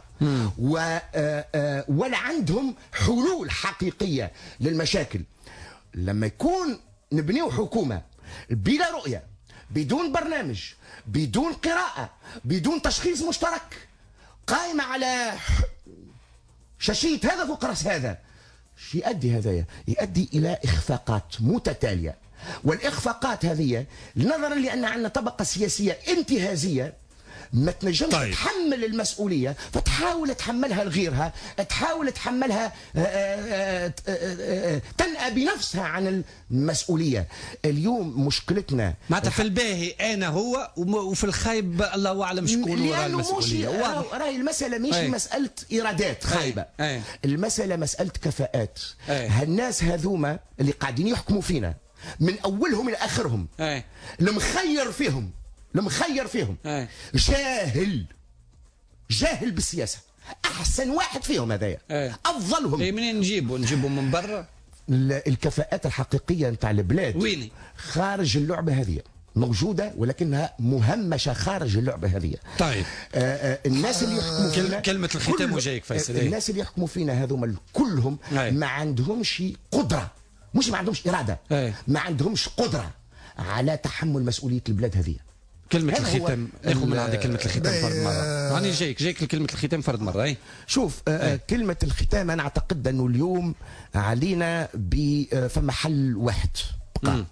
Speaker 6: ولا عندهم حلول حقيقيه للمشاكل. لما يكون نبنيو حكومه بلا رؤيه، بدون برنامج، بدون قراءه، بدون تشخيص مشترك، قائمة على شاشية هذا فوق رأس هذا، شو يؤدي هذايا؟ يؤدي إلى إخفاقات متتالية، والإخفاقات هذه نظرا لأن عندنا طبقة سياسية انتهازية ما تنجمش تحمل المسؤولية، فتحاول تحملها لغيرها، تحاول تحملها تنأى بنفسها عن المسؤولية. اليوم مشكلتنا
Speaker 2: معناتها في الباهي أنا هو وفي الخايب الله أعلم شكون وراء المسؤولية.
Speaker 6: راهي المسألة ماشي مسألة إيرادات خايبة، المسألة مسألة كفاءات. هالناس هذوما اللي قاعدين يحكموا فينا من أولهم إلى آخرهم المخير فيهم جاهل بالسياسة، أحسن واحد فيهم هذايا، أفضلهم.
Speaker 2: منين نجيبه من برا؟
Speaker 6: الكفاءات الحقيقية نتاع البلاد
Speaker 2: وين؟
Speaker 6: خارج اللعبة هذه موجودة، ولكنها مهمشة خارج اللعبة هذه.
Speaker 2: طيب
Speaker 6: الناس اللي يحكموا فينا،
Speaker 2: كلمة الختام وجايك فيصل،
Speaker 6: الناس اللي يحكموا فينا هذوما كلهم ما عندهمش قدرة، مش ما عندهمش إرادة، ما عندهمش قدرة على تحمل مسؤولية البلاد هذه.
Speaker 2: كلمة الختام اخو من عندك كلمة الختام فرد مرة. يعني جايك كلمة الختام فرد مرة.
Speaker 6: شوف كلمة الختام أنا أعتقد أنه اليوم علينا فما حل واحد بقى.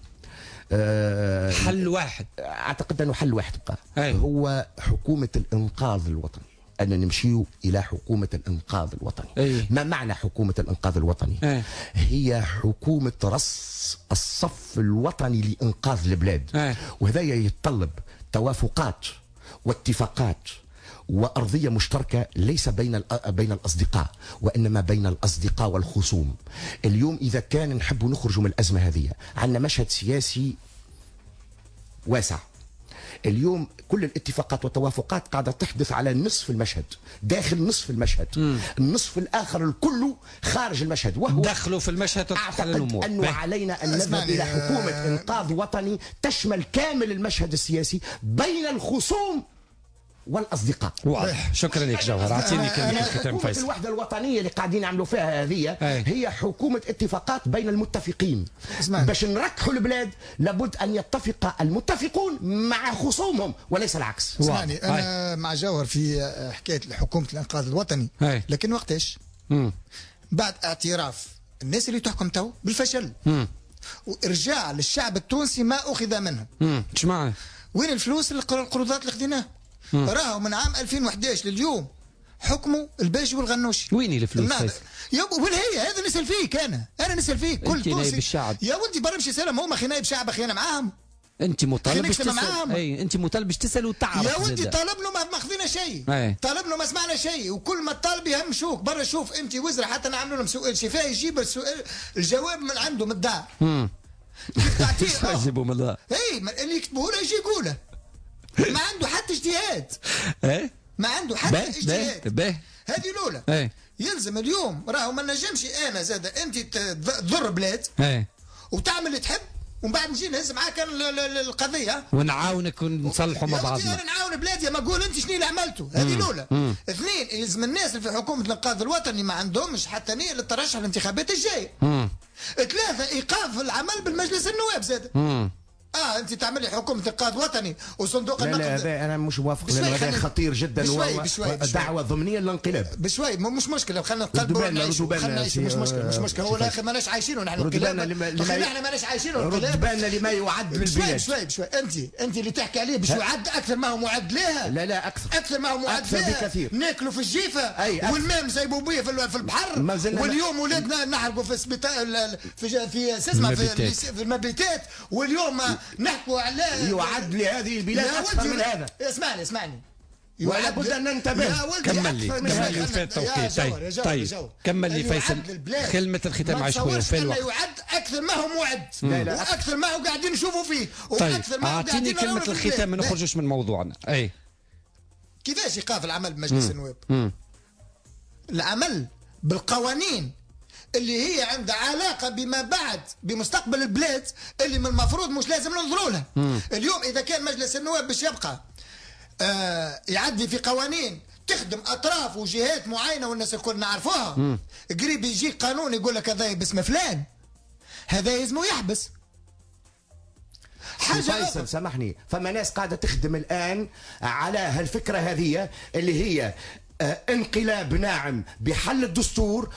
Speaker 2: حل واحد
Speaker 6: أعتقد أنه حل واحد بقى هو حكومة الإنقاذ الوطني، أن نمشيو إلى حكومة الإنقاذ الوطني. ما معنى حكومة الإنقاذ الوطني؟ هي حكومة رص الصف الوطني لإنقاذ البلاد، وهذا يتطلب توافقات واتفاقات وأرضية مشتركة ليس بين الأصدقاء، وإنما بين الأصدقاء والخصوم. اليوم إذا كان نحب نخرج من الأزمة هذه، عندنا مشهد سياسي واسع. اليوم كل الاتفاقات والتوافقات قاعدة تحدث على نصف المشهد، داخل نصف المشهد، النصف الآخر الكل خارج المشهد، وهو
Speaker 2: دخلوا في المشهد.
Speaker 6: أعتقد أنه علينا أن نذهب إلى حكومة إنقاذ وطني تشمل كامل المشهد السياسي بين الخصوم والاصدقاء.
Speaker 2: واضح. شكرا لك جوهر، اعطيني كلمه الختام فيصل.
Speaker 6: الوحده الوطنيه اللي قاعدين نعملوا فيها هذه هي حكومه اتفاقات بين المتفقين. باش نركحوا البلاد لابد ان يتفق المتفقون مع خصومهم وليس العكس.
Speaker 10: اسمعني انا مع جوهر في حكايه حكومه الانقاذ الوطني، لكن وقتاش؟ بعد اعتراف الناس اللي تحكم تو بالفشل وارجاع للشعب التونسي ما اخذ منهم.
Speaker 2: ايش معنى؟
Speaker 10: وين الفلوس القروضات اللي خذيناها؟ راهو من عام 2011 لليوم حكموا الباجي والغنوشي.
Speaker 2: وين الفلوس؟
Speaker 10: يا وين هذا نسال فيك انا نسال فيك كل تونسي.
Speaker 2: الشعب
Speaker 10: يا ولدي برمشي سلام، هما نائب شعب اخي انا معاهم.
Speaker 2: انت مطالب باش تسال. انت مطالب باش تسال وتعرف.
Speaker 10: يا ولدي طالبنا ما خذينا شيء، طالبنا ما سمعنا شيء، وكل ما الطالب يهمشوك برا. شوف انت وزراء حتى نعملوا لهم سؤال شفاهي يجيب الجواب من عنده من الدار.
Speaker 2: تعطيه يجيبوا من الدار.
Speaker 10: اللي يكتبوه له يجي يقوله. ما عنده حتى اجتهاد. ما عنده حتى اجتهاد. هذه الاولى. يلزم اليوم راهو ما نجمش انا زاد انت تضر بلاد وتعمل اللي تحب ومن بعد نجي نهز معاك القضيه
Speaker 2: ونعاونك ونصلحوا مع بعضنا.
Speaker 10: انا نعاون بلادي ما اقول انت شنو اللي عملته. هذه الاولى. اثنين، يلزم الناس اللي في حكومه الانقاذ الوطني ما عندهمش حتى نيه للترشح الانتخابات الجايه. ثلاثه، ايقاف العمل بالمجلس النواب زاد. انت تعمل لي حكومه انقاذ وطني وصندوق النقد.
Speaker 6: لا هذا انا مش موافق، لان هذا خطير جدا.
Speaker 10: بشوي
Speaker 6: دعوه ضمنيه للانقلاب.
Speaker 10: بشوي مش مشكله، خلينا نقلبوا نعيشوا. مش مشكله هو الاخر ماناش عايشين ونحن انقلاب. احنا ماناش عايشين
Speaker 6: رد بالنا لما يعد بالبلاد.
Speaker 10: بشوي انت اللي تحكي عليه باش يعد اكثر ما هو معد لها.
Speaker 6: لا
Speaker 10: اكثر ما هو معد لها
Speaker 6: بكثير.
Speaker 10: ناكلوا في الجيفه والماء نسيبوا بيه في البحر، واليوم ولادنا نحرقوا في السبيطار في المبيتات، واليوم نحكوا على
Speaker 6: يعد لهذه البلاد اكثر من هذا.
Speaker 10: اسمعني
Speaker 6: ولا بد ان ننتبه.
Speaker 2: كمل لي فات توقيت. طيب كمل لي فيصل كلمة الختام على شوية في الوقت.
Speaker 10: يعد اكثر ما هو موعد واكثر ما هو قاعدين نشوفوا فيه.
Speaker 2: طيب اعطيني كلمة الختام ما نخرجوش من موضوعنا. اي
Speaker 10: كيفاش يقاف العمل بمجلس النواب؟ العمل بالقوانين اللي هي عندها علاقه بما بعد بمستقبل البلاد، اللي من المفروض مش لازم ننظروا لها. اليوم اذا كان مجلس النواب باش يبقى يعدي في قوانين تخدم اطراف وجهات معينه والناس الكل نعرفوها، قريب يجي قانون يقول لك هذا باسم فلان، هذا يلزمه يحبس.
Speaker 6: حاجه فيصل سامحني، فما ناس قاعده تخدم الان على هالفكره هذه اللي هي انقلاب ناعم بحل الدستور،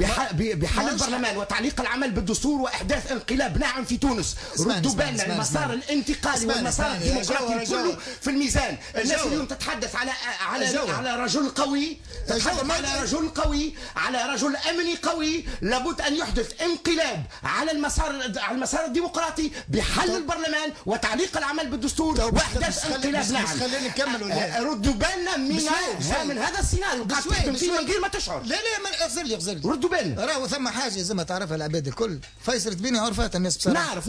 Speaker 6: بحل البرلمان وتعليق العمل بالدستور واحداث انقلاب ناعم في تونس. ردوا بالنا المسار الانتقالي والمسار الديمقراطي كله في الميزان. الناس اليوم تتحدث على رجل قوي، تتحدث على رجل قوي، على رجل امني قوي. لابد ان يحدث انقلاب على المسار الديمقراطي بحل البرلمان وتعليق العمل بالدستور واحداث انقلاب ناعم.
Speaker 10: خلينا نكملوا.
Speaker 6: ردوا بالنا من هذا السيناريو قاعد تخدم فيه من غير ما تشعر.
Speaker 10: لا ما اغزر لي
Speaker 6: ردوا بالنا.
Speaker 10: راهو ثم حاجه زي ما تعرفها العباد الكل. فيصل تبيني عرفات الناس بصراحه.
Speaker 6: نعرف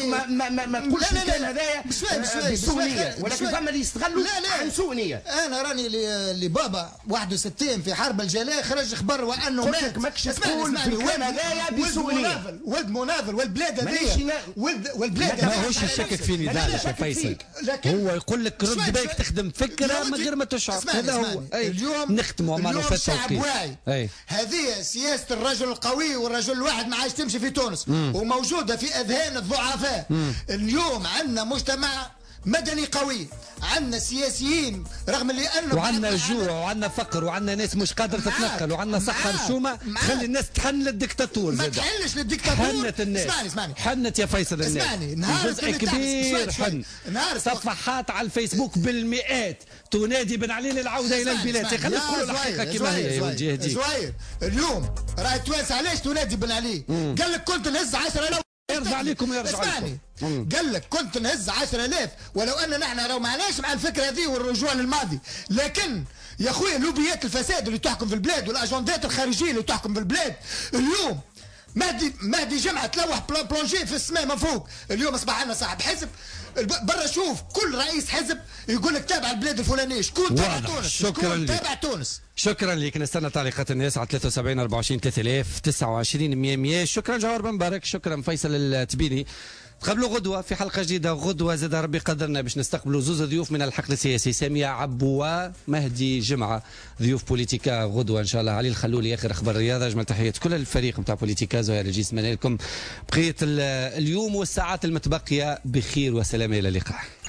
Speaker 6: ما تقولش الكلام هذايا بسوء نيه، ولكن ثم اللي يستغلوا عن سوء نيه.
Speaker 10: انا راني لبابا 61 في حرب الجلاء خرج خبر وانه مات.
Speaker 6: ماكش تقول الكلام هذايا بسوء نيه.
Speaker 10: ولد مناضل والبلاد هذيا والبلاد
Speaker 2: ماهوش يشكك في ندائك يا فيصل، هو يقول لك رد بالك تخدم فكره من غير ما تشعر. هذا هو.
Speaker 10: اليوم
Speaker 2: نختموا مع نوفات
Speaker 10: الشعب واعي. هذه سياسة الرجل القوي والرجل الواحد ما عادش تمشي في تونس وموجودة في أذهان الضعفاء. اليوم عندنا مجتمع مدني قوي، عندنا سياسيين رغم اللي انه
Speaker 2: وعندنا جوع وعندنا فقر وعندنا ناس مش قادره تتنقل وعندنا صحه مشومه. خلي الناس تحن للدكتاتور.
Speaker 10: ما تحنش للدكتاتور.
Speaker 2: حنت الناس.
Speaker 10: اسمعني
Speaker 2: حنت يا فيصل الناس.
Speaker 10: اسمعني
Speaker 2: جزء كبير حن. صفحات على الفيسبوك بالمئات تنادي بن علي للعوده الى البلاد. خلينا نقولوا الحقيقه كما هي يا ولدي هدي.
Speaker 10: زوير اليوم راهي التوانسه علاش تنادي بن علي؟ قال لك كنت نهز 10,000
Speaker 2: يرجع لكم
Speaker 10: اسمعني. قال لك كنت نهز 10,000 ولو ان نحن لو معناش مع الفكره هذه والرجوع للماضي، لكن يا خويا لوبيات الفساد اللي تحكم في البلاد والاجندات الخارجيه اللي تحكم في البلاد اليوم مهدي جمعه تلوح بلونجي في السماء من فوق. اليوم اصبح لنا صاحب حزب برا. شوف كل رئيس حزب يقول لك تابع البلاد الفلانيه. شكون تابع تونس؟ شكون تابع تونس؟
Speaker 2: شكرا لك. نستنى تعليقات الناس على 73 24 3000 29 100. شكرا جوهر بن مبارك، شكرا فيصل التبيني. قبلوا غدوة في حلقة جديدة. غدوة زاد ربي قدرنا باش نستقبلوا زوز ضيوف من الحقل السياسي، سامية عبو ومهدي جمعة، ضيوف بوليتيكا غدوة إن شاء الله. علي الخلولي آخر أخبار الرياضة. أجمل تحيات كل الفريق نتاع بوليتيكا. زهير الجيس، لكم بقية اليوم والساعات المتبقية بخير وسلامة. إلى اللقاء.